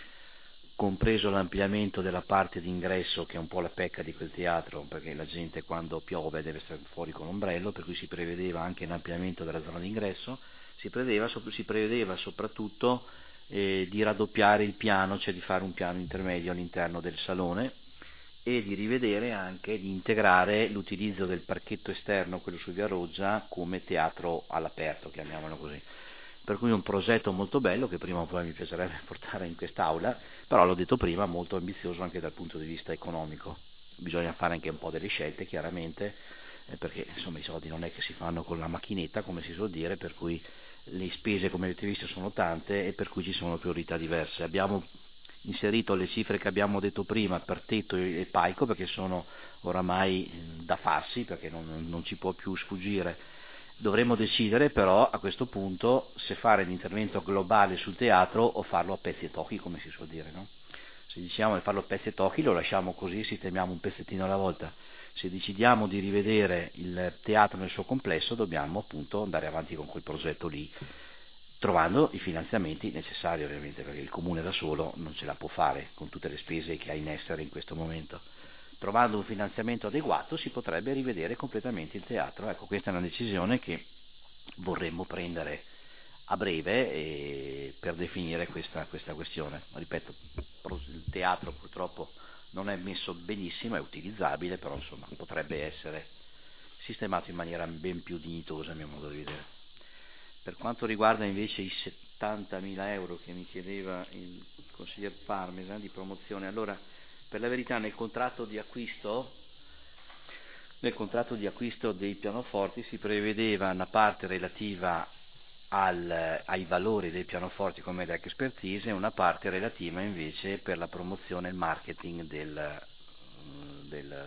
compreso l'ampliamento della parte d'ingresso, che è un po' la pecca di quel teatro, perché la gente quando piove deve stare fuori con l'ombrello, per cui si prevedeva anche l'ampliamento della zona d'ingresso, si prevedeva, si prevedeva soprattutto eh, di raddoppiare il piano, cioè di fare un piano intermedio all'interno del salone, e di rivedere anche, di integrare l'utilizzo del parchetto esterno, quello su Via Roggia, come teatro all'aperto, chiamiamolo così. Per cui un progetto molto bello che prima o poi mi piacerebbe portare in quest'aula, però l'ho detto prima, molto ambizioso anche dal punto di vista economico. Bisogna fare anche un po' delle scelte, chiaramente, eh, perché insomma i soldi non è che si fanno con la macchinetta, come si suol dire, per cui le spese, come avete visto, sono tante e per cui ci sono priorità diverse. Abbiamo inserito le cifre che abbiamo detto prima per tetto e paico, perché sono oramai da farsi, perché non, non ci può più sfuggire. Dovremmo decidere però a questo punto se fare l'intervento globale sul teatro o farlo a pezzi e tocchi, come si suol dire, no? Se diciamo di farlo a pezzi e tocchi lo lasciamo così, sistemiamo un pezzettino alla volta. Se decidiamo di rivedere il teatro nel suo complesso dobbiamo appunto andare avanti con quel progetto lì, trovando i finanziamenti necessari ovviamente, perché il comune da solo non ce la può fare con tutte le spese che ha in essere in questo momento. Trovando un finanziamento adeguato si potrebbe rivedere completamente il teatro. Ecco, questa è una decisione che vorremmo prendere a breve e per definire questa, questa questione. Ripeto, il teatro purtroppo non è messo benissimo, è utilizzabile, però insomma potrebbe essere sistemato in maniera ben più dignitosa a mio modo di vedere. Per quanto riguarda invece i settantamila euro che mi chiedeva il consigliere Parmesan di promozione, allora per la verità nel contratto di acquisto nel contratto di acquisto dei pianoforti si prevedeva una parte relativa al, ai valori dei pianoforti come expertise e una parte relativa invece per la promozione e il marketing del, del,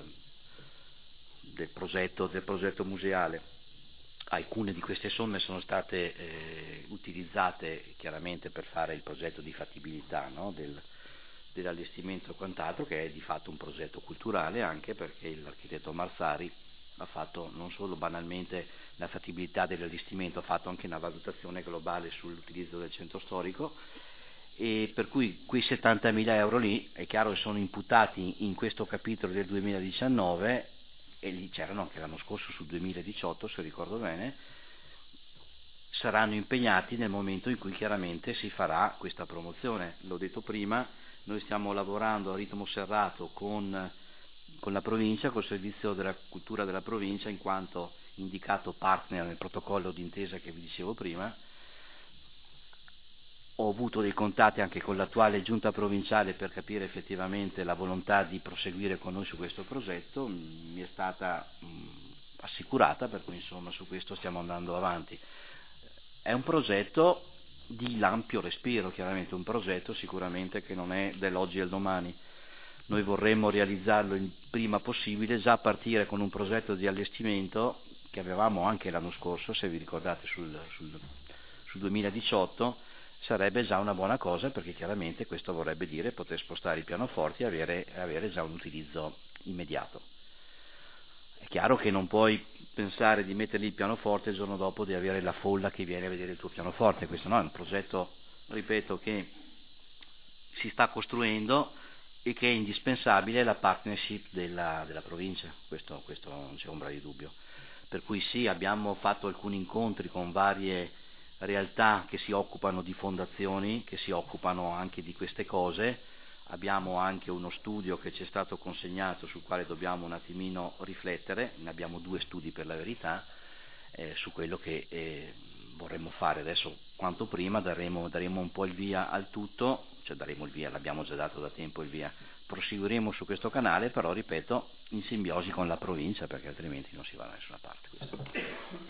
del, progetto, del progetto museale. Alcune di queste somme sono state eh, utilizzate chiaramente per fare il progetto di fattibilità, no? del, dell'allestimento e quant'altro, che è di fatto un progetto culturale, anche perché l'architetto Marsari ha fatto non solo banalmente la fattibilità dell'allestimento, ha fatto anche una valutazione globale sull'utilizzo del centro storico, e per cui quei settantamila euro lì è chiaro che sono imputati in questo capitolo del duemiladiciannove e lì c'erano anche l'anno scorso sul duemiladiciotto, se ricordo bene, saranno impegnati nel momento in cui chiaramente si farà questa promozione. L'ho detto prima, noi stiamo lavorando a ritmo serrato con, con la provincia, col servizio della cultura della provincia, in quanto indicato partner nel protocollo d'intesa che vi dicevo prima. Ho avuto dei contatti anche con l'attuale giunta provinciale per capire effettivamente la volontà di proseguire con noi su questo progetto, mi è stata mh, assicurata, per cui insomma su questo stiamo andando avanti. È un progetto di ampio respiro, chiaramente un progetto sicuramente che non è dell'oggi e del domani. Noi vorremmo realizzarlo il prima possibile, già a partire con un progetto di allestimento che avevamo anche l'anno scorso, se vi ricordate sul, sul, sul duemiladiciotto, sarebbe già una buona cosa, perché chiaramente questo vorrebbe dire poter spostare i pianoforti e avere, avere già un utilizzo immediato. È chiaro che non puoi pensare di metterli il pianoforte il giorno dopo di avere la folla che viene a vedere il tuo pianoforte, questo no, è un progetto, ripeto, che si sta costruendo e che è indispensabile la partnership della, della provincia, questo, questo non c'è ombra di dubbio. Per cui sì, abbiamo fatto alcuni incontri con varie realtà che si occupano di fondazioni, che si occupano anche di queste cose. Abbiamo anche uno studio che ci è stato consegnato sul quale dobbiamo un attimino riflettere, ne abbiamo due studi per la verità, eh, su quello che eh, vorremmo fare. Adesso quanto prima daremo, daremo un po' il via al tutto, cioè daremo il via, l'abbiamo già dato da tempo il via, proseguiremo su questo canale, però ripeto, in simbiosi con la provincia, perché altrimenti non si va da nessuna parte. Questo.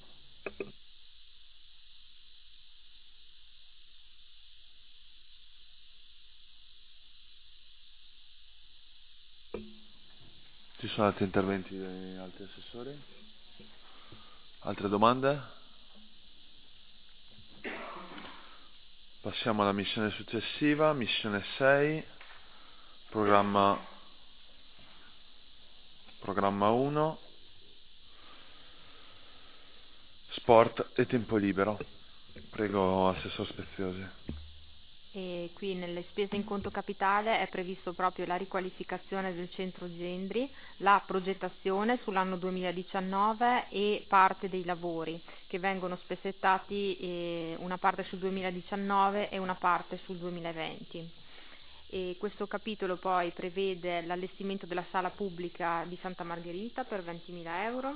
Ci sono altri interventi di altri assessori? Altre domande? Passiamo alla missione successiva, missione sei, programma, programma uno, sport e tempo libero. Prego, assessor Speziosi. E qui nelle spese in conto capitale è previsto proprio la riqualificazione del centro Gendri, la progettazione sull'anno duemiladiciannove e parte dei lavori che vengono spezzettati, eh, una parte sul duemiladiciannove e una parte sul duemilaventi. E questo capitolo poi prevede l'allestimento della sala pubblica di Santa Margherita per ventimila euro,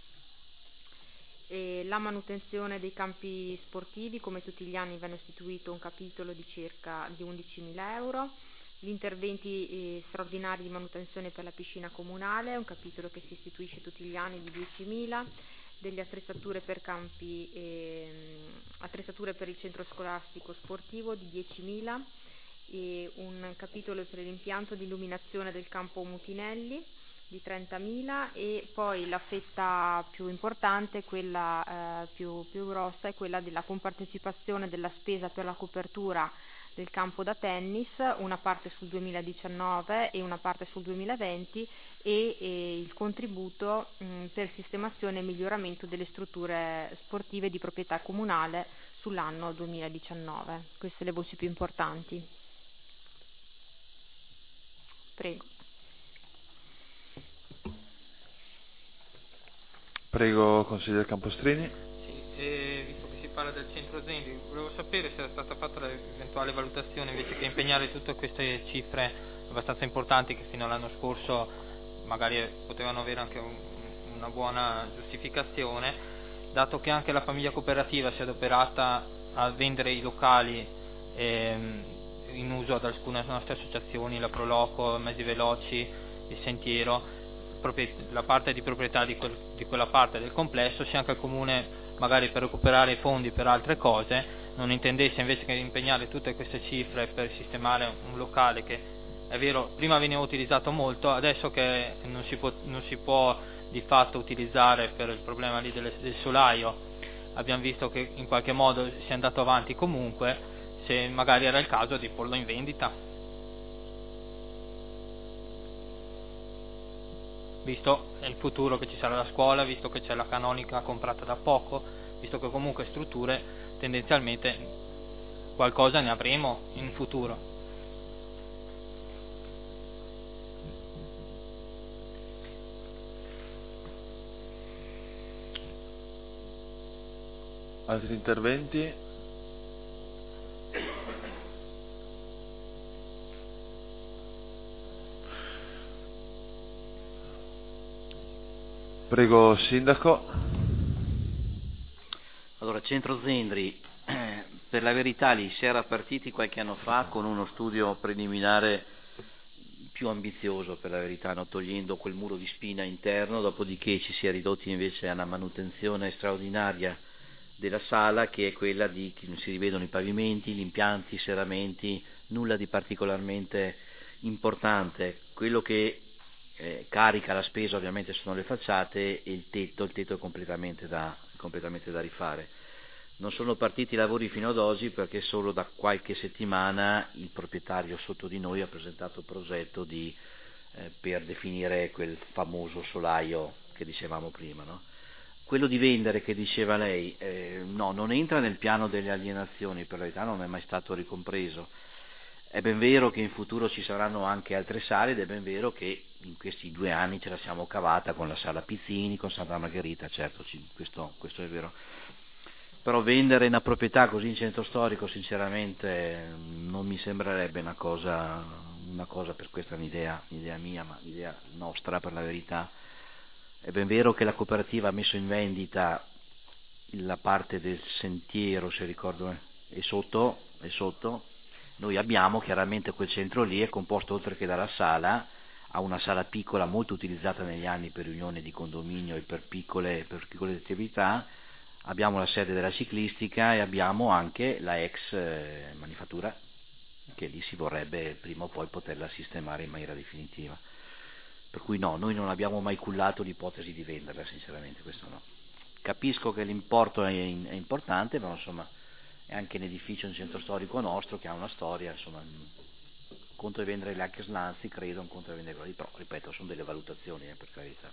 e la manutenzione dei campi sportivi, come tutti gli anni viene istituito un capitolo di circa di undicimila euro, gli interventi eh, straordinari di manutenzione per la piscina comunale, un capitolo che si istituisce tutti gli anni di diecimila, delle attrezzature per campi, eh, attrezzature per il centro scolastico sportivo di diecimila, e un capitolo per l'impianto di illuminazione del campo Mutinelli di trentamila, e poi la fetta più importante, quella eh, più, più grossa, è quella della compartecipazione della spesa per la copertura del campo da tennis, una parte sul duemiladiciannove e una parte sul duemilaventi, e, e il contributo mh, per sistemazione e miglioramento delle strutture sportive di proprietà comunale sull'anno duemiladiciannove. Queste le voci più importanti. Prego. Prego, consigliere Campostrini. Sì, eh, visto che si parla del centro Gendri, volevo sapere se era stata fatta l'eventuale valutazione, invece che impegnare tutte queste cifre abbastanza importanti che fino all'anno scorso magari potevano avere anche un, una buona giustificazione, dato che anche la famiglia cooperativa si è adoperata a vendere i locali ehm, in uso ad alcune nostre associazioni, la Proloco, Mezzi Veloci, il Sentiero, la parte di proprietà di, quel, di quella parte del complesso, sia anche il comune, magari per recuperare i fondi per altre cose, non intendesse, invece che impegnare tutte queste cifre per sistemare un locale che, è vero, prima veniva utilizzato molto, adesso che non si può, non si può di fatto utilizzare per il problema lì del, del solaio, abbiamo visto che in qualche modo si è andato avanti comunque, se magari era il caso di porlo in vendita, visto il futuro che ci sarà la scuola, visto che c'è la canonica comprata da poco, visto che comunque strutture tendenzialmente qualcosa ne avremo in futuro. Altri interventi? Prego, Sindaco. Allora, Centro Zendri, eh, per la verità lì si era partiti qualche anno fa con uno studio preliminare più ambizioso, per la verità, no? Togliendo quel muro di spina interno, dopodiché ci si è ridotti invece a una manutenzione straordinaria della sala, che è quella di che non si rivedono i pavimenti, gli impianti, i serramenti, nulla di particolarmente importante. Quello che eh, carica la spesa ovviamente sono le facciate e il tetto, il tetto è completamente da, completamente da rifare. Non sono partiti i lavori fino ad oggi perché solo da qualche settimana il proprietario sotto di noi ha presentato il progetto di, eh, per definire quel famoso solaio che dicevamo prima, no? Quello di vendere che diceva lei, eh, no, non entra nel piano delle alienazioni, per la verità non è mai stato ricompreso. È ben vero che in futuro ci saranno anche altre sale ed è ben vero che in questi due anni ce la siamo cavata con la sala Pizzini, con Santa Margherita, certo, ci, questo, questo è vero. Però vendere una proprietà così in centro storico sinceramente non mi sembrerebbe una cosa, una cosa per questa è un'idea, un'idea mia, ma un'idea nostra per la verità. È ben vero che la cooperativa ha messo in vendita la parte del sentiero, se ricordo, è sotto, è sotto. Noi abbiamo chiaramente quel centro lì, è composto oltre che dalla sala, ha una sala piccola molto utilizzata negli anni per riunioni di condominio e per piccole, per piccole attività, abbiamo la sede della ciclistica e abbiamo anche la ex eh, manifattura, che lì si vorrebbe prima o poi poterla sistemare in maniera definitiva. Per cui no, noi non abbiamo mai cullato l'ipotesi di venderla, sinceramente, questo no. Capisco che l'importo è, in, è importante, ma insomma è anche un edificio in centro storico nostro che ha una storia, insomma, un conto è vendere le anche Slanzi, credo, un conto è vendere quelli, però ripeto, sono delle valutazioni, eh, per carità.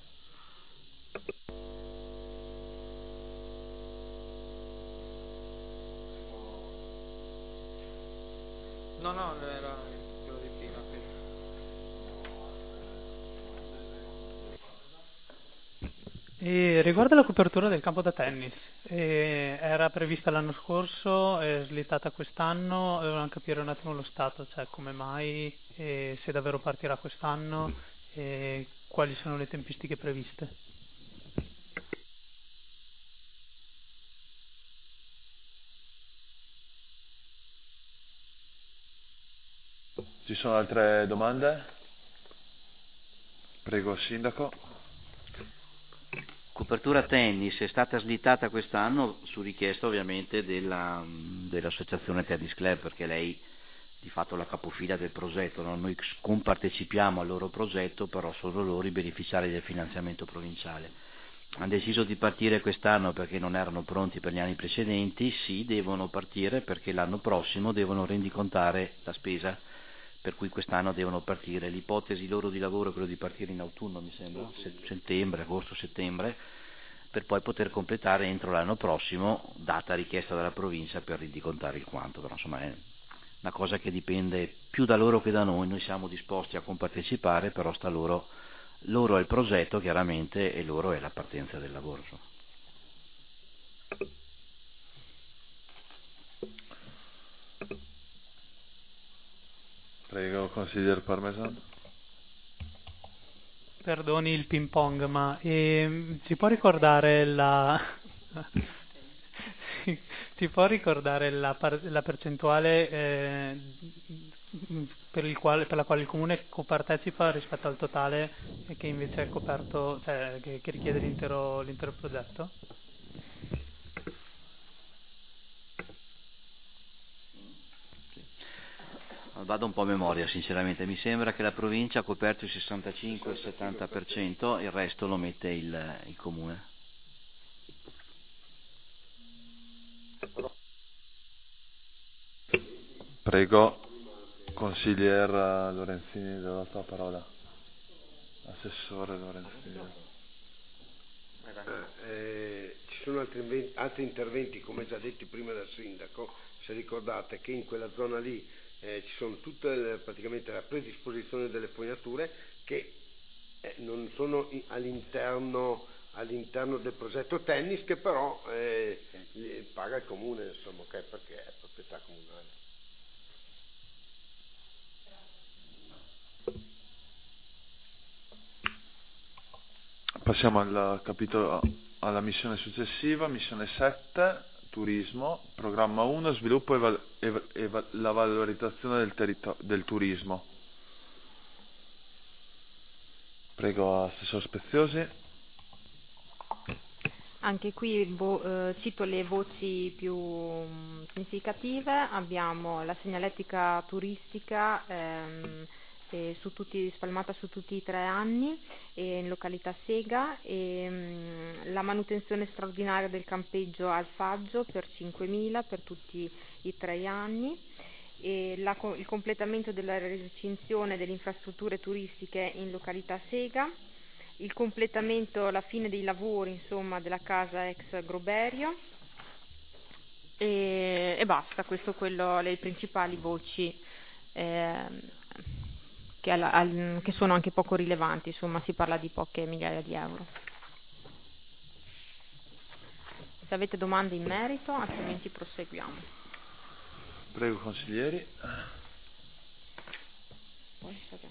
No, no, era quello di prima, credo. E riguardo alla copertura del campo da tennis, eh, era prevista l'anno scorso, è slittata quest'anno, volevamo capire un attimo lo stato, cioè come mai, e se davvero partirà quest'anno e quali sono le tempistiche previste. Ci sono altre domande? Prego, Sindaco. Copertura tennis è stata slittata quest'anno su richiesta ovviamente della, dell'associazione Tennis Club, perché lei di fatto la capofila del progetto, no? Noi compartecipiamo al loro progetto, però sono loro i beneficiari del finanziamento provinciale. Hanno deciso di partire quest'anno perché non erano pronti per gli anni precedenti, sì, devono partire perché l'anno prossimo devono rendicontare la spesa, per cui quest'anno devono partire. L'ipotesi loro di lavoro è quello di partire in autunno, mi sembra, settembre, agosto-settembre, per poi poter completare entro l'anno prossimo, data richiesta dalla provincia per rendicontare il quanto, però insomma è una cosa che dipende più da loro che da noi, noi siamo disposti a compartecipare, però sta loro, loro è il progetto chiaramente e loro è la partenza del lavoro. Insomma. Prego, consigliere Parmesan. Perdoni il ping pong, ma eh, ci può ricordare la ci può ricordare la, par- la percentuale eh, per, il quale, per la quale il comune copartecipa rispetto al totale e che invece è coperto, cioè che, che richiede l'intero, l'intero progetto? Vado un po' a memoria sinceramente, mi sembra che la provincia ha coperto il sessantacinque settanta per cento, il resto lo mette il, il comune. Prego, consigliere Lorenzini, do la tua parola. Assessore Lorenzini. Eh, eh, ci sono altri, inven- altri interventi, come già detti prima dal sindaco. Se ricordate che in quella zona lì eh, ci sono tutte le, praticamente la predisposizione delle fognature che eh, non sono in, all'interno all'interno del progetto tennis, che però eh, paga il comune, insomma, okay, perché è proprietà comunale. Passiamo al capitolo, alla missione successiva, missione sette, turismo, programma uno, sviluppo e, val- e, e va- la valorizzazione del, territo- del turismo. Prego, Assessore Speziosi. Anche qui vo- eh, cito le voci più mh, significative. Abbiamo la segnaletica turistica ehm, eh, su tutti, spalmata su tutti i tre anni eh, in località Sega, e mh, la manutenzione straordinaria del campeggio al Faggio per cinquemila per tutti i tre anni, e la, il completamento della recinzione delle infrastrutture turistiche in località Sega, il completamento, la fine dei lavori, insomma, della casa ex Groberio, e, e basta. Questo quello, le principali voci eh, che, alla, al, che sono anche poco rilevanti, insomma, si parla di poche migliaia di euro. Se avete domande in merito, altrimenti proseguiamo. Prego, consiglieri. Poi, okay.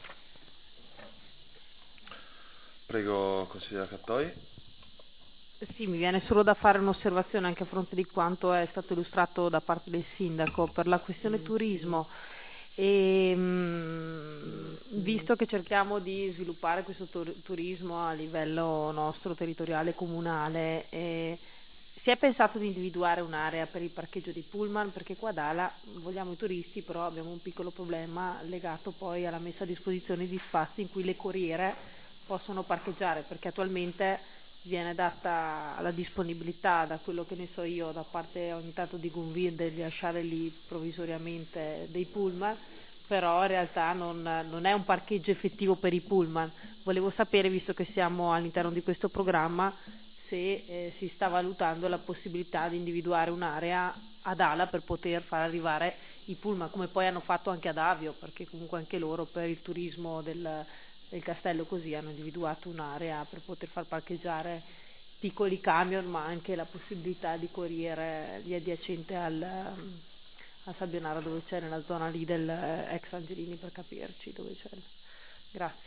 Prego, consigliera Cattoi. Sì, mi viene solo da fare un'osservazione anche a fronte di quanto è stato illustrato da parte del sindaco per la questione turismo. E, mh, visto che cerchiamo di sviluppare questo tur- turismo a livello nostro territoriale comunale, eh, si è pensato di individuare un'area per il parcheggio dei pullman, perché qua ad Ala vogliamo i turisti, però abbiamo un piccolo problema legato poi alla messa a disposizione di spazi in cui le corriere possono parcheggiare, perché attualmente viene data la disponibilità, da quello che ne so io, da parte ogni tanto di Gunvir, di lasciare lì provvisoriamente dei pullman, però in realtà non, non è un parcheggio effettivo per i pullman. Volevo sapere, visto che siamo all'interno di questo programma, se eh, si sta valutando la possibilità di individuare un'area ad Ala per poter far arrivare i pullman, come poi hanno fatto anche ad Avio, perché comunque anche loro per il turismo del del castello così hanno individuato un'area per poter far parcheggiare piccoli camion, ma anche la possibilità di corriere lì adiacente al, a Sabbionara, dove c'è, nella zona lì del ex Angelini, per capirci dove c'è. Grazie.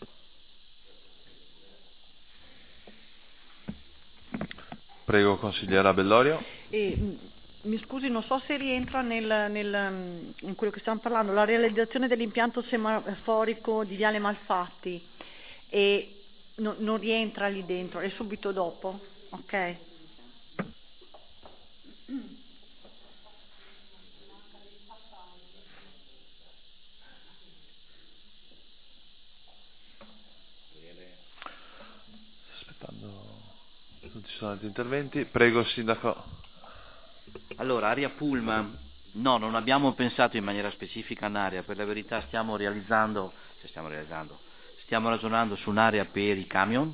Prego, consigliera Bellorio. E, mi scusi, non so se rientra nel, nel, in quello che stiamo parlando, la realizzazione dell'impianto semaforico di Viale Malfatti, e no, non rientra lì dentro, è subito dopo? Ok. Aspettando, non ci sono altri interventi. Prego, sindaco. Allora, area pullman, no, non abbiamo pensato in maniera specifica a un'area, per la verità stiamo realizzando, cioè stiamo realizzando, stiamo ragionando su un'area per i camion.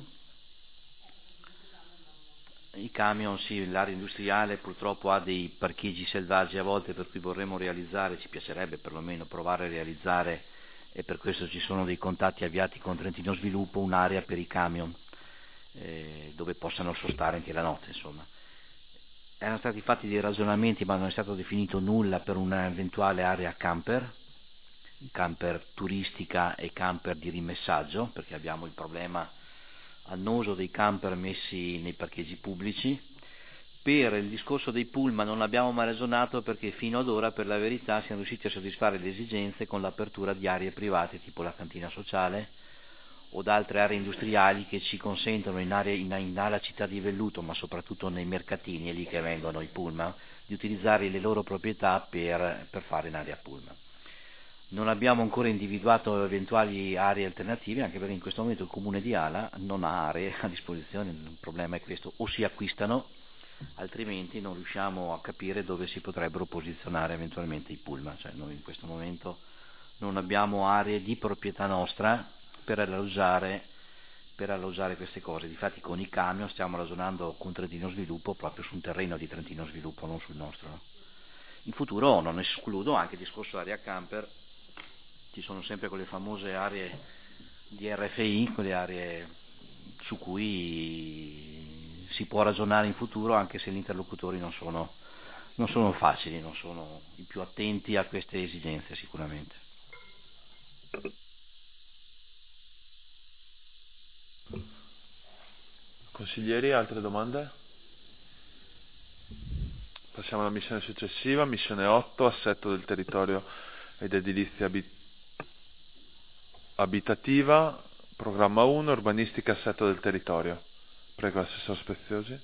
I camion, sì, l'area industriale purtroppo ha dei parcheggi selvaggi a volte, per cui vorremmo realizzare, ci piacerebbe perlomeno provare a realizzare, e per questo ci sono dei contatti avviati con Trentino Sviluppo, un'area per i camion, eh, dove possano sostare anche la notte, insomma. Erano stati fatti dei ragionamenti, ma non è stato definito nulla per un'eventuale area camper, camper turistica e camper di rimessaggio, perché abbiamo il problema annoso dei camper messi nei parcheggi pubblici. Per il discorso dei pullman non abbiamo mai ragionato, perché fino ad ora, per la verità, siamo riusciti a soddisfare le esigenze con l'apertura di aree private tipo la cantina sociale o da altre aree industriali che ci consentono in, aree, in, in ala città di velluto, ma soprattutto nei mercatini, è lì che vengono i pullman, di utilizzare le loro proprietà per, per fare in area pullman. Non abbiamo ancora individuato eventuali aree alternative, anche perché in questo momento il comune di Ala non ha aree a disposizione. Il problema è questo: o si acquistano, altrimenti non riusciamo a capire dove si potrebbero posizionare eventualmente i pullman. Cioè, noi in questo momento non abbiamo aree di proprietà nostra per alloggiare, per alloggiare queste cose. Difatti con i camion stiamo ragionando con Trentino Sviluppo proprio su un terreno di Trentino Sviluppo, non sul nostro. No? In futuro non escludo anche il discorso area camper, ci sono sempre quelle famose aree di R F I, quelle aree su cui si può ragionare in futuro, anche se gli interlocutori non sono, non sono facili, non sono i più attenti a queste esigenze sicuramente. Consiglieri, altre domande? Passiamo alla missione successiva, missione otto, assetto del territorio ed edilizia abit- abitativa, programma uno, urbanistica e assetto del territorio. Prego, assessore Speziosi.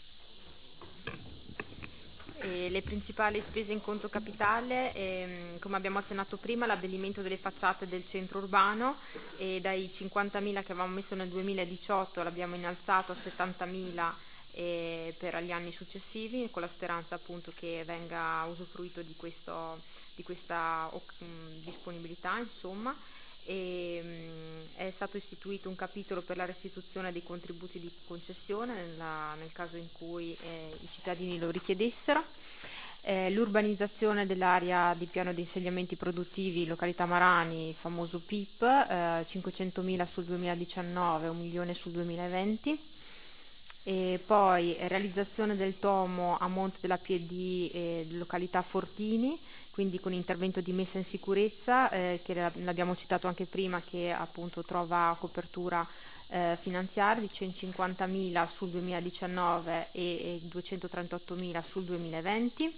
E le principali spese in conto capitale, ehm, come abbiamo accennato prima, l'abbellimento delle facciate del centro urbano, e dai cinquantamila che avevamo messo nel duemiladiciotto l'abbiamo innalzato a settantamila eh, per gli anni successivi, con la speranza appunto che venga usufruito di, questo, di questa um, disponibilità, insomma. E, um, è stato istituito un capitolo per la restituzione dei contributi di concessione nella, nel caso in cui eh, i cittadini lo richiedessero. Eh, l'urbanizzazione dell'area di piano di insediamenti produttivi, località Marani, famoso P I P, eh, cinquecentomila sul duemiladiciannove, un milione sul duemilaventi. E poi eh, realizzazione del tomo a monte della P D eh, località Fortini, quindi con intervento di messa in sicurezza, eh, che l'abbiamo citato anche prima, che appunto trova copertura eh, finanziaria di centocinquantamila sul duemiladiciannove e, e duecentotrentottomila sul duemilaventi.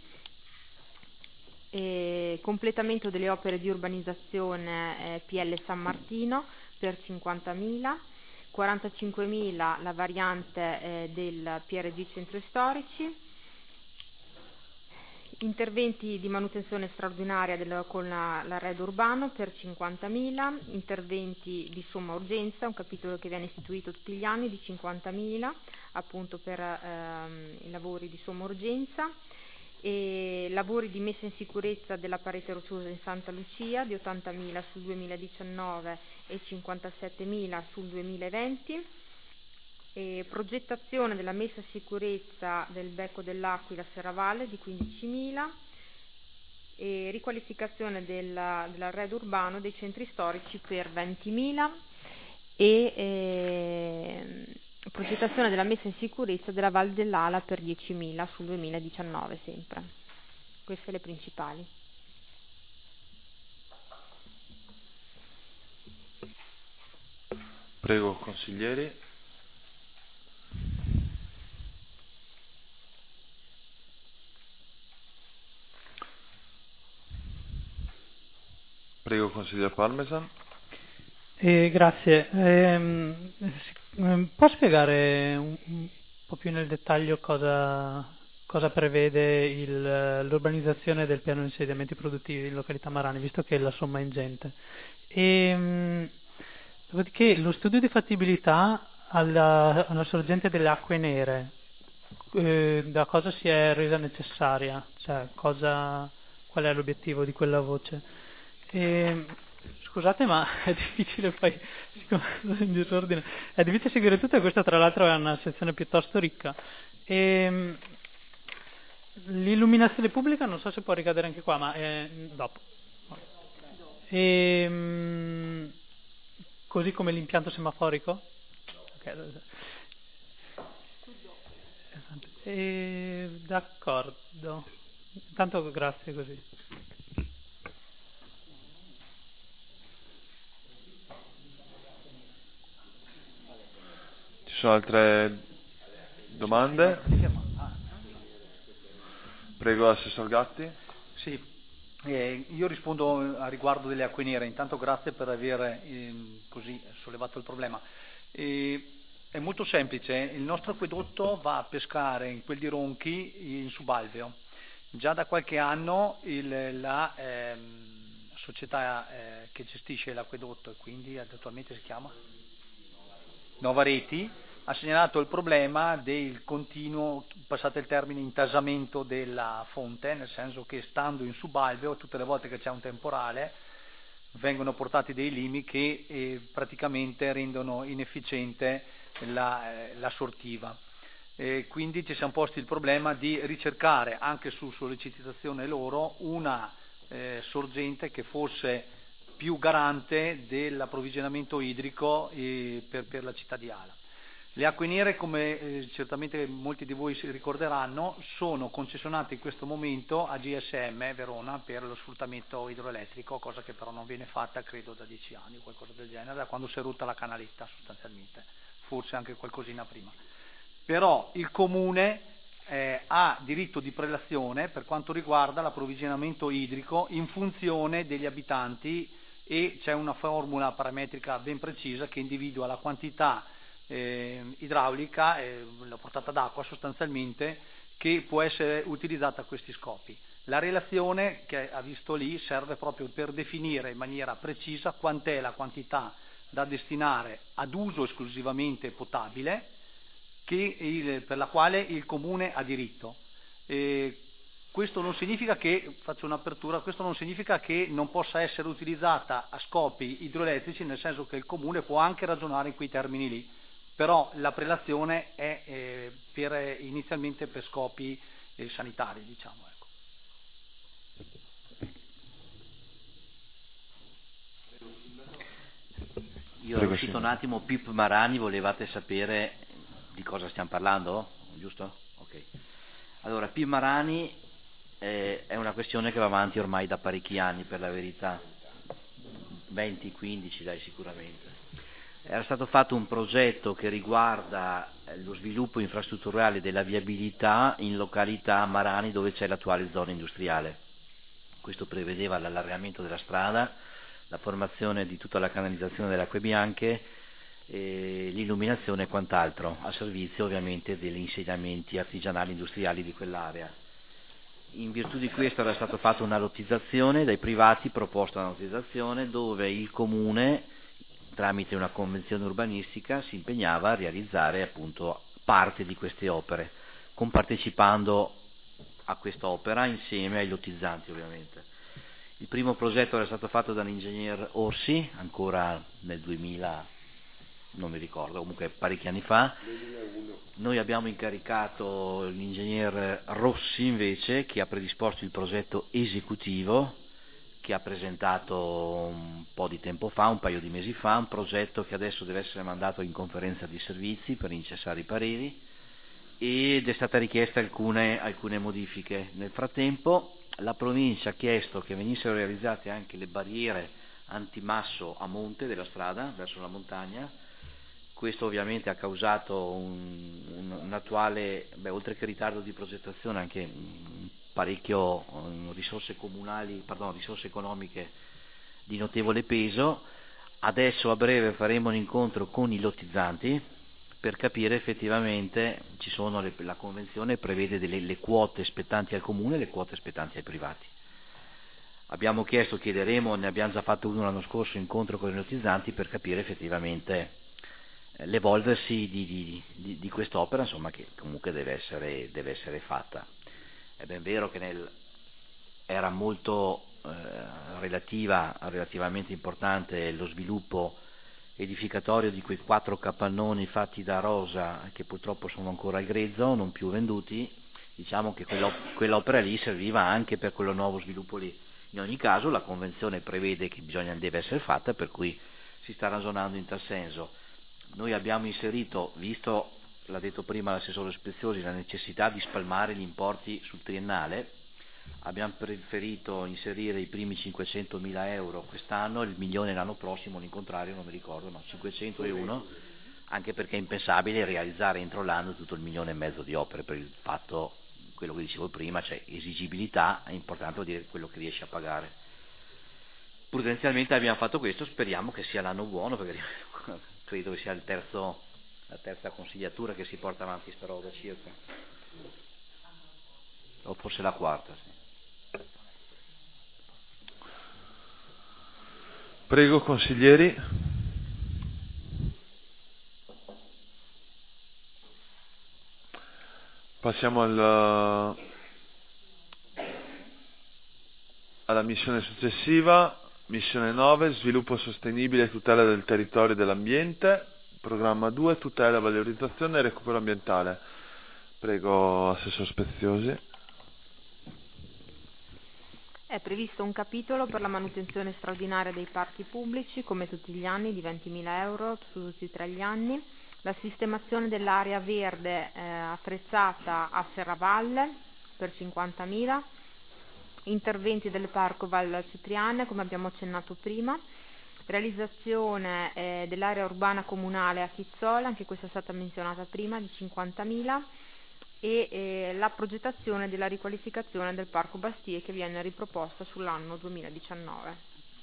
E completamento delle opere di urbanizzazione eh, P L San Martino per cinquantamila, quarantacinquemila la variante eh, del P R G Centri Storici, interventi di manutenzione straordinaria del, con la, l'arredo urbano per cinquantamila, interventi di somma urgenza, un capitolo che viene istituito tutti gli anni di cinquantamila appunto per ehm, i lavori di somma urgenza, e lavori di messa in sicurezza della parete rocciosa in Santa Lucia di ottantamila sul duemiladiciannove e cinquantasettemila sul duemilaventi, e progettazione della messa in sicurezza del becco dell'Aquila Serravalle di quindicimila, e riqualificazione della, dell'arredo urbano dei centri storici per ventimila, e eh, progettazione della messa in sicurezza della Val dell'Ala per diecimila sul duemiladiciannove sempre. Queste le principali. Prego, consiglieri. Prego, consigliere Parmesan. Eh, grazie. Ehm, si- può spiegare un, un po' più nel dettaglio cosa, cosa prevede il- l'urbanizzazione del piano di insediamenti produttivi in località Marani, visto che la somma è ingente? E, dopodiché lo studio di fattibilità alla, alla sorgente delle acque nere, eh, da cosa si è resa necessaria? Cioè, cosa, qual è l'obiettivo di quella voce? E, scusate, ma è difficile poi, siccome sono in disordine, è difficile seguire tutto, e questa tra l'altro è una sezione piuttosto ricca. E, l'illuminazione pubblica non so se può ricadere anche qua, ma è dopo. E, così come l'impianto semaforico? Okay. E, d'accordo. Intanto grazie così. Ci sono altre domande? Prego, assessor Gatti. Sì, eh, io rispondo a riguardo delle acque nere. Intanto grazie per aver eh, così sollevato il problema. Eh, è molto semplice, il nostro acquedotto va a pescare in quel di Ronchi in subalveo. Già da qualche anno il, la ehm, società eh, che gestisce l'acquedotto, e quindi attualmente si chiama Nova Reti, ha segnalato il problema del continuo, passate il termine, intasamento della fonte, nel senso che stando in subalveo tutte le volte che c'è un temporale vengono portati dei limi che eh, praticamente rendono inefficiente la, eh, la sortiva. E quindi ci siamo posti il problema di ricercare, anche su sollecitazione loro, una eh, sorgente che fosse più garante dell'approvvigionamento idrico eh, per, per la città di Ala. Le acque nere, come eh, certamente molti di voi si ricorderanno, sono concessionate in questo momento a G S M Verona per lo sfruttamento idroelettrico, cosa che però non viene fatta credo da dieci anni o qualcosa del genere, da quando si è rotta la canaletta sostanzialmente, forse anche qualcosina prima. Però il Comune eh, ha diritto di prelazione per quanto riguarda l'approvvigionamento idrico in funzione degli abitanti, e c'è una formula parametrica ben precisa che individua la quantità eh, idraulica, eh, la portata d'acqua sostanzialmente, che può essere utilizzata a questi scopi. La relazione che ha visto lì serve proprio per definire in maniera precisa quant'è la quantità da destinare ad uso esclusivamente potabile, che il, per la quale il Comune ha diritto. Eh, questo non significa che, faccio un'apertura, questo non significa che non possa essere utilizzata a scopi idroelettrici, nel senso che il Comune può anche ragionare in quei termini lì, però la prelazione è eh, per, eh, inizialmente per scopi eh, sanitari, diciamo. Ecco. Io ero uscito un attimo, Pip Marani, volevate sapere di cosa stiamo parlando? Giusto? Ok. Allora, Pip Marani eh, è una questione che va avanti ormai da parecchi anni, per la verità, venti quindici dai sicuramente. Era stato fatto un progetto che riguarda lo sviluppo infrastrutturale della viabilità in località Marani dove c'è l'attuale zona industriale. Questo prevedeva l'allargamento della strada, la formazione di tutta la canalizzazione delle acque bianche, e l'illuminazione e quant'altro, a servizio ovviamente degli insediamenti artigianali industriali di quell'area. In virtù di questo era stata fatta una lottizzazione dai privati, proposta una lottizzazione dove il Comune, tramite una convenzione urbanistica, si impegnava a realizzare appunto parte di queste opere, compartecipando a quest'opera insieme ai lottizzanti ovviamente. Il primo progetto era stato fatto dall'ingegner Orsi, ancora nel duemila, non mi ricordo, comunque parecchi anni fa. Noi abbiamo incaricato l'ingegner Rossi invece, che ha predisposto il progetto esecutivo, che ha presentato un po' di tempo fa, un paio di mesi fa, un progetto che adesso deve essere mandato in conferenza di servizi per incessare i pareri, ed è stata richiesta alcune, alcune modifiche. Nel frattempo la provincia ha chiesto che venissero realizzate anche le barriere antimasso a monte della strada, verso la montagna. Questo ovviamente ha causato un, un, un attuale, beh, oltre che ritardo di progettazione, anche un parecchio um, risorse comunali, pardon, risorse economiche di notevole peso. Adesso a breve faremo un incontro con i lottizzanti per capire effettivamente, ci sono le, la convenzione prevede delle le quote spettanti al Comune e le quote spettanti ai privati. Abbiamo chiesto, chiederemo, ne abbiamo già fatto uno l'anno scorso, incontro con i lottizzanti per capire effettivamente eh, l'evolversi di, di, di, di quest'opera, insomma, che comunque deve essere, deve essere fatta. È ben vero che nel, era molto eh, relativa, relativamente importante lo sviluppo edificatorio di quei quattro capannoni fatti da Rosa, che purtroppo sono ancora al grezzo, non più venduti. Diciamo che quell'opera lì serviva anche per quello nuovo sviluppo lì. In ogni caso la convenzione prevede che bisogna, deve essere fatta, per cui si sta ragionando in tal senso. Noi abbiamo inserito, visto, l'ha detto prima l'assessore Speziosi, la necessità di spalmare gli importi sul triennale, abbiamo preferito inserire i primi cinquecentomila euro quest'anno, il milione l'anno prossimo, l'incontrario non mi ricordo, no, cinquecentouno, anche perché è impensabile realizzare entro l'anno tutto il milione e mezzo di opere, per il fatto, quello che dicevo prima, cioè esigibilità, è importante, vuol dire quello che riesci a pagare. Prudenzialmente abbiamo fatto questo, speriamo che sia l'anno buono, perché credo che sia il terzo, la terza consigliatura che si porta avanti sta roba circa, o forse la quarta, sì. Prego consiglieri. Passiamo al, alla missione successiva, missione nove, sviluppo sostenibile e tutela del territorio e dell'ambiente, programma due, tutela, valorizzazione e recupero ambientale. Prego assessor Speziosi. È previsto un capitolo per la manutenzione straordinaria dei parchi pubblici, come tutti gli anni, di ventimila euro su tutti e tre gli anni, la sistemazione dell'area verde eh, attrezzata a Serravalle per cinquantamila, interventi del Parco Val Cipriane, come abbiamo accennato prima, realizzazione eh, dell'area urbana comunale a Chizzola, anche questa è stata menzionata prima, di cinquantamila, e eh, la progettazione della riqualificazione del Parco Bastie, che viene riproposta sull'anno duemiladiciannove.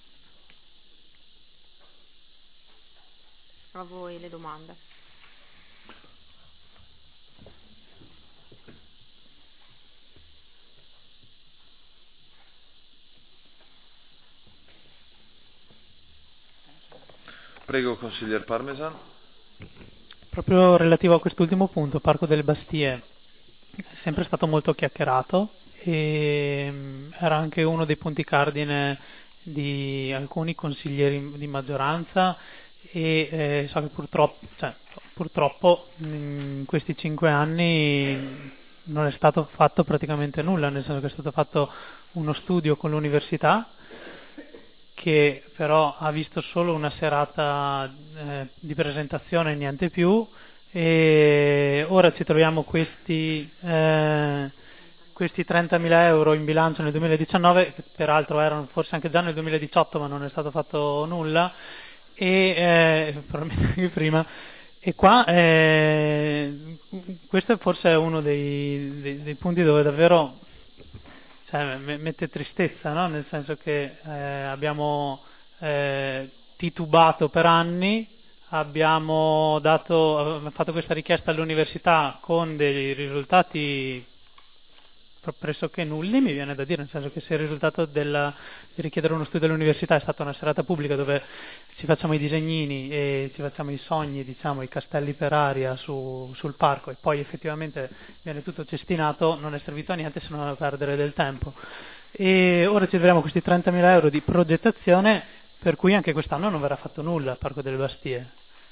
A voi le domande. Prego, consiglier Parmesan. Proprio relativo a quest'ultimo punto, Parco delle Bastie è sempre stato molto chiacchierato e era anche uno dei punti cardine di alcuni consiglieri di maggioranza e eh, so che purtroppo, cioè, purtroppo in questi cinque anni non è stato fatto praticamente nulla, nel senso che è stato fatto uno studio con l'università che però ha visto solo una serata eh, di presentazione e niente più, e ora ci troviamo questi, eh, questi trentamila euro in bilancio nel duemiladiciannove, che peraltro erano forse anche già nel duemiladiciotto ma non è stato fatto nulla, e eh, probabilmente anche prima, e qua eh, questo è forse uno dei, dei, dei punti dove davvero cioè, mette tristezza, no? Nel senso che eh, abbiamo eh, titubato per anni, abbiamo dato, abbiamo fatto questa richiesta all'università con dei risultati pressoché nulli, mi viene da dire, nel senso che se il risultato della, di richiedere uno studio all'università è stata una serata pubblica dove ci facciamo i disegnini e ci facciamo i sogni, diciamo, i castelli per aria su, sul parco, e poi effettivamente viene tutto cestinato, non è servito a niente se non a perdere del tempo. E ora ci troviamo questi trentamila euro di progettazione, per cui anche quest'anno non verrà fatto nulla al Parco delle Bastie,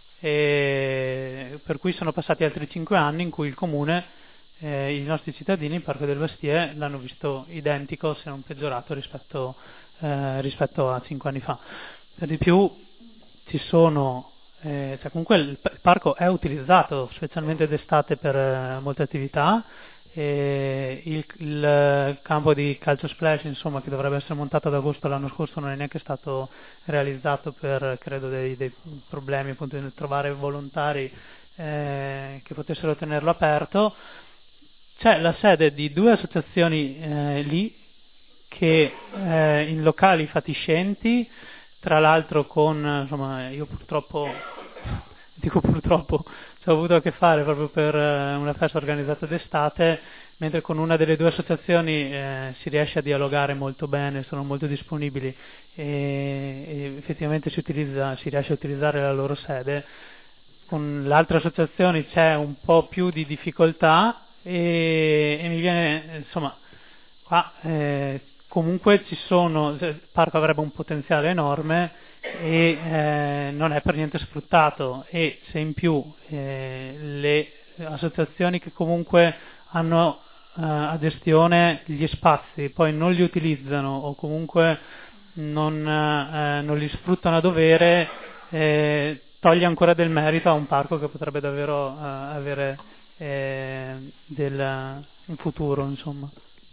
e per cui sono passati altri cinque anni in cui il comune, Eh, i nostri cittadini, il Parco del Bastie, l'hanno visto identico, se non peggiorato, rispetto, eh, rispetto a cinque anni fa. Per di più ci sono, eh, cioè comunque il, il parco è utilizzato specialmente d'estate per eh, molte attività, e il, il campo di calcio splash, insomma, che dovrebbe essere montato ad agosto l'anno scorso, non è neanche stato realizzato per, credo, dei, dei problemi appunto di trovare volontari eh, che potessero tenerlo aperto. C'è la sede di due associazioni eh, lì, che eh, in locali fatiscenti, tra l'altro con, insomma, io purtroppo, dico purtroppo, ci ho avuto a che fare proprio per eh, una festa organizzata d'estate, mentre con una delle due associazioni eh, si riesce a dialogare molto bene, sono molto disponibili e, e effettivamente si, utilizza, si riesce a utilizzare la loro sede. Con le altre associazioni c'è un po' più di difficoltà, e, e mi viene, insomma, qua eh, comunque ci sono, il parco avrebbe un potenziale enorme e eh, non è per niente sfruttato, e se in più eh, le associazioni che comunque hanno eh, a gestione gli spazi poi non li utilizzano o comunque non, eh, non li sfruttano a dovere, eh, toglie ancora del merito a un parco che potrebbe davvero eh, avere eh, del, un futuro, insomma.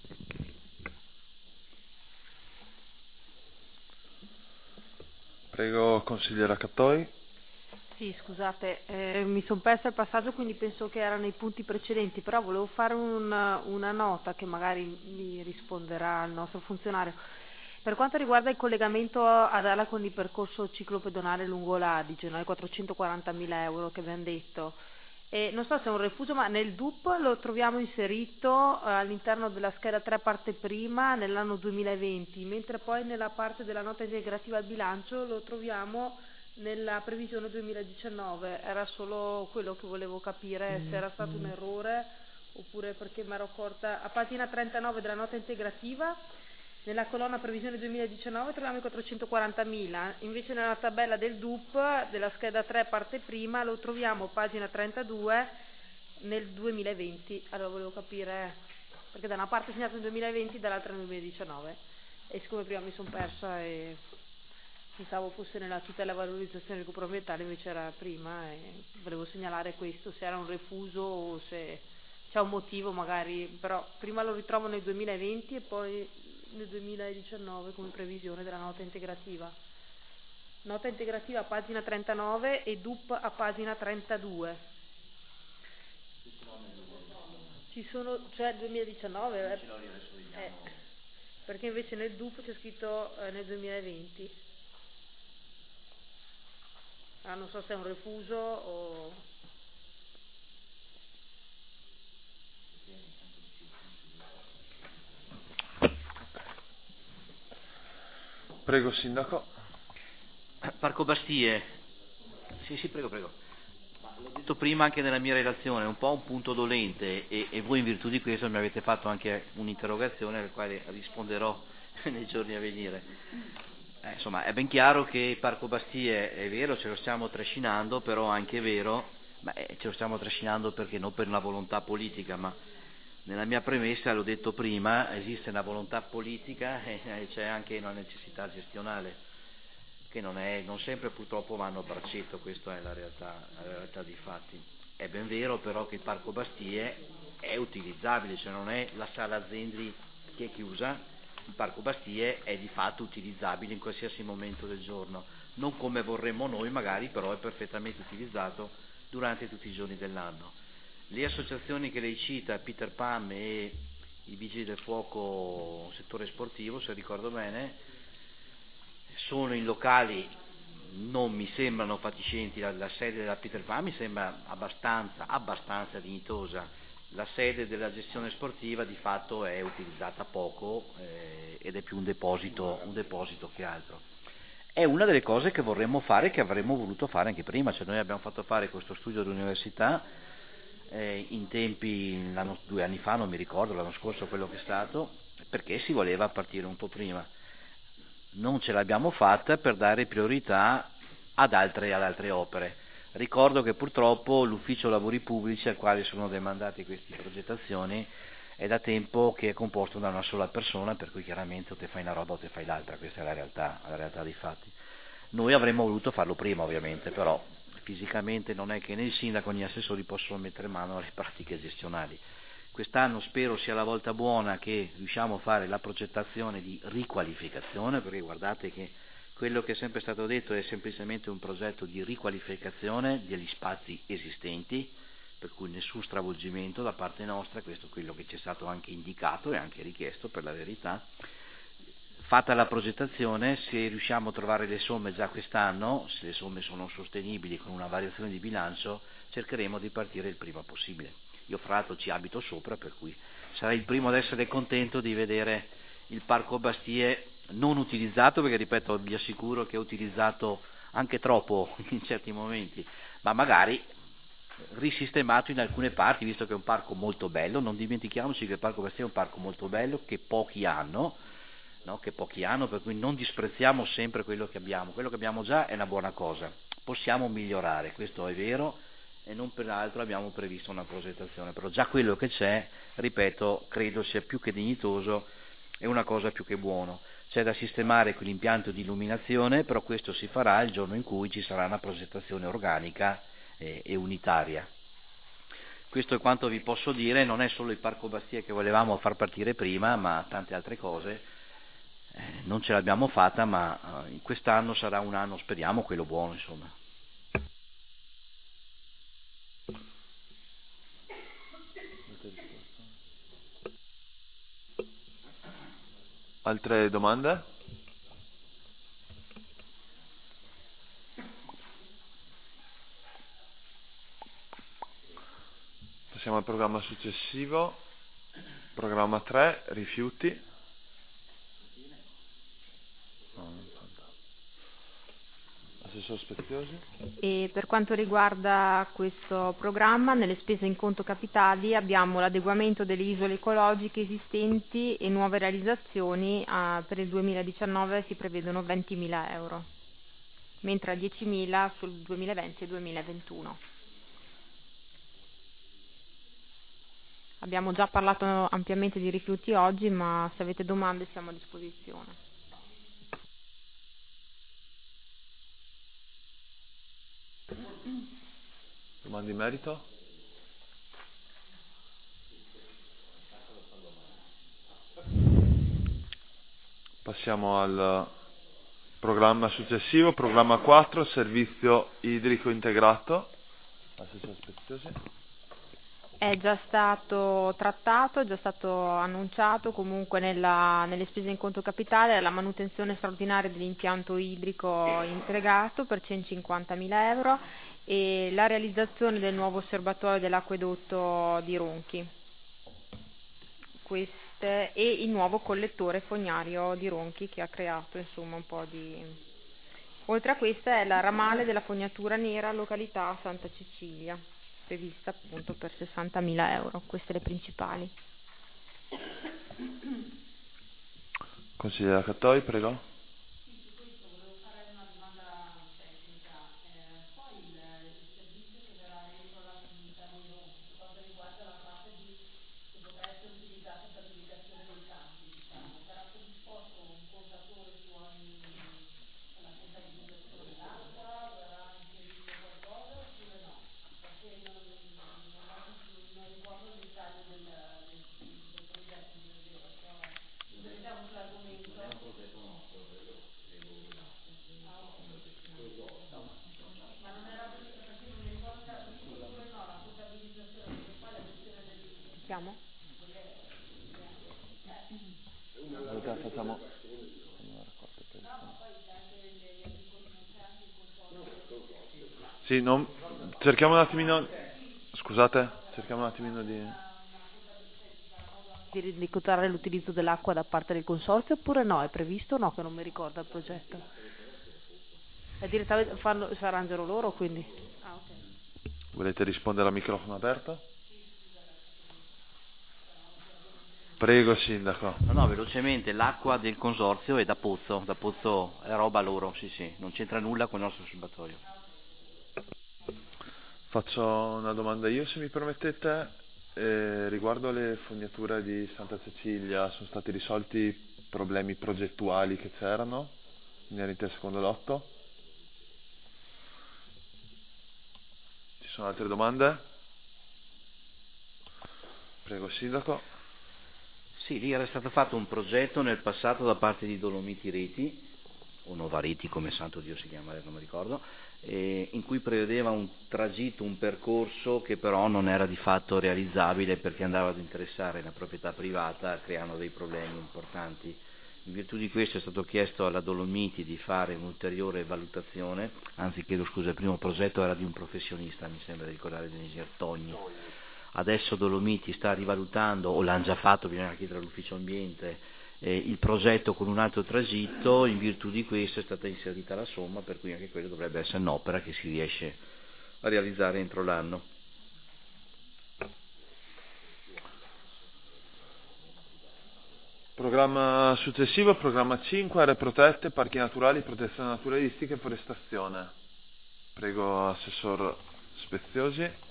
Prego, consigliera Cattoi. Sì, scusate, eh, mi sono persa il passaggio, quindi penso che erano i punti precedenti, però volevo fare un, una nota che magari mi risponderà il nostro funzionario. Per quanto riguarda il collegamento ad Ala con il percorso ciclopedonale lungo l'Adige, no? I quattrocentoquarantamila euro che abbiamo detto, e non so se è un refuso, ma nel D U P lo troviamo inserito eh, all'interno della scheda tre parte prima nell'anno duemilaventi, mentre poi nella parte della nota integrativa al bilancio lo troviamo nella previsione duemiladiciannove. Era solo quello che volevo capire, se era stato un errore oppure perché mi ero accorta. A pagina trentanove della nota integrativa, nella colonna previsione duemiladiciannove troviamo i quattrocentoquarantamila, invece nella tabella del D U P della scheda tre parte prima lo troviamo pagina trentadue nel duemilaventi. Allora volevo capire, perché da una parte è segnato nel duemilaventi, dall'altra nel duemiladiciannove, e siccome prima mi sono persa e pensavo fosse nella tutela e valorizzazione del recupero ambientale, invece era prima, e volevo segnalare questo, se era un refuso o se c'è un motivo magari, però prima lo ritrovo nel duemilaventi e poi nel duemiladiciannove come previsione della nota integrativa. Nota integrativa a pagina trentanove e D U P a pagina trentadue. Ci sono, cioè duemiladiciannove, eh, eh, perché invece nel D U P c'è scritto eh, nel duemilaventi. Ah, non so se è un refuso o... Prego, Sindaco. Parco Bastie. Sì, sì, prego, prego. L'ho detto prima anche nella mia relazione, è un po' un punto dolente e, e voi in virtù di questo mi avete fatto anche un'interrogazione alla quale risponderò nei giorni a venire. Eh, insomma, è ben chiaro che il Parco Bastie è vero, ce lo stiamo trascinando, però anche è vero, ma eh, ce lo stiamo trascinando perché non per una volontà politica, ma nella mia premessa, l'ho detto prima, esiste una volontà politica e c'è anche una necessità gestionale, che non, è, non sempre purtroppo vanno a braccetto, questa è la realtà, la realtà dei fatti. È ben vero però che il Parco Bastie è utilizzabile, cioè non è la sala Zendri che è chiusa, il Parco Bastie è di fatto utilizzabile in qualsiasi momento del giorno, non come vorremmo noi magari, però è perfettamente utilizzato durante tutti i giorni dell'anno. Le associazioni che lei cita, Peter Pan e i Vigili del Fuoco settore sportivo, se ricordo bene, sono in locali, non mi sembrano fatiscenti, la, la sede della Peter Pan mi sembra abbastanza, abbastanza dignitosa, la sede della gestione sportiva di fatto è utilizzata poco eh, ed è più un deposito, un deposito che altro. È una delle cose che vorremmo fare, che avremmo voluto fare anche prima, cioè noi abbiamo fatto fare questo studio all'università eh, in tempi, l'anno, due anni fa, non mi ricordo, l'anno scorso quello che è stato, perché si voleva partire un po' prima. Non ce l'abbiamo fatta per dare priorità ad altre, ad altre opere. Ricordo che purtroppo l'ufficio lavori pubblici al quale sono demandate queste progettazioni è da tempo che è composto da una sola persona, per cui chiaramente o te fai una roba o te fai l'altra, questa è la realtà, la realtà dei fatti. Noi avremmo voluto farlo prima ovviamente, però fisicamente non è che né il sindaco né gli assessori possono mettere mano alle pratiche gestionali. Quest'anno spero sia la volta buona che riusciamo a fare la progettazione di riqualificazione, perché guardate che quello che è sempre stato detto è semplicemente un progetto di riqualificazione degli spazi esistenti, per cui nessun stravolgimento da parte nostra, questo è quello che ci è stato anche indicato e anche richiesto per la verità. Fatta la progettazione, se riusciamo a trovare le somme già quest'anno, se le somme sono sostenibili con una variazione di bilancio, cercheremo di partire il prima possibile. Io fra l'altro ci abito sopra, per cui sarei il primo ad essere contento di vedere il Parco Bastie non utilizzato, perché ripeto, vi assicuro che è utilizzato anche troppo in certi momenti, ma magari risistemato in alcune parti, visto che è un parco molto bello. Non dimentichiamoci che il Parco Bastie è un parco molto bello, che pochi hanno, no? che pochi hanno, per cui non disprezziamo sempre quello che abbiamo. Quello che abbiamo già è una buona cosa, possiamo migliorare, questo è vero, e non per altro abbiamo previsto una progettazione, però già quello che c'è, ripeto, credo sia più che dignitoso e una cosa più che buono. C'è da sistemare quell'impianto di illuminazione, però questo si farà il giorno in cui ci sarà una progettazione organica eh, e unitaria. Questo è quanto vi posso dire, non è solo il Parco Bastie che volevamo far partire prima, ma tante altre cose. Eh, non ce l'abbiamo fatta, ma eh, quest'anno sarà un anno, speriamo, quello buono, insomma. Altre domande? Passiamo al programma successivo, programma tre, rifiuti. Assessore Speziosi. E per quanto riguarda questo programma, nelle spese in conto capitali abbiamo l'adeguamento delle isole ecologiche esistenti e nuove realizzazioni. Ah, per il duemiladiciannove si prevedono ventimila euro, mentre a diecimila sul duemilaventi e duemilaventuno. Abbiamo già parlato ampiamente di rifiuti oggi, ma se avete domande siamo a disposizione. Domande in merito? Passiamo al programma successivo, programma quattro, servizio idrico integrato. Assessore Speziosi. È già stato trattato, è già stato annunciato comunque nella, nelle spese in conto capitale la manutenzione straordinaria dell'impianto idrico integrato per centocinquantamila euro e la realizzazione del nuovo osservatorio dell'acquedotto di Ronchi. Queste, e il nuovo collettore fognario di Ronchi che ha creato insomma un po' di... Oltre a questa è la ramale della fognatura nera località Santa Cecilia, prevista appunto per sessantamila euro, queste le principali. Consigliera Cattoi, prego. Chiamo? Facciamo. Sì, non... cerchiamo un attimino. Scusate, cerchiamo un attimino di. Di rendicontare l'utilizzo dell'acqua da parte del consorzio oppure no? È previsto o no? Che non mi ricordo il progetto. È direttamente fanno, si arrangiano loro quindi. Ah, okay. Volete rispondere a microfono aperto? Prego Sindaco. No, no, velocemente, l'acqua del consorzio è da pozzo, da pozzo è roba loro, sì sì, non c'entra nulla con il nostro osservatorio. Faccio una domanda io se mi permettete, eh, riguardo alle fognature di Santa Cecilia, sono stati risolti i problemi progettuali che c'erano inerenti al secondo lotto? Ci sono altre domande? Prego Sindaco. Sì, lì era stato fatto un progetto nel passato da parte di Dolomiti Reti, o Nova Reti come santo Dio si chiama, non mi ricordo, eh, in cui prevedeva un tragitto, un percorso che però non era di fatto realizzabile perché andava ad interessare la proprietà privata creando dei problemi importanti. In virtù di questo è stato chiesto alla Dolomiti di fare un'ulteriore valutazione, anzi chiedo scusa, il primo progetto era di un professionista, mi sembra di ricordare, dell'ingegner Togni. Adesso Dolomiti sta rivalutando, o l'hanno già fatto, bisogna chiedere all'ufficio ambiente, eh, il progetto con un altro tragitto, in virtù di questo è stata inserita la somma, per cui anche quello dovrebbe essere un'opera che si riesce a realizzare entro l'anno. Programma successivo, programma cinque, aree protette, parchi naturali, protezione naturalistica e forestazione. Prego Assessor Speziosi.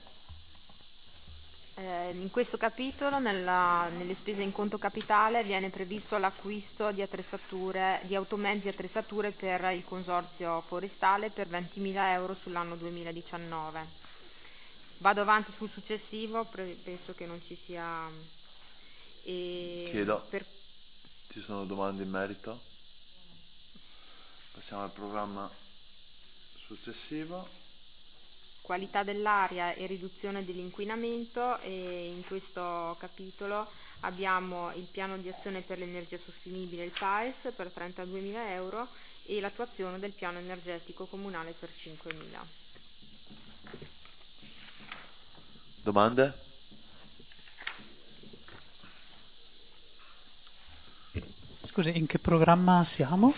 Eh, in questo capitolo, nella, nelle spese in conto capitale, viene previsto l'acquisto di attrezzature, di automezzi e attrezzature per il consorzio forestale per ventimila euro sull'anno duemiladiciannove. Vado avanti sul successivo, penso che non ci sia... E Chiedo, per... ci sono domande in merito? Passiamo al programma successivo. Qualità dell'aria e riduzione dell'inquinamento, e in questo capitolo abbiamo il piano di azione per l'energia sostenibile, il P A E S, per trentaduemila euro e l'attuazione del piano energetico comunale per cinquemila. Domande? Scusi, in che programma siamo?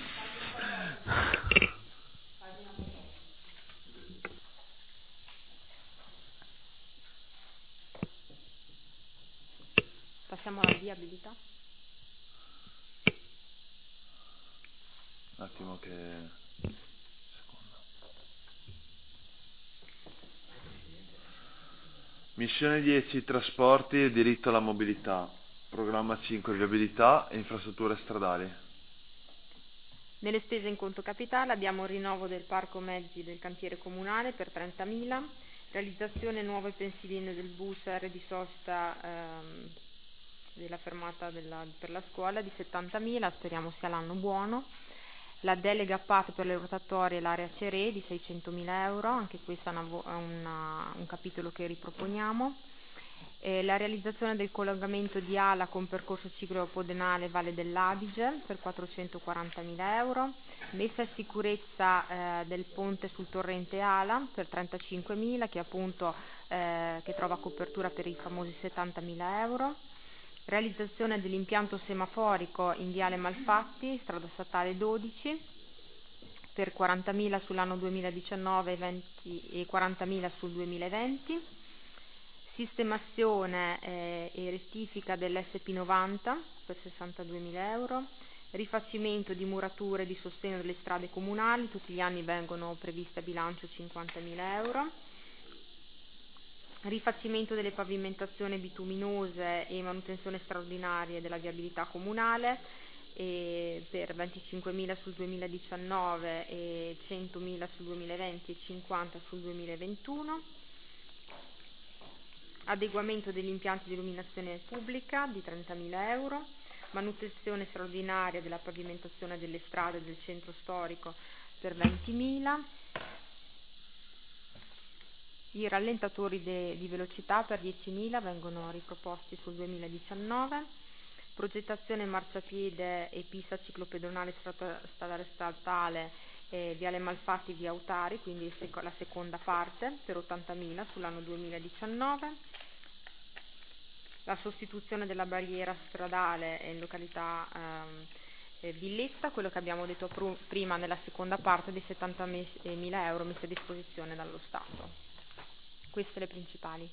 Passiamo alla viabilità. Un attimo che... Secondo. Missione dieci, trasporti e diritto alla mobilità. Programma cinque, viabilità e infrastrutture stradali. Nelle spese in conto capitale abbiamo il rinnovo del parco mezzi del cantiere comunale per trentamila, realizzazione nuove pensiline del bus R di sosta ehm, della fermata della, per la scuola di settantamila, speriamo sia l'anno buono. La delega P A T per le rotatorie e l'area C R E di seicentomila euro, anche questo è una, una, un capitolo che riproponiamo. Eh, la realizzazione del collegamento di Ala con percorso ciclopodenale Valle dell'Adige per quattrocentoquarantamila euro, messa in sicurezza eh, del ponte sul torrente Ala per trentacinquemila, che appunto eh, che trova copertura per i famosi settantamila euro. Realizzazione dell'impianto semaforico in Viale Malfatti, strada statale dodici, per quarantamila sull'anno duemiladiciannove venti e quarantamila sul duemilaventi. Sistemazione eh, e rettifica dell'S P novanta per sessantaduemila euro. Rifacimento di murature di sostegno delle strade comunali, tutti gli anni vengono previste a bilancio cinquantamila euro. Rifacimento delle pavimentazioni bituminose e manutenzione straordinaria della viabilità comunale e per venticinquemila sul duemiladiciannove e centomila sul duemilaventi e cinquanta sul duemilaventuno. Adeguamento degli impianti di illuminazione pubblica di trentamila euro. Manutenzione straordinaria della pavimentazione delle strade del centro storico per ventimila. I rallentatori de, di velocità per diecimila vengono riproposti sul duemiladiciannove. Progettazione marciapiede e pista ciclopedonale stradale statale eh, Viale Malfatti via Autari, quindi la seconda parte per ottantamila sull'anno duemiladiciannove. La sostituzione della barriera stradale in località ehm, eh, Villetta, quello che abbiamo detto pr- prima nella seconda parte dei settantamila euro messi a disposizione dallo Stato. Queste le principali.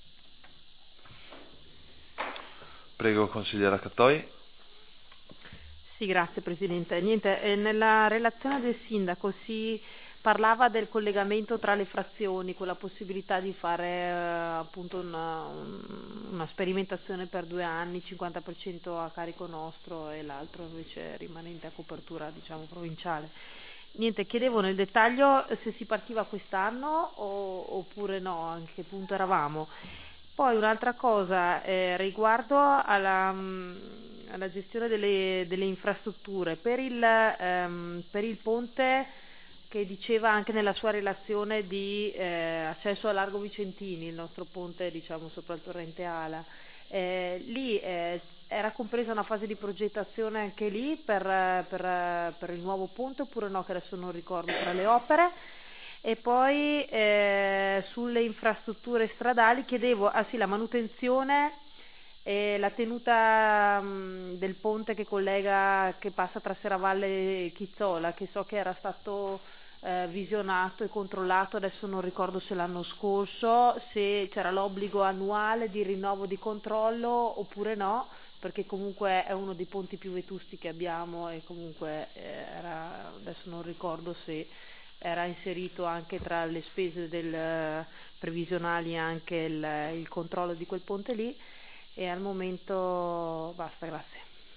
Prego, consigliera Cattoi. Sì, grazie Presidente. Niente, eh, nella relazione del Sindaco si parlava del collegamento tra le frazioni con la possibilità di fare eh, appunto una, un, una sperimentazione per due anni, cinquanta per cento a carico nostro e l'altro invece rimanente a copertura diciamo provinciale. Niente, chiedevo nel dettaglio se si partiva quest'anno o, oppure no, a che punto eravamo. Poi un'altra cosa eh, riguardo alla, alla gestione delle, delle infrastrutture. Per il, ehm, per il ponte che diceva anche nella sua relazione di eh, accesso a Largo Vicentini, il nostro ponte diciamo sopra il torrente Ala, eh, lì eh, era compresa una fase di progettazione anche lì per, per, per il nuovo ponte oppure no, che adesso non ricordo, tra le opere. E poi eh, sulle infrastrutture stradali chiedevo, ah sì, la manutenzione e la tenuta mh, del ponte che collega, che passa tra Serravalle e Chizzola, che so che era stato eh, visionato e controllato, adesso non ricordo se l'anno scorso, se c'era l'obbligo annuale di rinnovo di controllo oppure no, perché comunque è uno dei ponti più vetusti che abbiamo e comunque eh, era, adesso non ricordo se era inserito anche tra le spese del, previsionali anche il, il controllo di quel ponte lì. E al momento basta, grazie.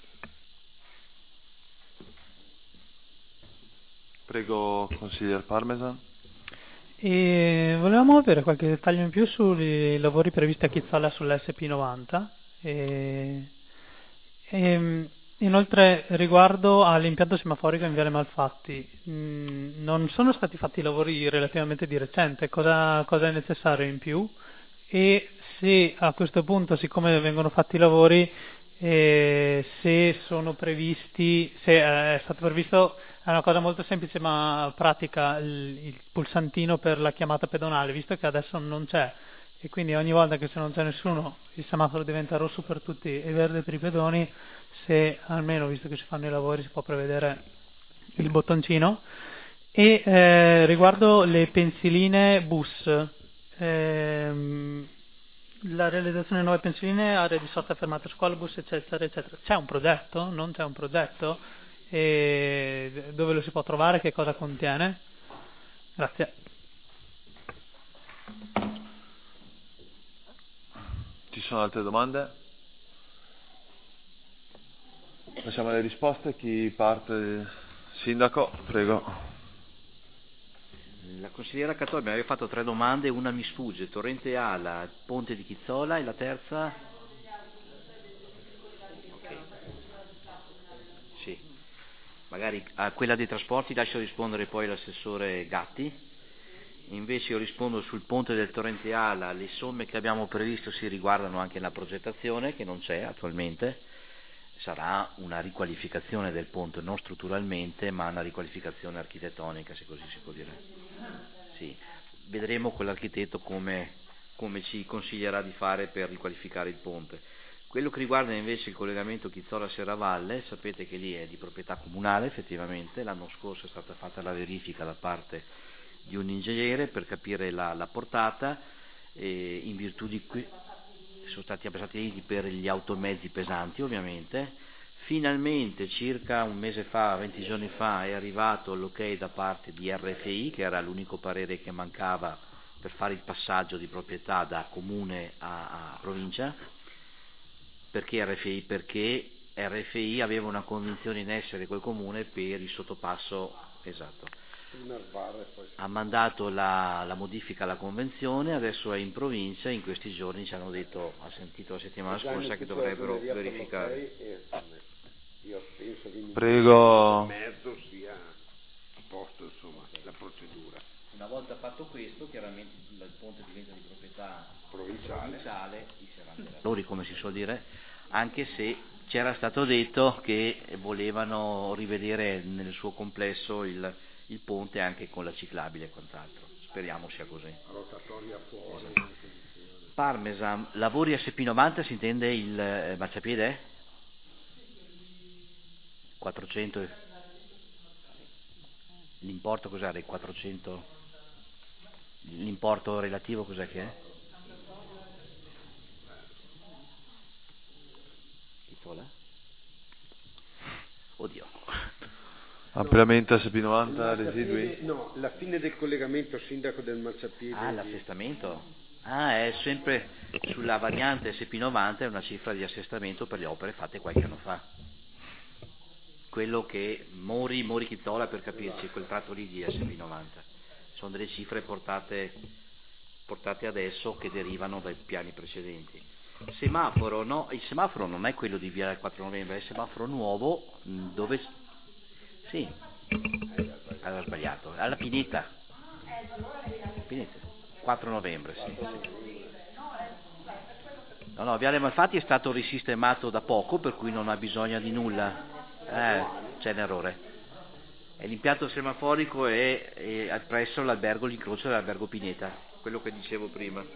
Prego, consigliere Parmesan. E volevamo avere qualche dettaglio in più sui lavori previsti a Chizzola sull'S P novanta e, e inoltre riguardo all'impianto semaforico in Viale Malfatti, mh, non sono stati fatti lavori relativamente di recente, cosa, cosa è necessario in più? E se a questo punto, siccome vengono fatti i lavori, eh, se sono previsti, se è stato previsto, è una cosa molto semplice ma pratica, il, il pulsantino per la chiamata pedonale, visto che adesso non c'è e quindi ogni volta che se non c'è nessuno il semaforo diventa rosso per tutti e verde per i pedoni, se almeno, visto che si fanno i lavori, si può prevedere il bottoncino. E eh, riguardo le pensiline bus, ehm, la realizzazione di nuove pensiline, aree di sosta, fermate scuola, bus eccetera eccetera, c'è un progetto? Non c'è un progetto? E dove lo si può trovare? Che cosa contiene? Grazie. Ci sono altre domande? Facciamo le risposte, chi parte Sindaco, prego. La consigliera Catoi mi aveva fatto tre domande, una mi sfugge, Torrente Ala, Ponte di Chizzola, e la terza? Ok. Sì. Magari a quella dei trasporti lascio rispondere poi l'assessore Gatti. Invece io rispondo sul ponte del Torrente Ala, le somme che abbiamo previsto si riguardano anche la progettazione, che non c'è attualmente. Sarà una riqualificazione del ponte, non strutturalmente, ma una riqualificazione architettonica, se così si può dire. Sì. Vedremo con l'architetto come, come ci consiglierà di fare per riqualificare il ponte. Quello che riguarda invece il collegamento Chizzola-Serravalle, sapete che lì è di proprietà comunale effettivamente, l'anno scorso è stata fatta la verifica da parte di un ingegnere per capire la, la portata, e in virtù di cui sono stati abbassati per gli automezzi pesanti ovviamente. Finalmente circa un mese fa, venti giorni fa, è arrivato l'ok da parte di R F I, che era l'unico parere che mancava per fare il passaggio di proprietà da comune a, a provincia. Perché R F I? Perché R F I aveva una convenzione in essere col comune per il sottopasso, esatto. Ha mandato la, la modifica alla convenzione, adesso è in provincia, in questi giorni ci hanno detto, ha sentito la settimana scorsa, che dovrebbero verificare. Io penso che Prego. il mezzo sia a posto, insomma, la procedura. Una volta fatto questo, chiaramente il ponte diventa di proprietà provinciale, provinciale i lavori, come si suol dire, anche se c'era stato detto che volevano rivedere nel suo complesso il, il ponte anche con la ciclabile e quant'altro. Speriamo sia così. Rotatoria fuori. Parmesan, lavori S P novanta, si intende il eh, marciapiede? quattrocento. L'importo cos'è dei quattrocento? L'importo relativo cos'è che è? Oddio. Ampliamento S P novanta, No, residui? no, la fine del collegamento sindaco del marciapiede. Ah, l'assestamento? Ah, è sempre sulla variante S P novanta, è una cifra di assestamento per le opere fatte qualche anno fa. Quello che Mori, Mori Chizzola, per capirci, quel tratto lì di S P novanta. Sono delle cifre portate, portate adesso che derivano dai piani precedenti. Semaforo, no, il semaforo non è quello di via del quattro novembre, è il semaforo nuovo dove... Sì, aveva sbagliato, alla Pineta. Pineta, quattro novembre, sì. No, no, Viale Malfatti è stato risistemato da poco, per cui non ha bisogno di nulla. Eh, c'è un errore. E l'impianto semaforico è, è presso l'albergo, l'incrocio dell'albergo Pineta, quello che dicevo prima.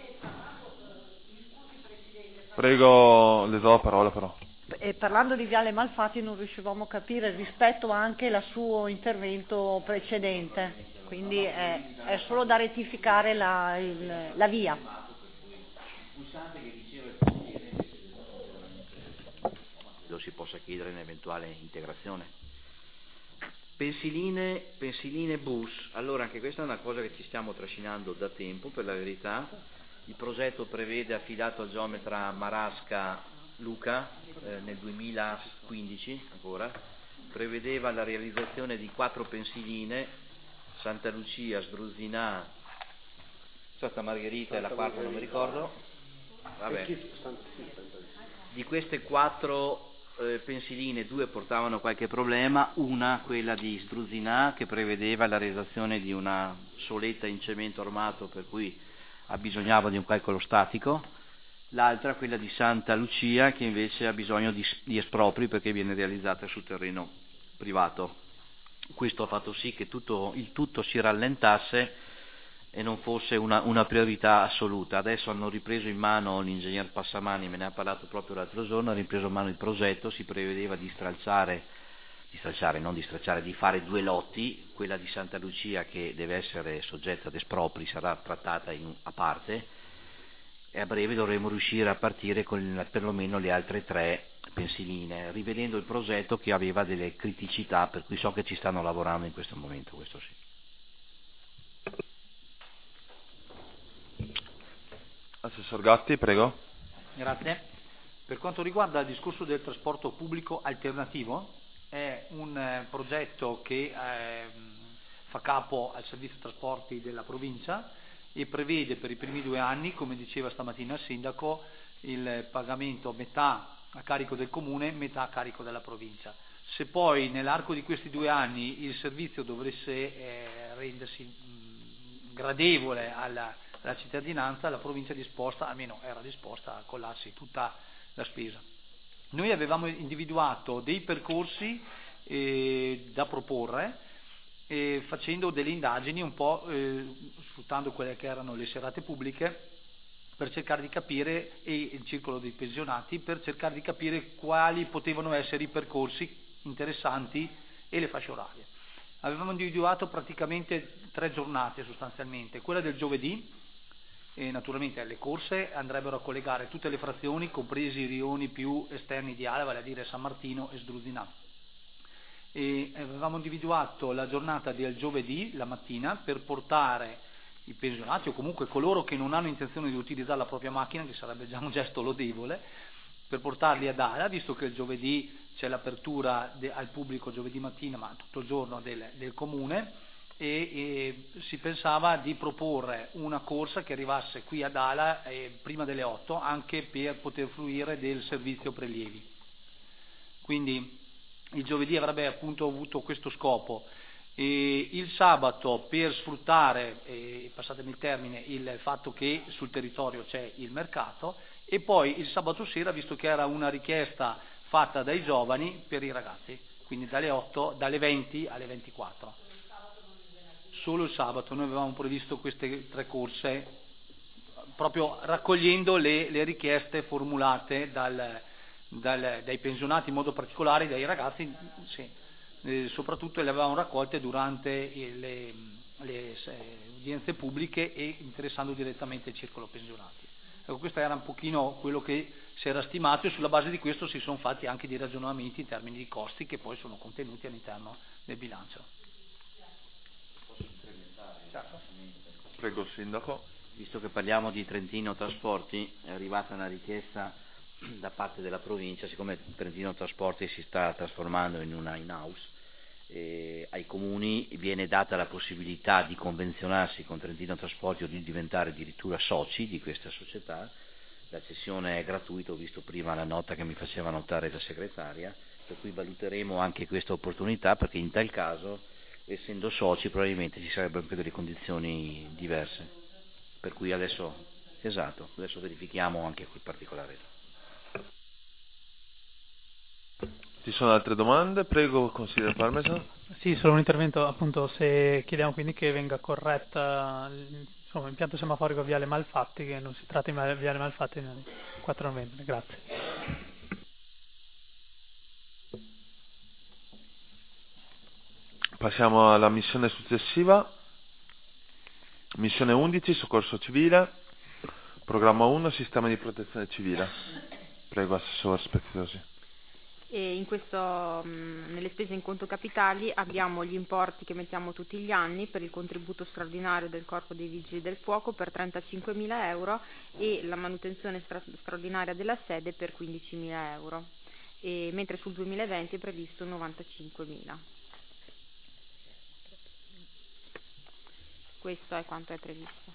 Prego, le do la parola però. E parlando di Viale Malfatti non riuscivamo a capire rispetto anche al suo intervento precedente, quindi è, è solo da rettificare la, il, la via. Lo si possa chiedere in eventuale integrazione. Pensiline, pensiline bus, allora anche questa è una cosa che ci stiamo trascinando da tempo, per la verità. Il progetto prevede, affidato al geometra Marasca Luca eh, nel duemilaquindici ancora, prevedeva la realizzazione di quattro pensiline, Santa Lucia, Sdruzzinà, Santa Margherita e la quarta non mi ricordo. Vabbè. Di queste quattro eh, pensiline, due portavano qualche problema, una, quella di Sdruzzinà, che prevedeva la realizzazione di una soletta in cemento armato per cui abbisognava di un calcolo statico, l'altra, quella di Santa Lucia, che invece ha bisogno di, di espropri perché viene realizzata su terreno privato. Questo ha fatto sì che tutto, il tutto si rallentasse e non fosse una, una priorità assoluta. Adesso hanno ripreso in mano, l'ingegner Passamani me ne ha parlato proprio l'altro giorno, ha ripreso in mano il progetto, si prevedeva di stralciare, di stralciare, non di stralciare, di fare due lotti, quella di Santa Lucia che deve essere soggetta ad espropri sarà trattata in, a parte, e a breve dovremo riuscire a partire con perlomeno le altre tre pensiline, rivedendo il progetto che aveva delle criticità, per cui so che ci stanno lavorando in questo momento, questo sì. Assessor Gatti, prego. Grazie. Per quanto riguarda il discorso del trasporto pubblico alternativo, è un eh, progetto che eh, fa capo al servizio trasporti della provincia e prevede per i primi due anni, come diceva stamattina il sindaco, il pagamento metà a carico del comune, metà a carico della provincia. Se poi nell'arco di questi due anni il servizio dovesse eh, rendersi mh, gradevole alla, alla cittadinanza, la provincia è disposta, almeno era disposta, a collarsi tutta la spesa. Noi avevamo individuato dei percorsi eh, da proporre, eh, facendo delle indagini un po' eh, sfruttando quelle che erano le serate pubbliche, per cercare di capire, e il circolo dei pensionati, per cercare di capire quali potevano essere i percorsi interessanti e le fasce orarie. Avevamo individuato praticamente tre giornate sostanzialmente, quella del giovedì, e naturalmente le corse andrebbero a collegare tutte le frazioni, compresi i rioni più esterni di Ala, vale a dire San Martino e Sdrusinà. E avevamo individuato la giornata del giovedì, la mattina, per portare i pensionati o comunque coloro che non hanno intenzione di utilizzare la propria macchina, che sarebbe già un gesto lodevole, per portarli ad Ala, visto che il giovedì c'è l'apertura de, al pubblico giovedì mattina, ma tutto il giorno del, del comune, e, e si pensava di proporre una corsa che arrivasse qui ad Ala eh, prima delle otto, anche per poter fruire del servizio prelievi. Quindi il giovedì avrebbe appunto avuto questo scopo. E il sabato, per sfruttare, eh, passatemi il termine, il fatto che sul territorio c'è il mercato, e poi il sabato sera, visto che era una richiesta fatta dai giovani, per i ragazzi, quindi dalle otto, dalle venti alle ventiquattro. Solo il sabato noi avevamo previsto queste tre corse, proprio raccogliendo le, le richieste formulate dal, dal, dai pensionati, in modo particolare dai ragazzi, sì, eh, soprattutto le avevamo raccolte durante le, le eh, udienze pubbliche e interessando direttamente il circolo pensionati. Ecco, questo era un pochino quello che si era stimato, e sulla base di questo si sono fatti anche dei ragionamenti in termini di costi che poi sono contenuti all'interno del bilancio. Prego, Sindaco. Visto che parliamo di Trentino Trasporti, è arrivata una richiesta da parte della provincia, siccome Trentino Trasporti si sta trasformando in una in-house, eh, ai comuni viene data la possibilità di convenzionarsi con Trentino Trasporti o di diventare addirittura soci di questa società. La cessione è gratuita, ho visto prima la nota che mi faceva notare la segretaria, per cui valuteremo anche questa opportunità, perché in tal caso, essendo soci, probabilmente ci sarebbero anche delle condizioni diverse. Per cui adesso, esatto, adesso verifichiamo anche quel particolare. Ci sono altre domande? Prego, consigliere Parmesan. Sì, solo un intervento, appunto, se chiediamo quindi che venga corretta insomma, l'impianto semaforico Viale Malfatti, che non si tratta di Viale Malfatti nel quattro novembre. Grazie. Passiamo alla missione successiva. Missione undici, soccorso civile. Programma uno, sistema di protezione civile. Prego, assessore Speziosi. E in questo, mh, nelle spese in conto capitali abbiamo gli importi che mettiamo tutti gli anni per il contributo straordinario del Corpo dei Vigili del Fuoco per trentacinquemila euro e la manutenzione stra- straordinaria della sede per quindicimila euro, e mentre sul duemilaventi è previsto novantacinquemila. Questo è quanto è previsto.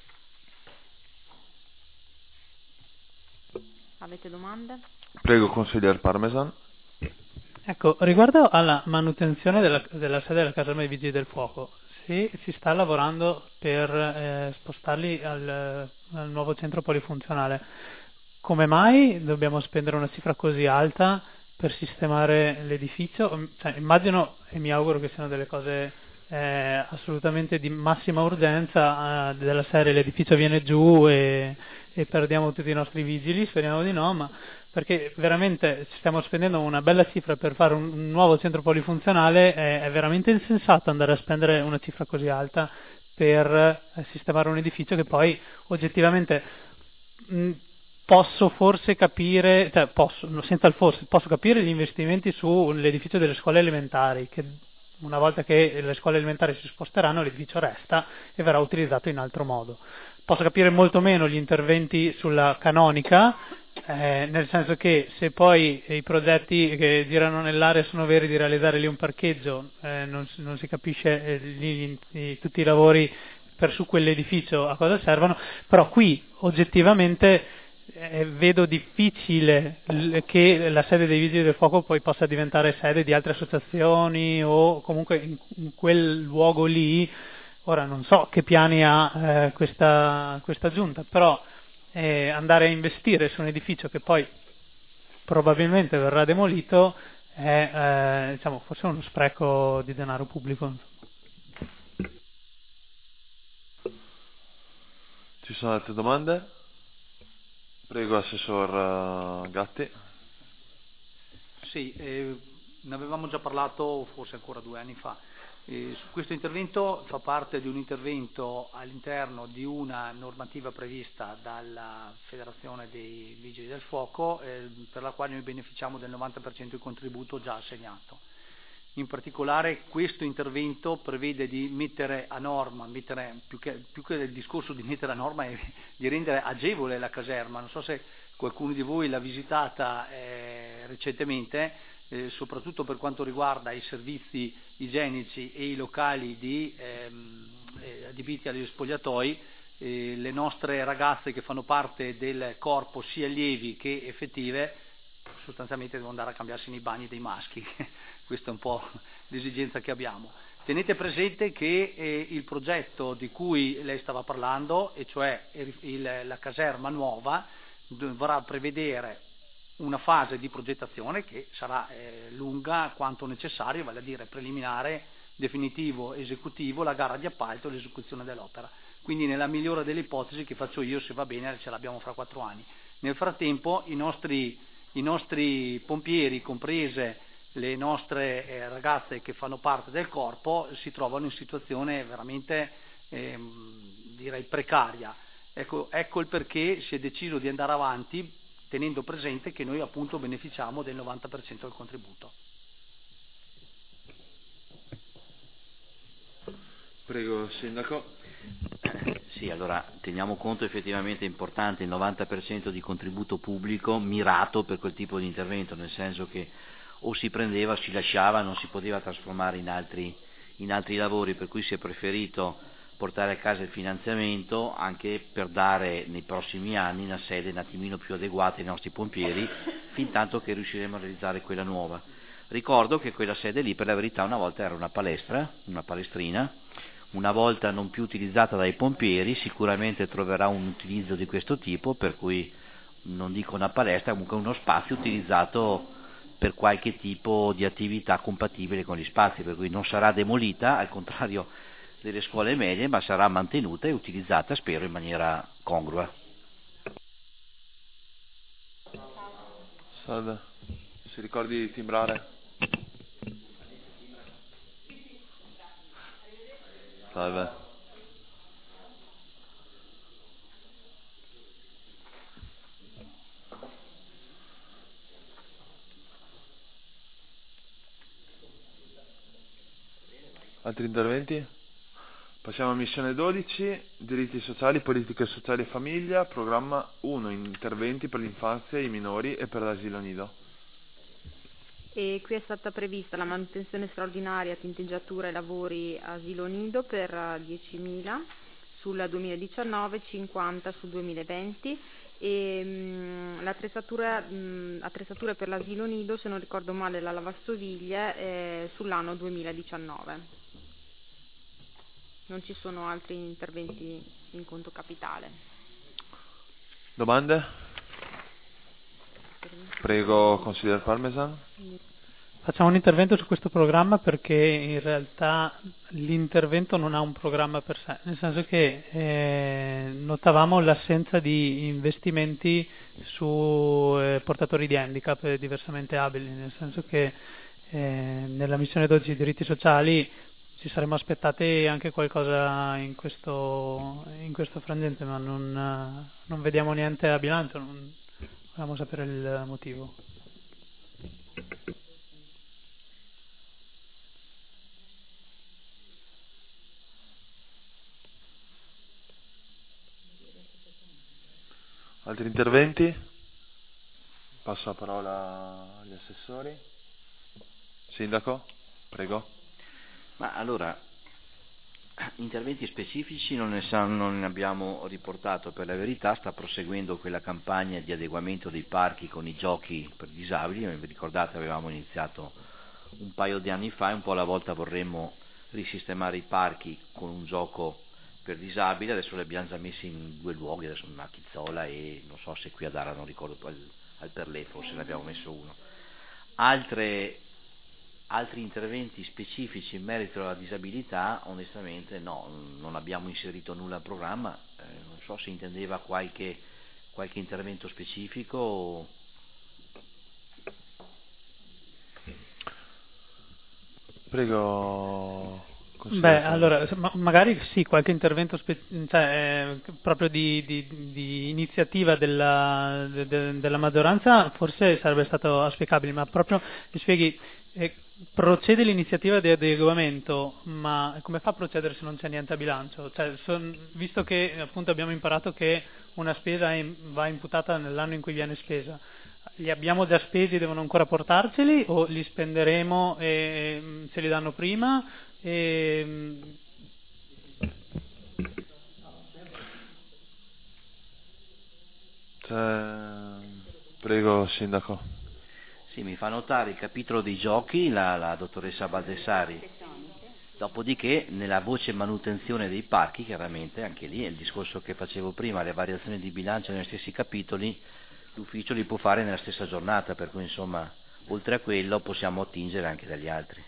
Avete domande? Prego, consigliere Parmesan. Ecco, riguardo alla manutenzione della, della sede della caserma dei Vigili del Fuoco, se si sta lavorando per eh, spostarli al, al nuovo centro polifunzionale, come mai dobbiamo spendere una cifra così alta per sistemare l'edificio? Cioè, immagino e mi auguro che siano delle cose eh, assolutamente di massima urgenza, eh, della serie l'edificio viene giù e, e perdiamo tutti i nostri vigili, speriamo di no, ma perché veramente stiamo spendendo una bella cifra per fare un, un nuovo centro polifunzionale, è, è veramente insensato andare a spendere una cifra così alta per eh, sistemare un edificio che poi oggettivamente mh, posso forse capire, cioè posso, senza il forse, posso capire gli investimenti sull'edificio delle scuole elementari, che una volta che le scuole elementari si sposteranno l'edificio resta e verrà utilizzato in altro modo. Posso capire molto meno gli interventi sulla canonica, eh, nel senso che se poi i progetti che girano nell'area sono veri di realizzare lì un parcheggio, eh, non, non si capisce eh, lì, i, tutti i lavori per su quell'edificio a cosa servono, però qui oggettivamente eh, vedo difficile l- che la sede dei Vigili del Fuoco poi possa diventare sede di altre associazioni o comunque in, in quel luogo lì. Ora non so che piani ha eh, questa, questa giunta, però eh, andare a investire su un edificio che poi probabilmente verrà demolito è eh, diciamo, forse uno spreco di denaro pubblico. Ci sono altre domande? Prego, Assessor uh, Gatti. Sì, eh, ne avevamo già parlato forse ancora due anni fa. Eh, su questo intervento fa parte di un intervento all'interno di una normativa prevista dalla Federazione dei Vigili del Fuoco, eh, per la quale noi beneficiamo del novanta per cento di contributo già assegnato. In particolare questo intervento prevede di mettere a norma, mettere, più, che, più che il discorso di mettere a norma è di rendere agevole la caserma. Non so se qualcuno di voi l'ha visitata eh, recentemente, eh, soprattutto per quanto riguarda i servizi igienici e i locali di, ehm, eh, adibiti agli spogliatoi. Eh, le nostre ragazze che fanno parte del corpo sia allievi che effettive sostanzialmente devono andare a cambiarsi nei bagni dei maschi. Questa è un po' l'esigenza che abbiamo. Tenete presente che eh, il progetto di cui lei stava parlando, e cioè il, il, la caserma nuova, dovrà prevedere una fase di progettazione che sarà eh, lunga quanto necessario, vale a dire preliminare, definitivo, esecutivo, la gara di appalto e l'esecuzione dell'opera. Quindi nella migliore delle ipotesi che faccio io, se va bene, ce l'abbiamo fra quattro anni. Nel frattempo i nostri, i nostri pompieri, comprese le nostre eh, ragazze che fanno parte del corpo, si trovano in situazione veramente ehm, direi precaria. Ecco, ecco il perché si è deciso di andare avanti tenendo presente che noi appunto beneficiamo del novanta per cento del contributo. Prego, Sindaco. Sì, allora teniamo conto, effettivamente è importante il novanta per cento di contributo pubblico mirato per quel tipo di intervento, nel senso che o si prendeva o si lasciava, non si poteva trasformare in altri, in altri lavori, per cui si è preferito portare a casa il finanziamento anche per dare nei prossimi anni una sede un attimino più adeguata ai nostri pompieri, fin tanto che riusciremo a realizzare quella nuova. Ricordo che quella sede lì per la verità una volta era una palestra, una palestrina, una volta non più utilizzata dai pompieri, sicuramente troverà un utilizzo di questo tipo, per cui non dico una palestra, comunque uno spazio utilizzato per qualche tipo di attività compatibile con gli spazi, per cui non sarà demolita, al contrario delle scuole medie, ma sarà mantenuta e utilizzata, spero, in maniera congrua. Salve, si ricordi di timbrare? Salve. Altri interventi? Passiamo a missione dodici, diritti sociali, politiche sociali e famiglia, programma uno, interventi per l'infanzia e i minori e per l'asilo nido. E qui è stata prevista la manutenzione straordinaria, tinteggiatura e lavori asilo nido per diecimila sul duemiladiciannove, cinquanta sul duemilaventi e mh, l'attrezzatura mh, attrezzature per l'asilo nido, se non ricordo male la lavastoviglie, eh, sull'anno duemiladiciannove. Non ci sono altri interventi in conto capitale. Domande? Prego, consigliere Parmesan. Facciamo un intervento su questo programma perché in realtà l'intervento non ha un programma per sé, nel senso che eh, notavamo l'assenza di investimenti su eh, portatori di handicap eh, diversamente abili, nel senso che eh, nella missione dodici diritti sociali ci saremmo aspettati anche qualcosa in questo, in questo frangente, ma non, non vediamo niente a bilancio, non volevamo sapere il motivo. Altri interventi? passo la parola agli assessori. Sindaco, prego. Ma allora, interventi specifici non ne, sa, non ne abbiamo riportato, per la verità sta proseguendo quella campagna di adeguamento dei parchi con i giochi per disabili. Vi ricordate, avevamo iniziato un paio di anni fa e un po' alla volta vorremmo risistemare i parchi con un gioco per disabili. Adesso li abbiamo già messi in due luoghi, adesso a Chizzola e non so se qui ad Ara, non ricordo, al, al Perlè forse ne abbiamo messo uno. Altre, altri interventi specifici in merito alla disabilità onestamente no, non abbiamo inserito nulla al programma. Eh, non so se intendeva qualche, qualche intervento specifico o... Prego. Beh, allora, ma magari sì, qualche intervento spe- cioè, eh, proprio di, di, di iniziativa della, de, de, della maggioranza forse sarebbe stato auspicabile, ma proprio mi spieghi, eh, procede l'iniziativa di adeguamento, ma come fa a procedere se non c'è niente a bilancio? Cioè, son, visto che appunto abbiamo imparato che una spesa in, va imputata nell'anno in cui viene spesa, li abbiamo già spesi, devono ancora portarceli o li spenderemo e ce li danno prima? E... Cioè, prego Sindaco. Sì, mi fa notare il capitolo dei giochi la, la dottoressa Baldessari. Dopodiché nella voce manutenzione dei parchi, chiaramente anche lì è il discorso che facevo prima, le variazioni di bilancio negli stessi capitoli l'ufficio li può fare nella stessa giornata, per cui insomma oltre a quello possiamo attingere anche dagli altri.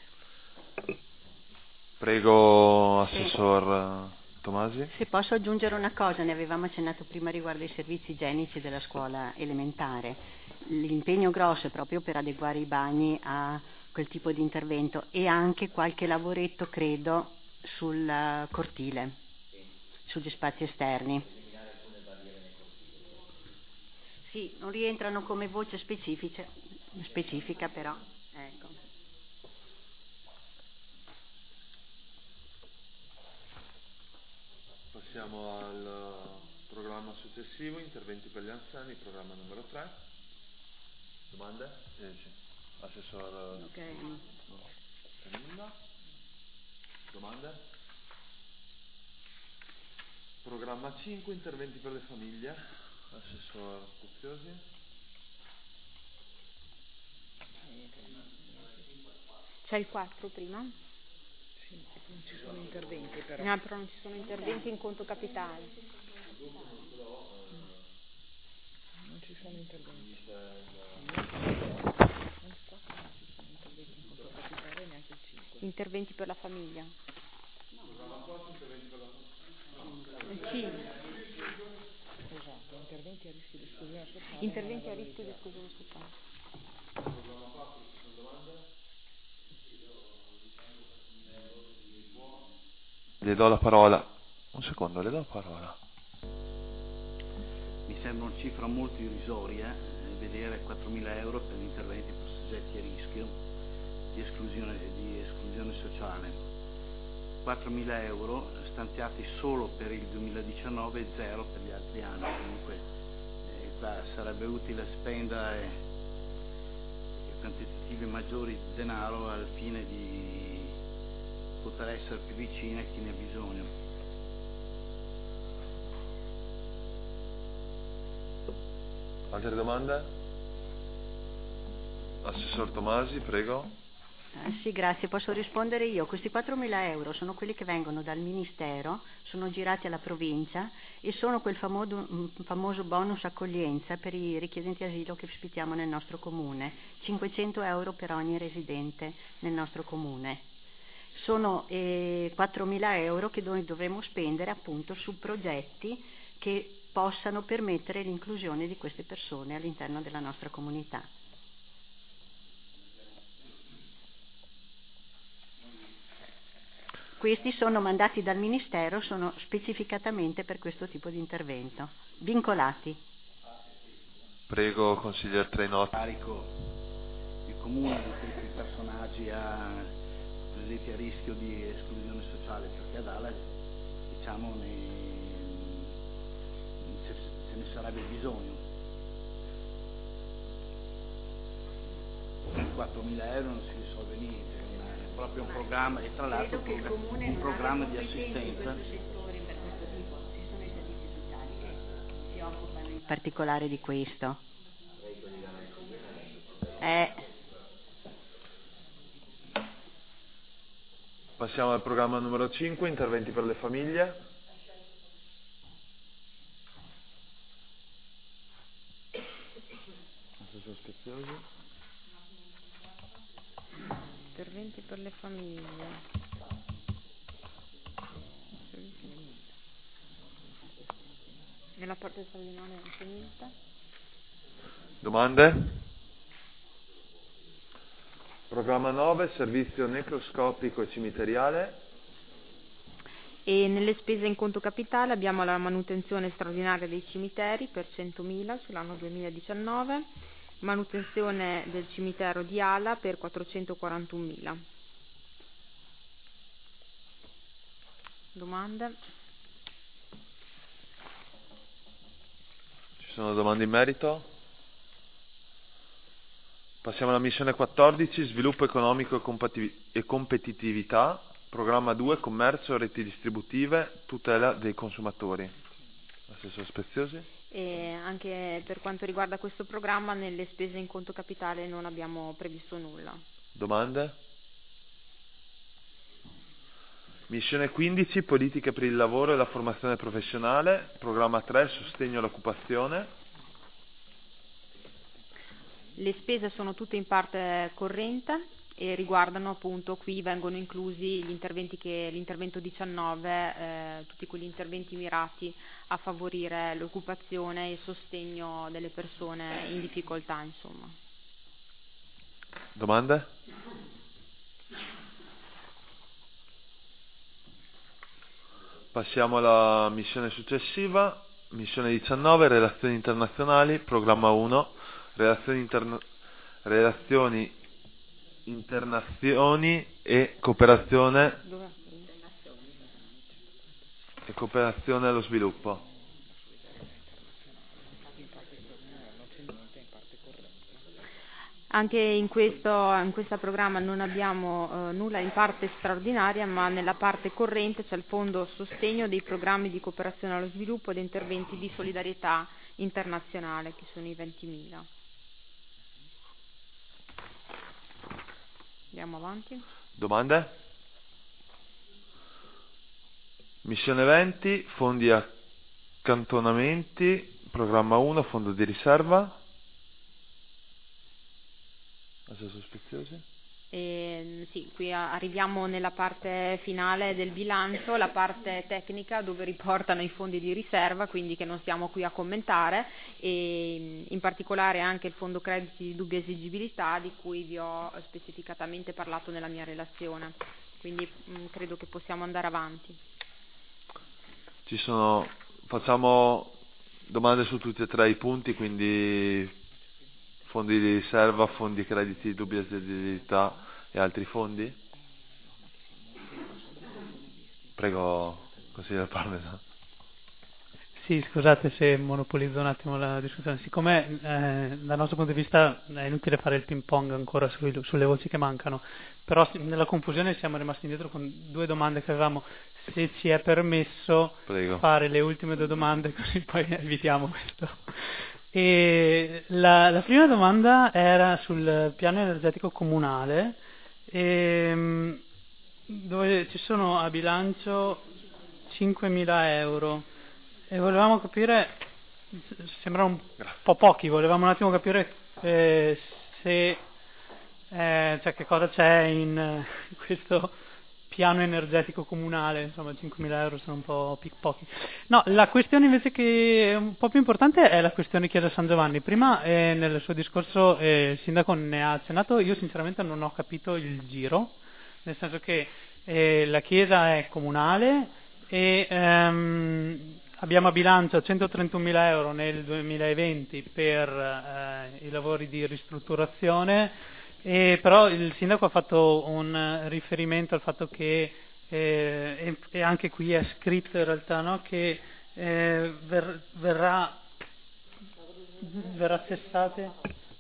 Prego Assessor Tomasi. Se posso aggiungere una cosa, ne avevamo accennato prima riguardo ai servizi igienici della scuola elementare. L'impegno grosso è proprio per adeguare i bagni a quel tipo di intervento e anche qualche lavoretto, credo, sul cortile, sugli spazi esterni. Sì, non rientrano come voce specifica, specifica però, ecco. Passiamo al programma successivo, interventi per gli anziani, programma numero tre. Domande? Eh, sì. Assessor. Ok. No. Domande? Programma cinque, interventi per le famiglie. Assessor Cuziosi. C'è il quattro prima? Sì, non ci sono interventi però. No, però non ci sono interventi in conto capitale. Non ci sono interventi. Interventi per la famiglia. Sì. Esatto, interventi a rischio di esclusione sociale. Interventi a rischio di esclusione sociale. Le do la parola. Un secondo, le do la parola. Mi sembra una cifra molto irrisoria, eh, vedere quattromila euro per gli interventi per soggetti a rischio di esclusione, di esclusione sociale. quattromila euro stanziati solo per il duemiladiciannove e zero per gli altri anni, comunque eh, qua sarebbe utile spendere quantitativi maggiori di denaro al fine di poter essere più vicini a chi ne ha bisogno. Altre domande? Assessor Tomasi, prego. Eh, sì, grazie, posso rispondere io. Questi quattromila euro sono quelli che vengono dal Ministero, sono girati alla provincia e sono quel famoso, famoso bonus accoglienza per i richiedenti asilo che ospitiamo nel nostro comune, cinquecento euro per ogni residente nel nostro comune. Sono eh, quattromila euro che noi dovremo spendere appunto su progetti che possano permettere l'inclusione di queste persone all'interno della nostra comunità. Questi sono mandati dal Ministero, sono specificatamente per questo tipo di intervento, vincolati. Prego, consigliere Trainotti. Carico il comune di questi personaggi a presenti a rischio di esclusione sociale, perché ad Ala diciamo ne, ce, ce ne sarebbe bisogno. quattromila euro non si risolve niente, è proprio un programma, e tra l'altro un, progra- un programma di assistenza. In particolare di questo. Eh. Passiamo al programma numero cinque, interventi per le famiglie. Interventi per le famiglie. Nella parte straordinaria non c'è niente. Domande? Programma nove, servizio necroscopico e cimiteriale. E nelle spese in conto capitale abbiamo la manutenzione straordinaria dei cimiteri per centomila sull'anno duemiladiciannove, manutenzione del cimitero di Ala per quattrocentoquarantunomila. Domande? Ci sono domande in merito? Passiamo alla missione quattordici, sviluppo economico e, compati- e competitività, programma due, commercio, reti distributive, tutela dei consumatori. Assessore Speziosi? E anche per quanto riguarda questo programma nelle spese in conto capitale non abbiamo previsto nulla. Domande? Missione quindici, politiche per il lavoro e la formazione professionale, programma tre, sostegno all'occupazione. Le spese sono tutte in parte corrente e riguardano appunto, qui vengono inclusi gli interventi che l'intervento diciannove, eh, tutti quegli interventi mirati a favorire l'occupazione e il sostegno delle persone in difficoltà, insomma. Domande? Passiamo alla missione successiva, missione diciannove, relazioni internazionali, programma uno, relazioni, interna- relazioni internazioni e cooperazione e cooperazione allo sviluppo. Anche in questo in questo programma non abbiamo eh, nulla in parte straordinaria, ma nella parte corrente c'è il fondo sostegno dei programmi di cooperazione allo sviluppo ed interventi di solidarietà internazionale, che sono i ventimila. Andiamo avanti. Domande? Missione venti, fondi accantonamenti, programma uno, fondo di riserva. Assessore Speziosi? E, sì, qui arriviamo nella parte finale del bilancio, la parte tecnica dove riportano i fondi di riserva, quindi che non stiamo qui a commentare, e in particolare anche il fondo crediti di dubbia esigibilità di cui vi ho specificatamente parlato nella mia relazione, quindi mh, credo che possiamo andare avanti. Ci sono, facciamo domande su tutti e tre i punti, quindi fondi di riserva, fondi crediti di dubbia esigibilità e altri fondi? Prego, consigliere Parmesan. Sì, scusate se monopolizzo un attimo la discussione. Siccome eh, dal nostro punto di vista è inutile fare il ping pong ancora sui, sulle voci che mancano, però nella confusione siamo rimasti indietro con due domande che avevamo. Se ci è permesso Prego. fare le ultime due domande, così poi evitiamo questo. E la, la prima domanda era sul piano energetico comunale, e, dove ci sono a bilancio cinquemila euro e volevamo capire, sembra un po' pochi, volevamo un attimo capire eh, se eh, cioè che cosa c'è in, in questo piano energetico comunale, insomma cinquemila euro sono un po' pochi. No, la questione invece che è un po' più importante è la questione Chiesa San Giovanni. Prima eh, nel suo discorso eh, il sindaco ne ha accennato, io sinceramente non ho capito il giro, nel senso che eh, la chiesa è comunale e ehm, abbiamo a bilancio centotrentunomila euro nel duemilaventi per eh, i lavori di ristrutturazione. E però il sindaco ha fatto un riferimento al fatto che, eh, e, e anche qui è scritto in realtà, no, che eh, ver, verrà, verrà cessate,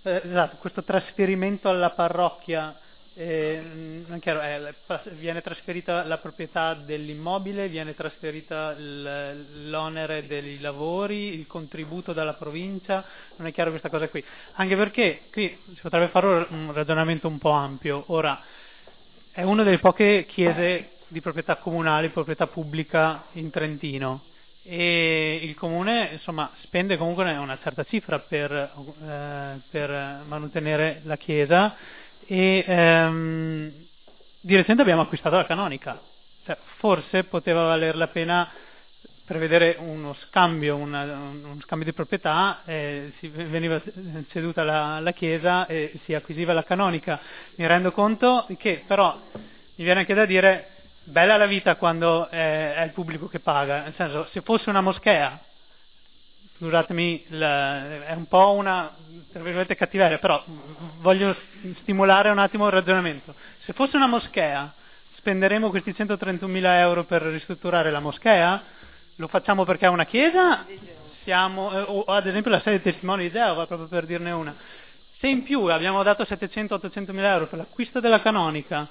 eh, esatto, questo trasferimento alla parrocchia, eh, non è chiaro, è, viene trasferita la proprietà dell'immobile, viene trasferita l- l'onere dei lavori, il contributo dalla provincia, non è chiaro questa cosa qui, anche perché qui si potrebbe fare un ragionamento un po' ampio. Ora, è una delle poche chiese di proprietà comunale, proprietà pubblica in Trentino, e il comune insomma spende comunque una certa cifra per, eh, per mantenere la chiesa, e ehm, di recente abbiamo acquistato la canonica, cioè, forse poteva valer la pena prevedere uno scambio, una, uno scambio di proprietà, eh, si veniva ceduta la, la chiesa e si acquisiva la canonica. Mi rendo conto che però mi viene anche da dire, bella la vita quando è, è il pubblico che paga, nel senso, se fosse una moschea, scusatemi, la, è un po' una, tra virgolette, cattiveria, però voglio stimolare un attimo il ragionamento. Se fosse una moschea, spenderemo questi centotrentunomila euro per ristrutturare la moschea? Lo facciamo perché è una chiesa? Siamo, eh, o ad esempio la sede dei testimoni di Geova, proprio per dirne una. Se in più abbiamo dato settecento ottocentomila euro per l'acquisto della canonica,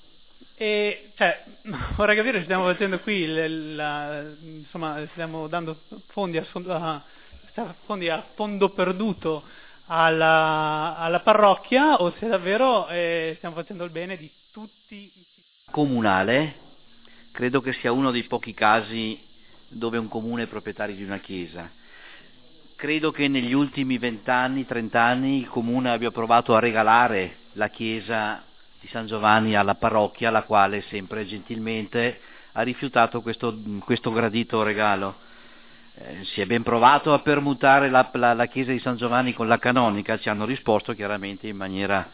e cioè, vorrei capire, stiamo facendo qui, le, la, insomma, stiamo dando fondi a, a, fondi a fondo perduto alla, alla parrocchia, o se davvero eh, stiamo facendo il bene di tutti. Comunale, credo che sia uno dei pochi casi dove un comune è proprietario di una chiesa. Credo che negli ultimi vent'anni, trent'anni il comune abbia provato a regalare la chiesa di San Giovanni alla parrocchia, la quale sempre gentilmente ha rifiutato questo, questo gradito regalo. Eh, si è ben provato a permutare la, la, la chiesa di San Giovanni con la canonica, ci hanno risposto chiaramente in maniera,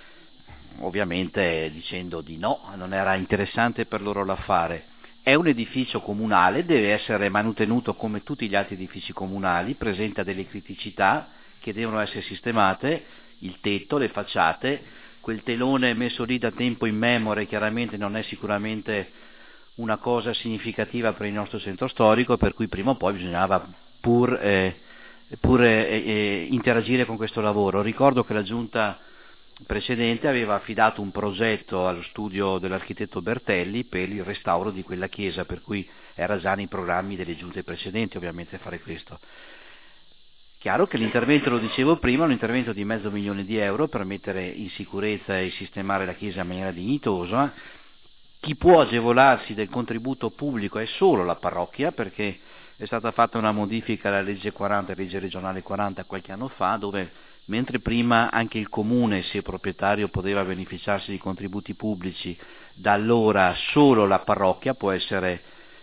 ovviamente dicendo di no, non era interessante per loro l'affare. È un edificio comunale, deve essere manutenuto come tutti gli altri edifici comunali, presenta delle criticità che devono essere sistemate, il tetto, le facciate, quel telone messo lì da tempo immemore chiaramente non è sicuramente una cosa significativa per il nostro centro storico, per cui prima o poi bisognava pur, eh, pur eh, eh, interagire con questo lavoro. Ricordo che la giunta precedente aveva affidato un progetto allo studio dell'architetto Bertelli per il restauro di quella chiesa, per cui era già nei programmi delle giunte precedenti ovviamente fare questo. Chiaro che l'intervento, lo dicevo prima, è un intervento di mezzo milione di euro per mettere in sicurezza e sistemare la chiesa in maniera dignitosa. Chi può agevolarsi del contributo pubblico è solo la parrocchia, perché è stata fatta una modifica alla legge quaranta, legge regionale quaranta qualche anno fa, dove mentre prima anche il comune, se proprietario, poteva beneficiarsi di contributi pubblici, da allora solo la parrocchia può essere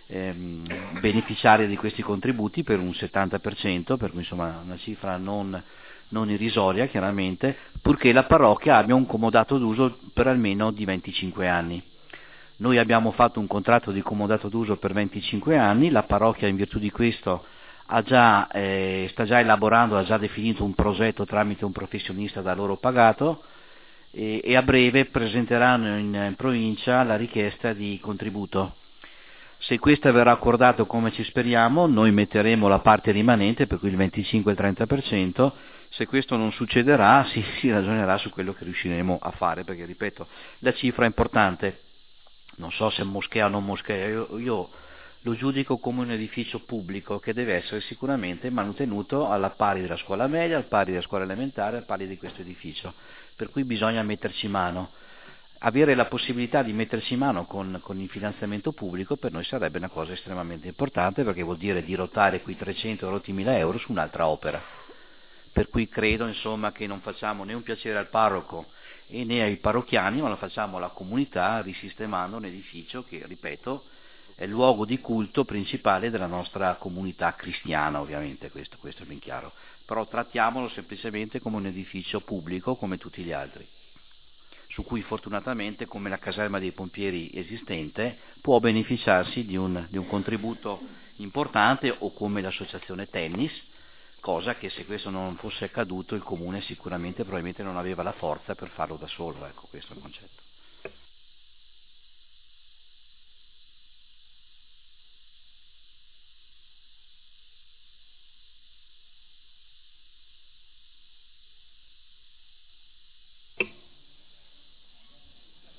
ehm, beneficiaria di questi contributi per un settanta per cento, per cui insomma una cifra non, non irrisoria chiaramente, purché la parrocchia abbia un comodato d'uso per almeno di venticinque anni. Noi abbiamo fatto un contratto di comodato d'uso per venticinque anni, la parrocchia in virtù di questo ha già, eh, sta già elaborando, ha già definito un progetto tramite un professionista da loro pagato, e, e a breve presenteranno in, in provincia la richiesta di contributo. Se questo verrà accordato come ci speriamo, noi metteremo la parte rimanente, per cui il venticinque trenta per cento. Se questo non succederà, si, si ragionerà su quello che riusciremo a fare, perché ripeto, la cifra è importante. Non so se moschea o non moschea, io, io lo giudico come un edificio pubblico che deve essere sicuramente manutenuto alla pari della scuola media, al pari della scuola elementare, al pari di questo edificio, per cui bisogna metterci mano. Avere la possibilità di metterci mano con, con il finanziamento pubblico per noi sarebbe una cosa estremamente importante, perché vuol dire dirottare quei trecento mila euro su un'altra opera. Per cui credo insomma che non facciamo né un piacere al parroco e né ai parrocchiani, ma lo facciamo alla comunità risistemando un edificio che, ripeto, è il luogo di culto principale della nostra comunità cristiana, ovviamente, questo, questo è ben chiaro, però trattiamolo semplicemente come un edificio pubblico come tutti gli altri, su cui fortunatamente, come la caserma dei pompieri esistente, può beneficiarsi di un, di un contributo importante, o come l'associazione tennis, cosa che se questo non fosse accaduto il comune sicuramente probabilmente non aveva la forza per farlo da solo, ecco, questo è il concetto.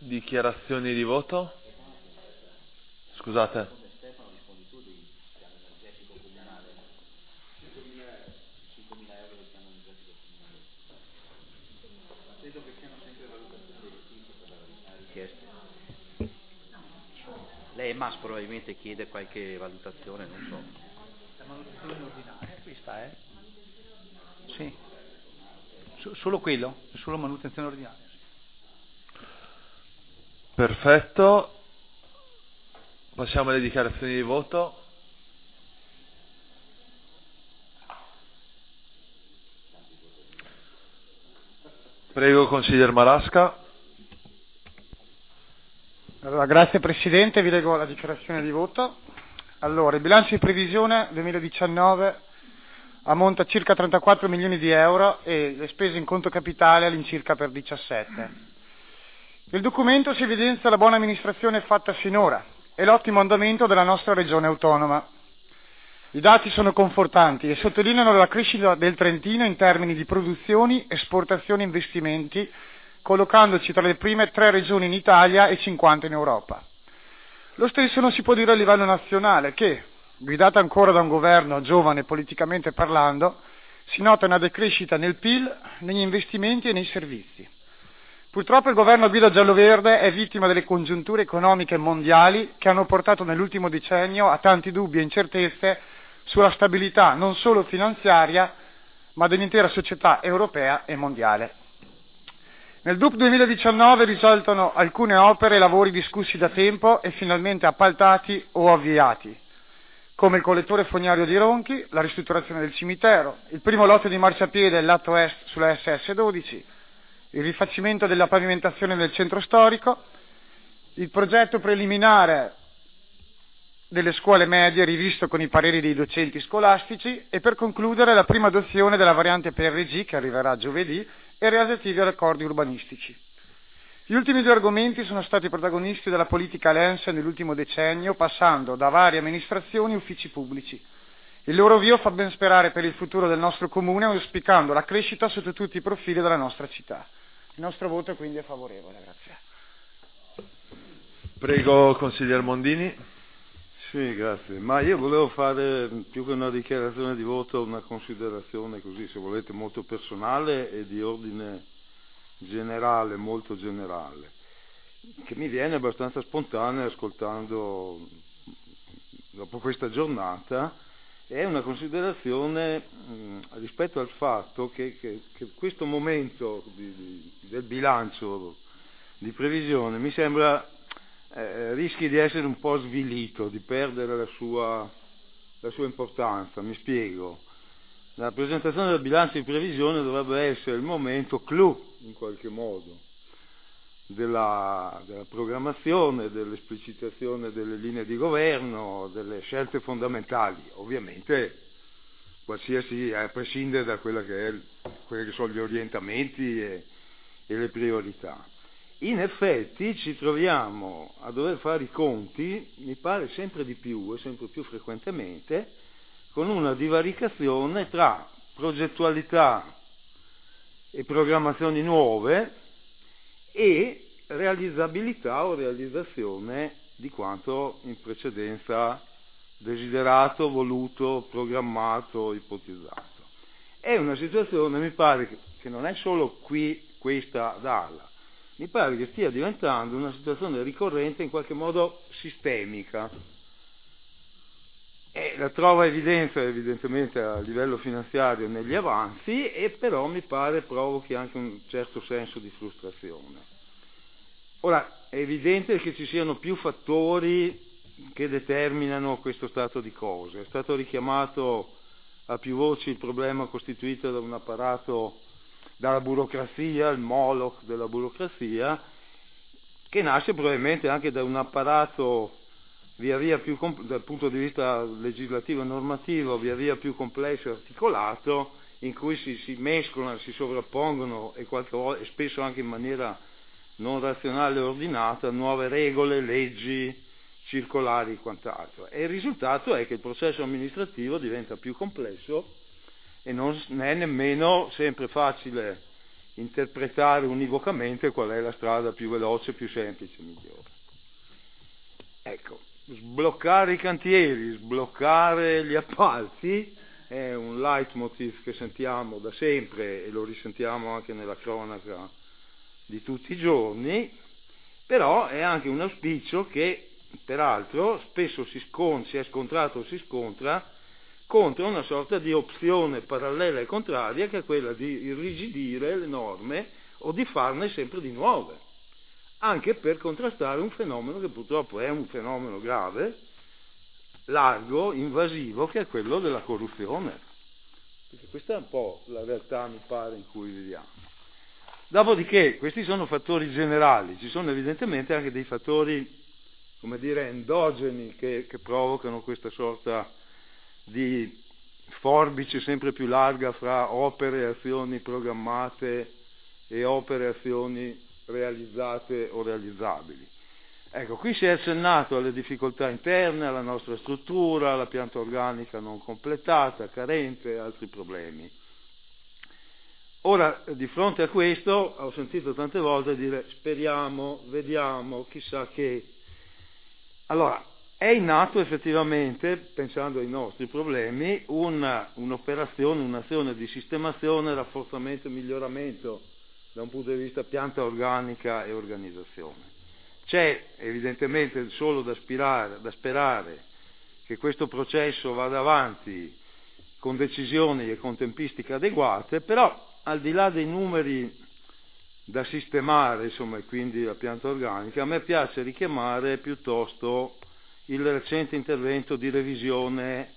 dichiarazioni di voto? Scusate. Lei Mas probabilmente chiede qualche valutazione, non so. La manutenzione ordinaria, questa è? Sì. S- solo quello? Solo manutenzione ordinaria? Perfetto. Passiamo alle dichiarazioni di voto. Prego, consigliere Marasca. Allora, grazie Presidente, vi leggo la dichiarazione di voto. Allora, il bilancio di previsione duemiladiciannove ammonta a circa trentaquattro milioni di euro e le spese in conto capitale all'incirca per diciassette. Nel documento si evidenzia la buona amministrazione fatta finora e l'ottimo andamento della nostra regione autonoma. I dati sono confortanti e sottolineano la crescita del Trentino in termini di produzioni, esportazioni e investimenti, collocandoci tra le prime tre regioni in Italia e cinquanta in Europa. Lo stesso non si può dire a livello nazionale che, guidata ancora da un governo giovane politicamente parlando, si nota una decrescita nel P I L, negli investimenti e nei servizi. Purtroppo il governo a guida giallo-verde è vittima delle congiunture economiche mondiali che hanno portato nell'ultimo decennio a tanti dubbi e incertezze sulla stabilità non solo finanziaria, ma dell'intera società europea e mondiale. Nel D U P duemiladiciannove risaltano alcune opere e lavori discussi da tempo e finalmente appaltati o avviati, come il collettore fognario di Ronchi, la ristrutturazione del cimitero, il primo lotto di marciapiede lato est sulla S S dodici, il rifacimento della pavimentazione del centro storico, il progetto preliminare delle scuole medie rivisto con i pareri dei docenti scolastici e per concludere la prima adozione della variante P R G che arriverà giovedì e relativi ad accordi urbanistici. Gli ultimi due argomenti sono stati protagonisti della politica Lense nell'ultimo decennio, passando da varie amministrazioni e uffici pubblici. Il loro avvio fa ben sperare per il futuro del nostro comune, auspicando la crescita sotto tutti i profili della nostra città. Il nostro voto quindi è favorevole. Grazie. Prego, consigliere Mondini. Sì, grazie. Ma io volevo fare più che una dichiarazione di voto una considerazione così, se volete, molto personale e di ordine generale, molto generale, che mi viene abbastanza spontanea ascoltando dopo questa giornata. È una considerazione mh, rispetto al fatto che, che, che questo momento di, di, del bilancio di previsione mi sembra eh, rischi di essere un po' svilito, di perdere la sua, la sua importanza. Mi spiego. La presentazione del bilancio di previsione dovrebbe essere il momento clou, in qualche modo, della, della programmazione, dell'esplicitazione delle linee di governo, delle scelte fondamentali. Ovviamente qualsiasi, a prescindere da quella che è, quelli che sono gli orientamenti e, e le priorità. In effetti ci troviamo a dover fare i conti, mi pare sempre di più e sempre più frequentemente, con una divaricazione tra progettualità e programmazioni nuove e realizzabilità o realizzazione di quanto in precedenza desiderato, voluto, programmato, ipotizzato. È una situazione, mi pare, che non è solo qui questa ad Ala, mi pare che stia diventando una situazione ricorrente, in qualche modo sistemica. E la trova evidenza evidentemente a livello finanziario negli avanzi, e però mi pare provochi anche un certo senso di frustrazione. Ora, è evidente che ci siano più fattori che determinano questo stato di cose. È stato richiamato a più voci il problema costituito da un apparato, dalla burocrazia, il Moloch della burocrazia, che nasce probabilmente anche da un apparato via via più, dal punto di vista legislativo e normativo, via via più complesso e articolato, in cui si, si mescolano, si sovrappongono e, qualche volta, e spesso anche in maniera non razionale e ordinata, nuove regole, leggi, circolari e quant'altro. E il risultato è che il processo amministrativo diventa più complesso e non è nemmeno sempre facile interpretare univocamente qual è la strada più veloce, più semplice, migliore. Ecco, sbloccare i cantieri, sbloccare gli appalti è un leitmotiv che sentiamo da sempre e lo risentiamo anche nella cronaca di tutti i giorni, però è anche un auspicio che peraltro spesso si, scon- si è scontrato o si scontra contro una sorta di opzione parallela e contraria, che è quella di irrigidire le norme o di farne sempre di nuove, anche per contrastare un fenomeno che purtroppo è un fenomeno grave, largo, invasivo, che è quello della corruzione. Perché questa è un po' la realtà, mi pare, in cui viviamo. Dopodiché, questi sono fattori generali, ci sono evidentemente anche dei fattori, come dire, endogeni che, che provocano questa sorta di forbice sempre più larga fra opere e azioni programmate e opere e azioni realizzate o realizzabili. Ecco, qui si è accennato alle difficoltà interne, alla nostra struttura, alla pianta organica non completata, carente e altri problemi. Ora, di fronte a questo, ho sentito tante volte dire speriamo, vediamo, chissà che. Allora, è in atto effettivamente, pensando ai nostri problemi, una, un'operazione, un'azione di sistemazione, rafforzamento e miglioramento da un punto di vista pianta organica e organizzazione. C'è evidentemente solo da, aspirare, da sperare che questo processo vada avanti con decisioni e con tempistiche adeguate, però al di là dei numeri da sistemare, insomma, e quindi la pianta organica, a me piace richiamare piuttosto il recente intervento di revisione,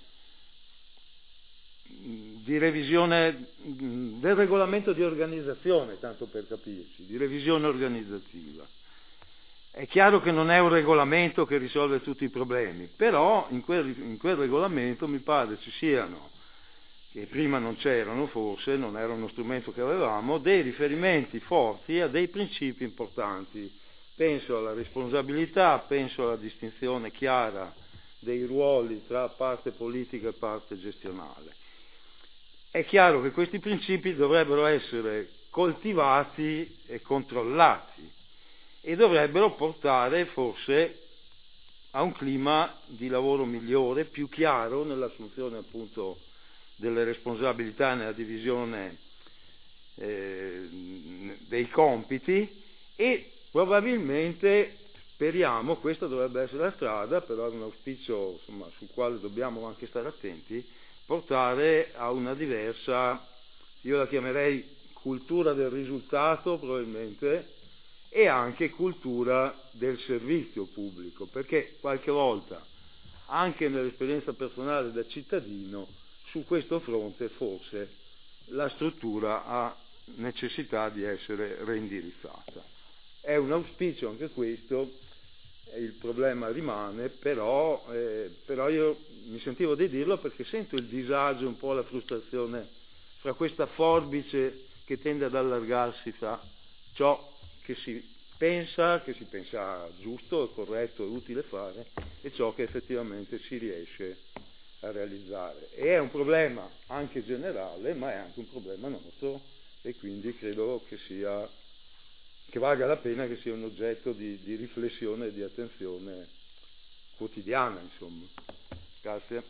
di revisione del regolamento di organizzazione, tanto per capirci, di revisione organizzativa. È chiaro che non è un regolamento che risolve tutti i problemi, però in quel, in quel regolamento mi pare ci siano, che prima non c'erano forse, non era uno strumento che avevamo, dei riferimenti forti a dei principi importanti. Penso alla responsabilità, penso alla distinzione chiara dei ruoli tra parte politica e parte gestionale. È chiaro che questi principi dovrebbero essere coltivati e controllati e dovrebbero portare forse a un clima di lavoro migliore, più chiaro nell'assunzione appunto delle responsabilità, nella divisione eh, dei compiti, e probabilmente, speriamo, questa dovrebbe essere la strada, però è un auspicio, insomma, sul quale dobbiamo anche stare attenti, portare a una diversa, io la chiamerei cultura del risultato probabilmente, e anche cultura del servizio pubblico, perché qualche volta, anche nell'esperienza personale da cittadino, su questo fronte forse la struttura ha necessità di essere reindirizzata. È un auspicio anche questo, il problema rimane, però, eh, però io mi sentivo di dirlo perché sento il disagio, un po' la frustrazione fra questa forbice che tende ad allargarsi fra ciò che si pensa, che si pensa giusto, corretto e utile fare, e ciò che effettivamente si riesce a realizzare. E è un problema anche generale, ma è anche un problema nostro, e quindi credo che sia, che valga la pena che sia un oggetto di, di riflessione e di attenzione quotidiana, insomma. Grazie.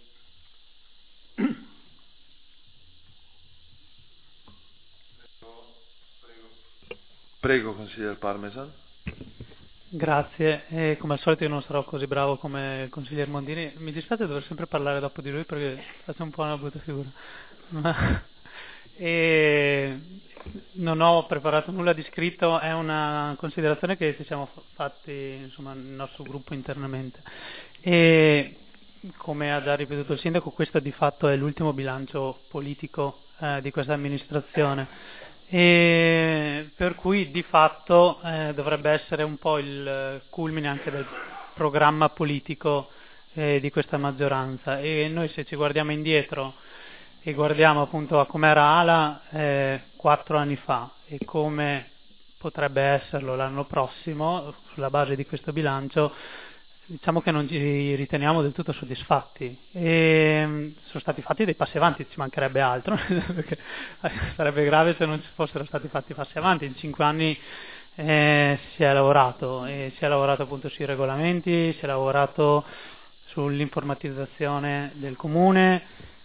Prego, consigliere Parmesan. Grazie, e come al solito io non sarò così bravo come il consigliere Mondini, mi dispiace dover sempre parlare dopo di lui perché faccio un po' una brutta figura, ma e non ho preparato nulla di scritto, è una considerazione che ci siamo fatti, insomma, nel nostro gruppo internamente, e come ha già ripetuto il sindaco, questo di fatto è l'ultimo bilancio politico eh, di questa amministrazione, e per cui di fatto eh, dovrebbe essere un po' il culmine anche del programma politico eh, di questa maggioranza, e noi, se ci guardiamo indietro e guardiamo appunto a com'era ALA eh, quattro anni fa e come potrebbe esserlo l'anno prossimo sulla base di questo bilancio, diciamo che non ci riteniamo del tutto soddisfatti. E sono stati fatti dei passi avanti, ci mancherebbe altro, perché sarebbe grave se non ci fossero stati fatti passi avanti. In cinque anni eh, si è lavorato, e si è lavorato appunto sui regolamenti, si è lavorato sull'informatizzazione del comune,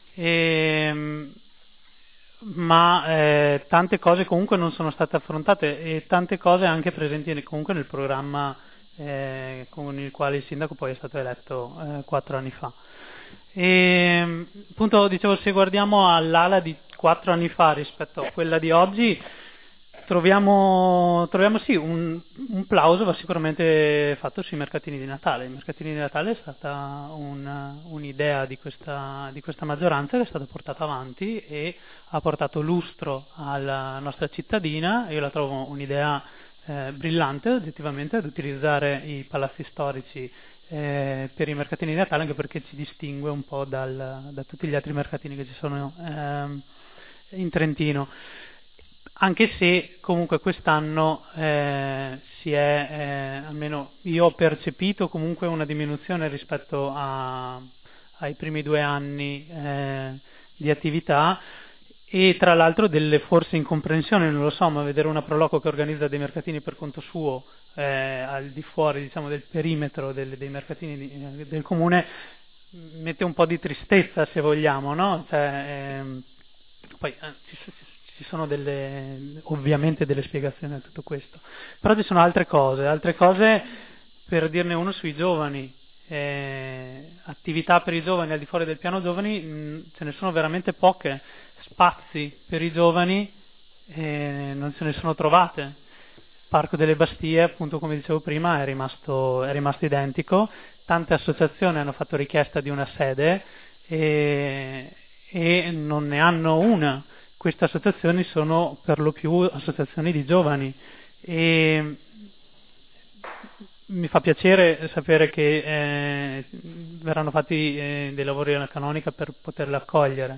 e, ma eh, tante cose comunque non sono state affrontate, e tante cose anche presenti comunque nel programma eh, con il quale il sindaco poi è stato eletto eh, quattro anni fa. E, appunto, dicevo, se guardiamo all'ala di quattro anni fa rispetto a quella di oggi, troviamo, troviamo sì, un, un plauso va sicuramente fatto sui mercatini di Natale. I mercatini di Natale è stata un, un'idea di questa, di questa maggioranza che è stata portata avanti e ha portato lustro alla nostra cittadina. Io la trovo un'idea eh, brillante oggettivamente, ad utilizzare i palazzi storici eh, per i mercatini di Natale, anche perché ci distingue un po' dal, da tutti gli altri mercatini che ci sono eh, in Trentino. Anche se comunque quest'anno eh, si è, eh, almeno io ho percepito comunque una diminuzione rispetto a, ai primi due anni eh, di attività, e tra l'altro delle forse incomprensioni, non lo so, ma vedere una Proloco che organizza dei mercatini per conto suo eh, al di fuori, diciamo, del perimetro del, dei mercatini di, eh, del comune mette un po' di tristezza, se vogliamo, no? Cioè, ehm, poi eh, ci, ci sono delle, ovviamente delle spiegazioni a tutto questo, però ci sono altre cose, altre cose per dirne uno sui giovani, eh, attività per i giovani al di fuori del piano giovani mh, ce ne sono veramente poche, spazi per i giovani eh, non se ne sono trovate. Parco delle Bastie, appunto, come dicevo prima, è rimasto, è rimasto identico, tante associazioni hanno fatto richiesta di una sede e, e non ne hanno una. Queste associazioni sono per lo più associazioni di giovani, e mi fa piacere sapere che eh, verranno fatti eh, dei lavori alla canonica per poterle accogliere.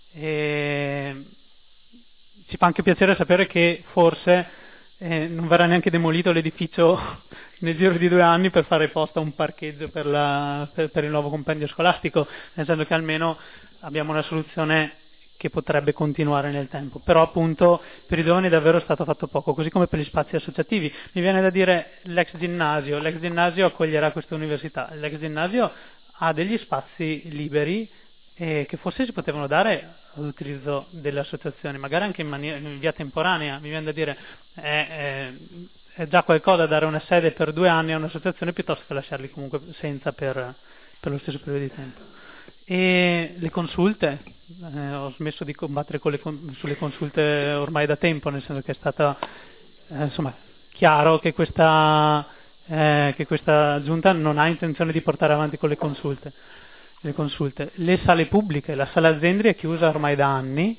E ci fa anche piacere sapere che forse eh, non verrà neanche demolito l'edificio nel giro di due anni per fare posto a un parcheggio per, la, per, per il nuovo compendio scolastico, nel senso che almeno abbiamo una soluzione che potrebbe continuare nel tempo. Però appunto per i giovani davvero è stato fatto poco, così come per gli spazi associativi. Mi viene da dire l'ex ginnasio, l'ex ginnasio accoglierà questa università, l'ex ginnasio ha degli spazi liberi eh, che forse si potevano dare all'utilizzo delle associazioni, magari anche in, maniera, in via temporanea. Mi viene da dire è, è, è già qualcosa dare una sede per due anni a un'associazione piuttosto che lasciarli comunque senza per, per lo stesso periodo di tempo. E le consulte, eh, ho smesso di combattere con le, sulle consulte ormai da tempo, nel senso che è stata eh, insomma chiaro che questa, eh, che questa giunta non ha intenzione di portare avanti con le consulte. Le consulte. Le sale pubbliche, la sala Zendri è chiusa ormai da anni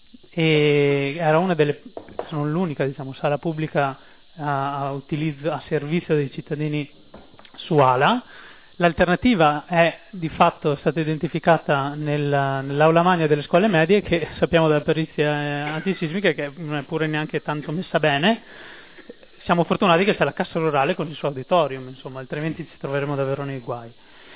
e era una delle, sono l'unica, diciamo, sala pubblica a, a, utilizzo, a servizio dei cittadini su Ala. L'alternativa è di fatto stata identificata nel, nell'aula magna delle scuole medie, che sappiamo dalla perizia antisismica che non è pure neanche tanto messa bene. Siamo fortunati che c'è la Cassa Rurale con il suo auditorium, insomma, altrimenti ci troveremo davvero nei guai.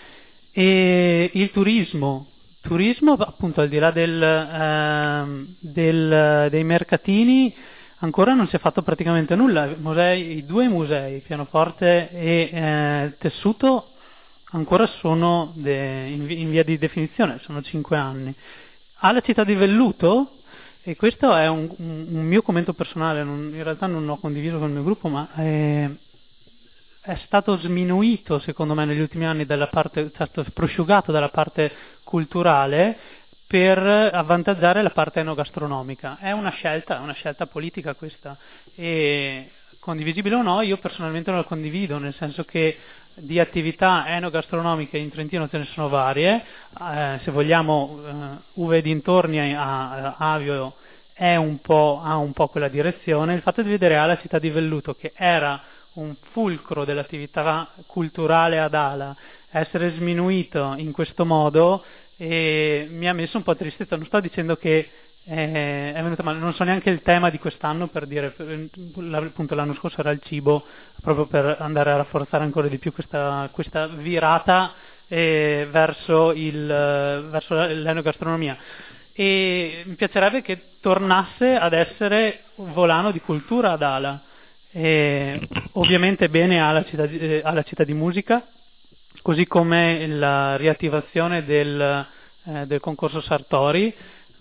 E il turismo, turismo appunto al di là del, eh, del, dei mercatini ancora non si è fatto praticamente nulla. Musei, i due musei, pianoforte e eh, tessuto, ancora sono de, in, in via di definizione, sono cinque anni. Alla città di Velluto, e questo è un, un, un mio commento personale, non, in realtà non l'ho condiviso con il mio gruppo, ma è, è stato sminuito secondo me negli ultimi anni dalla parte, è stato prosciugato dalla parte culturale per avvantaggiare la parte enogastronomica. È una scelta, è una scelta politica questa, e condivisibile o no, io personalmente non la condivido, nel senso che di attività enogastronomiche in Trentino ce ne sono varie, eh, se vogliamo eh, Uve e dintorni a, a Avio è un po', ha un po' quella direzione. Il fatto di vedere Ala città di Velluto, che era un fulcro dell'attività culturale ad Ala, essere sminuito in questo modo, e mi ha messo un po' tristezza. Non sto dicendo che è, è venuta male. Non so neanche il tema di quest'anno, per dire, per, appunto l'anno scorso era il cibo, proprio per andare a rafforzare ancora di più questa, questa virata eh, verso, il, verso l'enogastronomia. E mi piacerebbe che tornasse ad essere volano di cultura ad Ala. E ovviamente bene alla città, di, alla città di musica, così come la riattivazione del, eh, del concorso Sartori,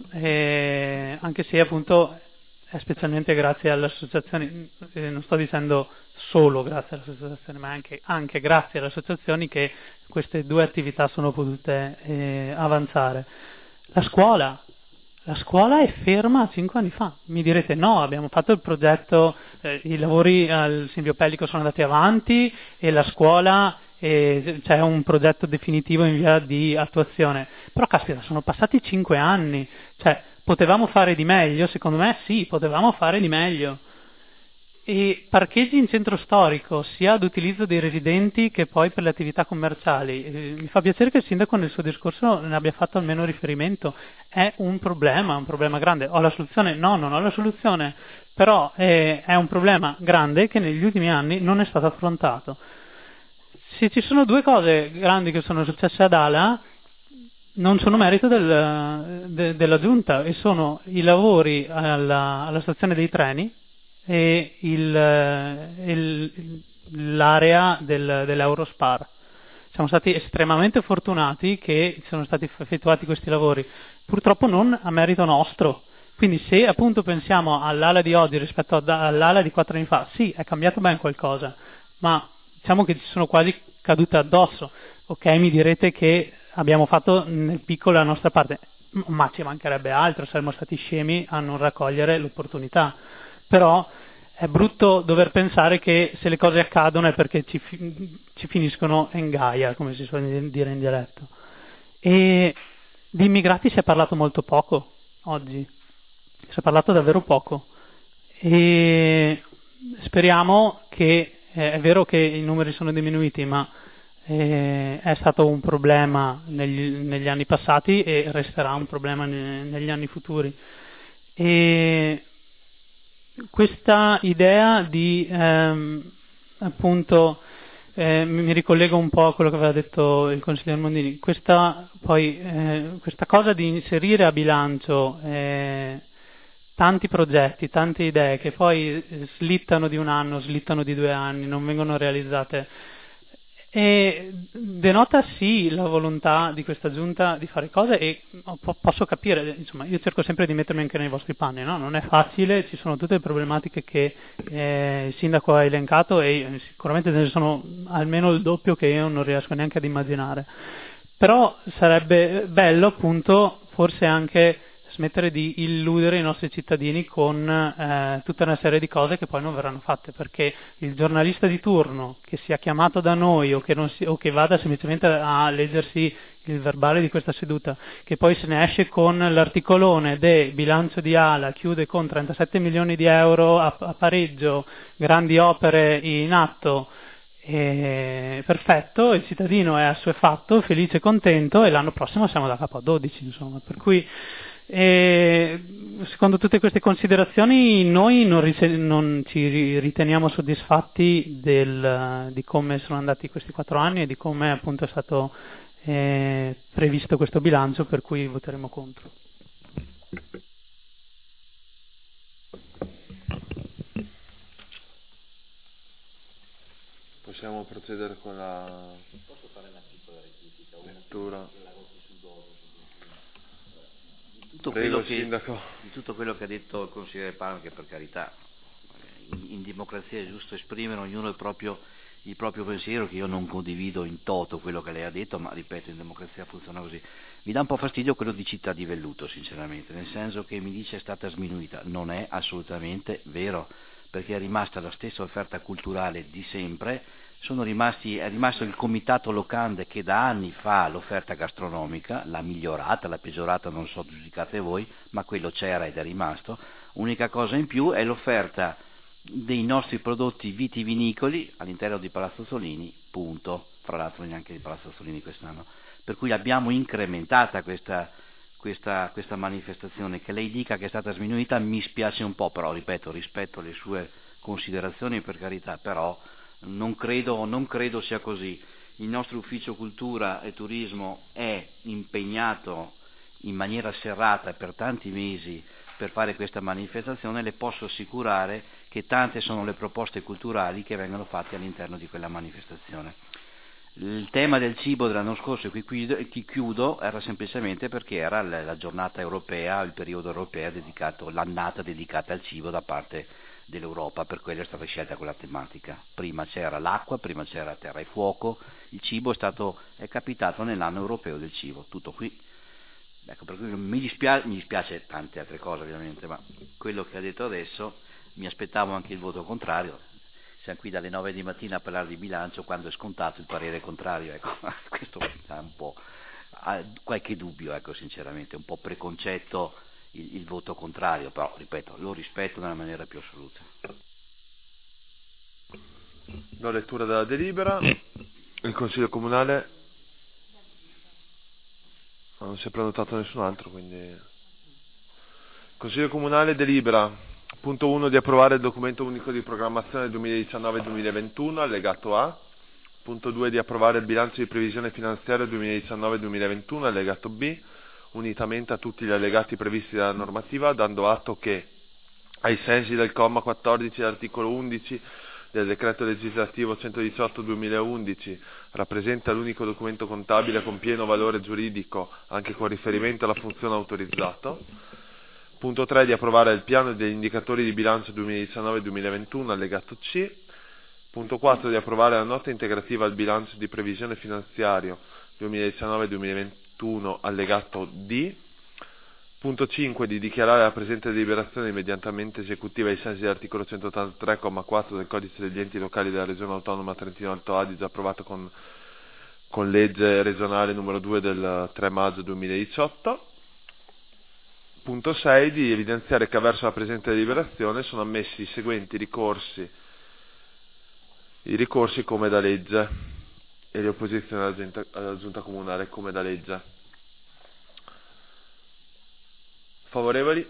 eh, anche se appunto è specialmente grazie alle associazioni, eh, non sto dicendo solo grazie alle associazioni, ma anche, anche grazie alle associazioni che queste due attività sono potute eh, avanzare. La scuola, la scuola è ferma cinque anni fa. Mi direte no, abbiamo fatto il progetto, eh, i lavori al Silvio Pellico sono andati avanti e la scuola eh, c'è un progetto definitivo in via di attuazione. Però caspita, sono passati cinque anni, cioè potevamo fare di meglio? Secondo me sì, potevamo fare di meglio. E parcheggi in centro storico, sia ad utilizzo dei residenti che poi per le attività commerciali. Eh, mi fa piacere che il sindaco nel suo discorso ne abbia fatto almeno riferimento. È un problema, un problema grande. Ho la soluzione? No, non ho la soluzione. Però eh, è un problema grande che negli ultimi anni non è stato affrontato. Se ci sono due cose grandi che sono successe ad Ala, non sono merito del, de, della giunta, e sono i lavori alla, alla stazione dei treni e il, il, l'area del, dell'Eurospar. Siamo stati estremamente fortunati che sono stati effettuati questi lavori, purtroppo non a merito nostro. Quindi se appunto pensiamo all'ala di oggi rispetto all'ala di quattro anni fa, sì, è cambiato ben qualcosa, ma diciamo che ci sono quasi cadute addosso. Ok, mi direte che abbiamo fatto nel piccolo la nostra parte, ma ci mancherebbe altro, saremmo stati scemi a non raccogliere l'opportunità. Però è brutto dover pensare che se le cose accadono è perché ci, fi- ci finiscono in gaia, come si suol dire in dialetto. E di immigrati si è parlato molto poco oggi, si è parlato davvero poco, e speriamo che, eh, è vero che i numeri sono diminuiti, ma eh, è stato un problema negli, negli anni passati e resterà un problema ne- negli anni futuri. E questa idea di ehm, appunto eh, mi ricollego un po' a quello che aveva detto il consigliere Mondini, questa, poi, eh, questa cosa di inserire a bilancio eh, tanti progetti, tante idee che poi slittano di un anno, slittano di due anni, non vengono realizzate, e denota sì la volontà di questa giunta di fare cose, e po- posso capire, insomma, io cerco sempre di mettermi anche nei vostri panni, no? Non è facile, ci sono tutte le problematiche che eh, il sindaco ha elencato, e sicuramente ce ne sono almeno il doppio che io non riesco neanche ad immaginare. Però sarebbe bello appunto forse anche smettere di illudere i nostri cittadini con eh, tutta una serie di cose che poi non verranno fatte, perché il giornalista di turno che sia chiamato da noi o che, non si, o che vada semplicemente a leggersi il verbale di questa seduta, che poi se ne esce con l'articolone del bilancio di Ala, chiude con trentasette milioni di euro a, a pareggio, grandi opere in atto, e perfetto, il cittadino è assuefatto, felice e contento, e l'anno prossimo siamo da capo a dodici, insomma, per cui e secondo tutte queste considerazioni noi non, rise- non ci riteniamo soddisfatti del, di come sono andati questi quattro anni e di come appunto è stato eh, previsto questo bilancio, per cui voteremo contro. Possiamo procedere con la Posso fare una piccola rettifica? lettura. Tutto Prego, quello che, sindaco. di tutto quello che ha detto il consigliere Palma, che per carità in, in democrazia è giusto esprimere ognuno il proprio, il proprio pensiero, che io non condivido in toto quello che lei ha detto, ma ripeto, in democrazia funziona così. Mi dà un po' fastidio quello di Città di Velluto, sinceramente, nel senso che mi dice è stata sminuita. Non è assolutamente vero, perché è rimasta la stessa offerta culturale di sempre. Sono rimasti, è rimasto il comitato locande che da anni fa l'offerta gastronomica, l'ha migliorata, l'ha peggiorata, non so, giudicate voi, ma quello c'era ed è rimasto. Unica cosa in più è l'offerta dei nostri prodotti vitivinicoli all'interno di Palazzo Solini, punto. Fra l'altro neanche di Palazzo Solini quest'anno. Per cui abbiamo incrementata questa, questa, questa manifestazione. Che lei dica che è stata sminuita mi spiace un po', però ripeto, rispetto alle sue considerazioni, per carità, però non credo, non credo sia così. Il nostro ufficio cultura e turismo è impegnato in maniera serrata per tanti mesi per fare questa manifestazione. Le posso assicurare che tante sono le proposte culturali che vengono fatte all'interno di quella manifestazione. Il tema del cibo dell'anno scorso, e qui chiudo, era semplicemente perché era la giornata europea, il periodo europeo dedicato, l'annata dedicata al cibo da parte dell'Europa, per quello è stata scelta quella tematica. Prima c'era l'acqua, prima c'era terra e fuoco, il cibo è stato è capitato nell'anno europeo del cibo, tutto qui. Ecco, per cui mi dispiace, mi dispiace tante altre cose ovviamente, ma quello che ha detto adesso, mi aspettavo anche il voto contrario. Siamo qui dalle nove di mattina a parlare di bilancio quando è scontato il parere contrario, ecco. Questo ha un po' ha qualche dubbio, ecco, sinceramente, un po' preconcetto il, il voto contrario, però ripeto, lo rispetto nella maniera più assoluta. Do lettura della delibera. Il Consiglio Comunale non si è prenotato nessun altro, quindi il Consiglio Comunale delibera. Punto uno, di approvare il documento unico di programmazione duemiladiciannove duemilaventuno, allegato A. Punto due, di approvare il bilancio di previsione finanziaria duemiladiciannove duemilaventuno, allegato B, unitamente a tutti gli allegati previsti dalla normativa, dando atto che, ai sensi del comma quattordici dell'articolo undici del decreto legislativo centodiciotto duemilaundici, rappresenta l'unico documento contabile con pieno valore giuridico, anche con riferimento alla funzione autorizzato. Punto tre, di approvare il piano degli indicatori di bilancio duemiladiciannove duemilaventuno, allegato C. Punto quattro, di approvare la nota integrativa al bilancio di previsione finanziario duemiladiciannove duemilaventuno, allegato D. Punto cinque, di dichiarare la presente deliberazione immediatamente esecutiva ai sensi dell'articolo centottantatré comma quattro del codice degli enti locali della regione autonoma Trentino Alto Adige, approvato con, con legge regionale numero due del tre maggio duemiladiciotto. Punto sei, di evidenziare che verso la presente deliberazione sono ammessi i seguenti ricorsi, i ricorsi come da legge e le opposizioni alla giunta, alla giunta comunale come da legge. Favorevoli?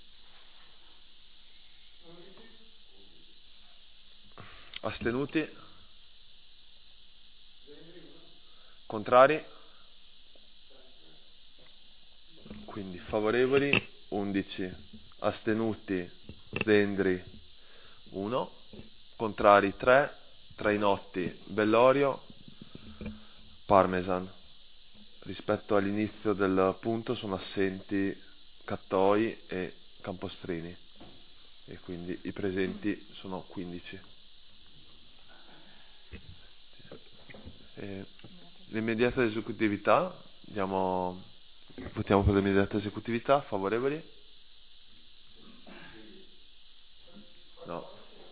Astenuti? Contrari? Quindi favorevoli undici, astenuti Zendri uno, contrari tre, Trainotti, Bellorio, Parmesan. Rispetto all'inizio del punto sono assenti Cattoi e Campostrini e quindi i presenti sono quindici. E l'immediata esecutività, diamo, votiamo per l'immediata esecutività, favorevoli? No.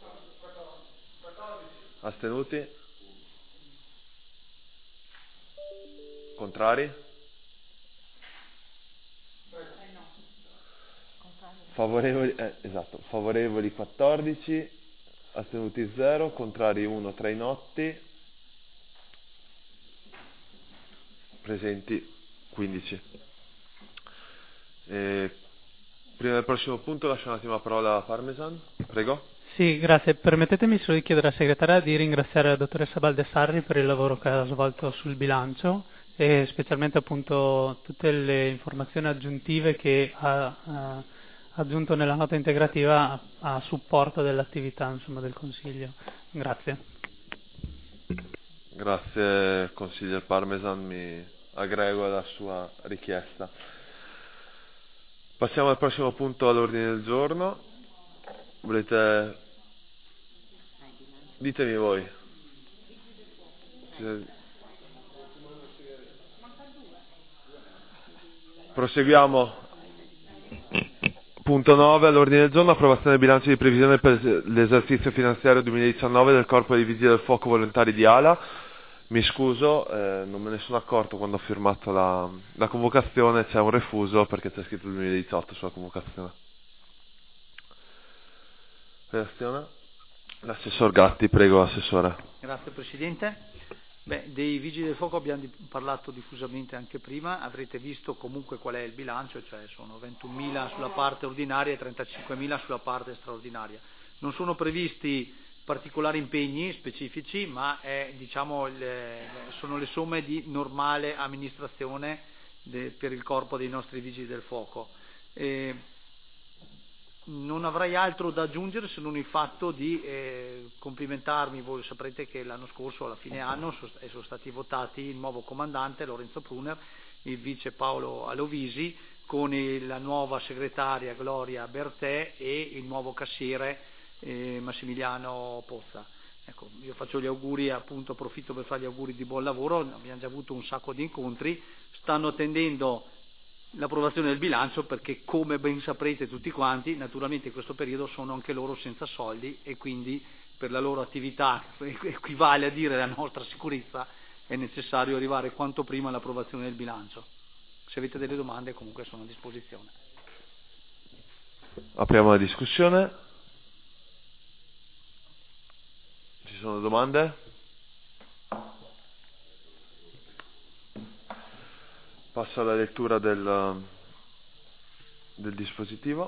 Astenuti? Contrari? Favorevoli, eh, esatto, favorevoli quattordici, astenuti zero, contrari uno, Trainotti, presenti quindici. E prima del prossimo punto lascio un attimo la parola a Parmesan, prego. Sì, grazie. Permettetemi solo di chiedere alla segretaria di ringraziare la dottoressa Baldessarri per il lavoro che ha svolto sul bilancio e specialmente appunto tutte le informazioni aggiuntive che ha, ha aggiunto nella nota integrativa a, a supporto dell'attività, insomma, del Consiglio. Grazie. Grazie consigliere Parmesan, mi aggrego alla sua richiesta. Passiamo al prossimo punto all'ordine del giorno. Volete... ditemi voi. Proseguiamo. Punto nove all'ordine del giorno, approvazione del bilancio di previsione per l'esercizio finanziario duemiladiciannove del Corpo dei Vigili del Fuoco Volontari di Ala. Mi scuso, eh, non me ne sono accorto quando ho firmato la, la convocazione, c'è un refuso perché c'è scritto duemiladiciotto sulla convocazione. Relazione? L'assessor Gatti, prego assessore. Grazie Presidente. Beh, dei Vigili del Fuoco abbiamo di- parlato diffusamente anche prima, avrete visto comunque qual è il bilancio, cioè sono ventunomila sulla parte ordinaria e trentacinquemila sulla parte straordinaria. Non sono previsti particolari impegni specifici, ma è, diciamo, le, sono le somme di normale amministrazione de- per il corpo dei nostri Vigili del Fuoco. E non avrei altro da aggiungere se non il fatto di eh, complimentarmi. Voi saprete che l'anno scorso, alla fine anno, so- sono stati votati il nuovo comandante Lorenzo Pruner, il vice Paolo Alovisi, con il- la nuova segretaria Gloria Bertè e il nuovo cassiere eh, Massimiliano Pozza. Ecco, io faccio gli auguri, appunto approfitto per fare gli auguri di buon lavoro, abbiamo già avuto un sacco di incontri, stanno attendendo l'approvazione del bilancio perché, come ben saprete tutti quanti, naturalmente in questo periodo sono anche loro senza soldi e quindi per la loro attività, equivale a dire la nostra sicurezza, è necessario arrivare quanto prima all'approvazione del bilancio. Se avete delle domande comunque sono a disposizione. Apriamo la discussione. Ci sono domande? Passo alla lettura del, del dispositivo.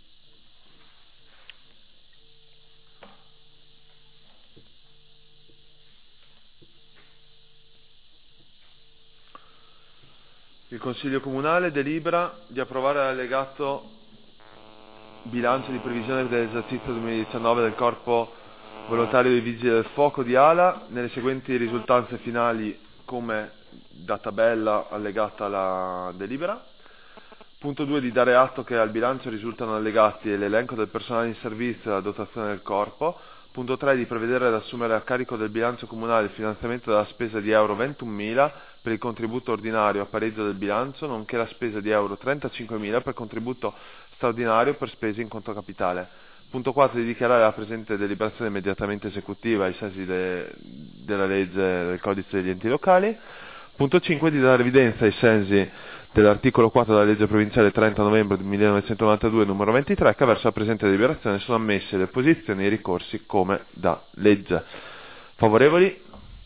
Il Consiglio Comunale delibera di approvare l'allegato bilancio di previsione dell'esercizio duemiladiciannove del Corpo Volontario dei Vigili del Fuoco di Ala nelle seguenti risultanze finali come da tabella allegata alla delibera. Punto due, di dare atto che al bilancio risultano allegati l'elenco del personale in servizio e la dotazione del corpo. Punto tre, di prevedere ad assumere a carico del bilancio comunale il finanziamento della spesa di euro ventunomila per il contributo ordinario a pareggio del bilancio, nonché la spesa di euro trentacinquemila per contributo straordinario per spese in conto capitale. Punto quattro, di dichiarare la presente deliberazione immediatamente esecutiva ai sensi de, della legge del codice degli enti locali. Punto cinque, di dare evidenza ai sensi dell'articolo quattro della legge provinciale trenta novembre millenovecentonovantadue numero ventitré che verso la presente deliberazione sono ammesse le posizioni e i ricorsi come da legge. Favorevoli?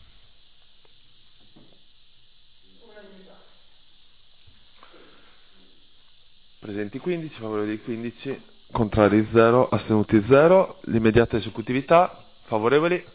Presenti quindici, favorevoli quindici, contrari zero, astenuti zero. L'immediata esecutività, favorevoli?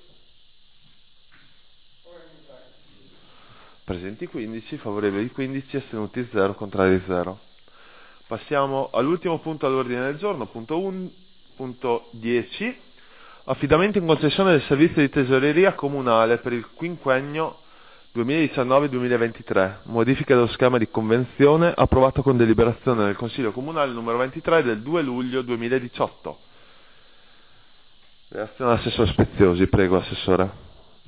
Presenti quindici, favorevoli quindici, astenuti zero, contrari zero. Passiamo all'ultimo punto all'ordine del giorno, punto, un, punto dieci. Affidamento in concessione del servizio di tesoreria comunale per il quinquennio duemiladiciannove duemilaventitré, modifica dello schema di convenzione approvato con deliberazione del Consiglio Comunale numero ventitré del due luglio duemiladiciotto. Reazione all'assessore Speziosi, prego Assessore.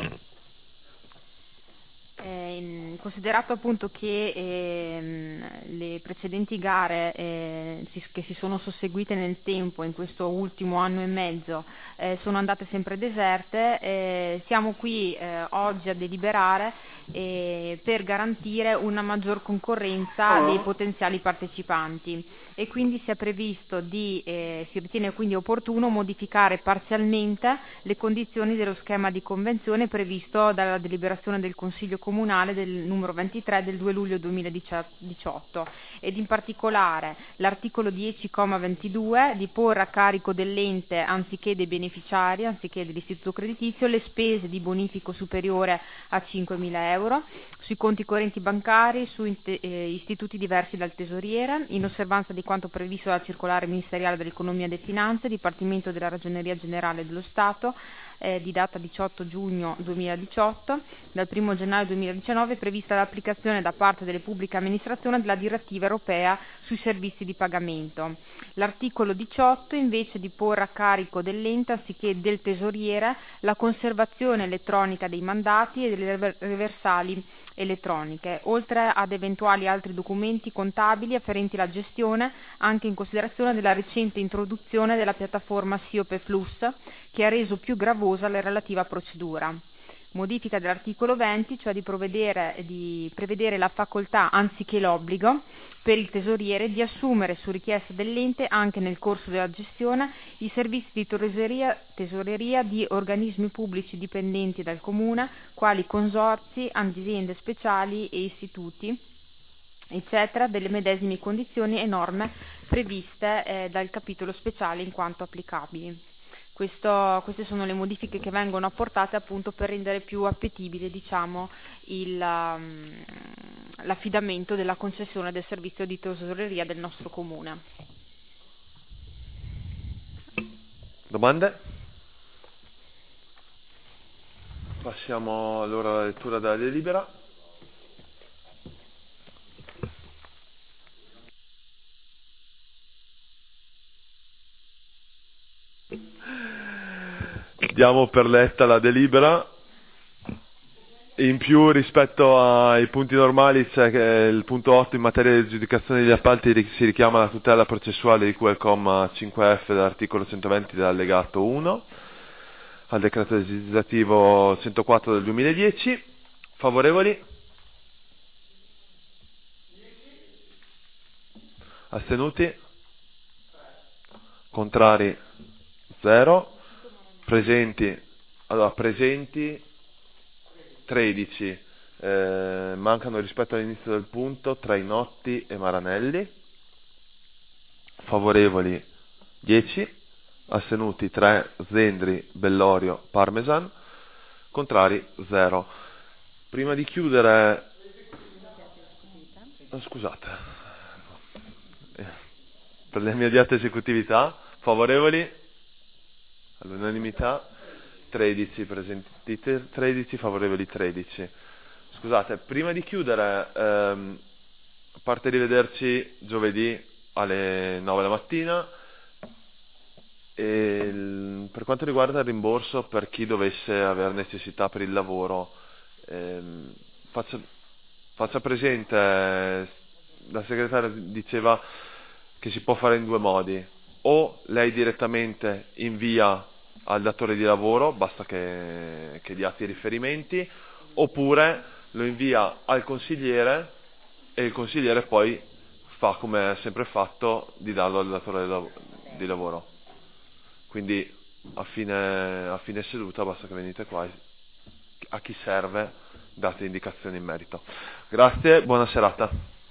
Eh, considerato appunto che ehm, le precedenti gare eh, si, che si sono susseguite nel tempo in questo ultimo anno e mezzo eh, sono andate sempre deserte, eh, siamo qui eh, oggi a deliberare eh, per garantire una maggior concorrenza dei potenziali partecipanti e quindi si è previsto di, eh, si ritiene quindi opportuno modificare parzialmente le condizioni dello schema di convenzione previsto dalla deliberazione del Consiglio Comunale del numero ventitré del due luglio duemiladiciotto ed in particolare l'articolo dieci comma ventidue di porre a carico dell'ente anziché dei beneficiari, anziché dell'istituto creditizio, le spese di bonifico superiore a cinquemila euro sui conti correnti bancari, su inte- eh, istituti diversi dal tesoriere, in osservanza di quanto previsto dalla circolare ministeriale dell'economia e delle finanze, Dipartimento della Ragioneria Generale dello Stato, eh, di data diciotto giugno duemiladiciotto. Dal primo gennaio duemiladiciannove è prevista l'applicazione da parte delle pubbliche amministrazioni della direttiva europea sui servizi di pagamento. L'articolo diciotto invece di porre a carico dell'ente anziché del tesoriere la conservazione elettronica dei mandati e delle reversali elettroniche, oltre ad eventuali altri documenti contabili afferenti alla gestione, anche in considerazione della recente introduzione della piattaforma SIOPE Flus, che ha reso più gravosa la relativa procedura. Modifica dell'articolo venti, cioè di, provvedere, di prevedere la facoltà, anziché l'obbligo, per il tesoriere di assumere su richiesta dell'ente, anche nel corso della gestione, i servizi di tesoreria, tesoreria di organismi pubblici dipendenti dal Comune, quali consorzi, aziende speciali e istituti, eccetera, delle medesime condizioni e norme previste eh, dal capitolo speciale in quanto applicabili. Questo, queste sono le modifiche che vengono apportate appunto per rendere più appetibile, diciamo, il, um, l'affidamento della concessione del servizio di tesoreria del nostro comune. Domande? Passiamo allora alla lettura della delibera. Diamo per letta la delibera. In più, rispetto ai punti normali, c'è che il punto otto in materia di aggiudicazione degli appalti si richiama la tutela processuale di cui al comma cinque F dell'articolo centoventi dell'allegato uno al decreto legislativo centoquattro del duemiladieci. Favorevoli? Astenuti? Contrari? zero. Presenti? Allora, presenti tredici, eh, mancano rispetto all'inizio del punto Trainotti e Maranelli. Favorevoli dieci, astenuti tre, Zendri, Bellorio, Parmesan. Contrari zero. Prima di chiudere, oh, scusate, eh, per l'immediata esecutività, favorevoli all'unanimità tredici, presenti tredici, favorevoli tredici. Scusate, prima di chiudere, ehm, a parte rivederci giovedì alle nove della mattina, e il, per quanto riguarda il rimborso per chi dovesse aver necessità per il lavoro, ehm, faccia, faccia presente, la segretaria diceva che si può fare in due modi: o lei direttamente invia al datore di lavoro, basta che, che dia i riferimenti, oppure lo invia al consigliere e il consigliere poi fa come ha sempre fatto, di darlo al datore di lavoro. Quindi a fine, a fine seduta basta che venite qua, a chi serve date indicazioni in merito. Grazie, buona serata.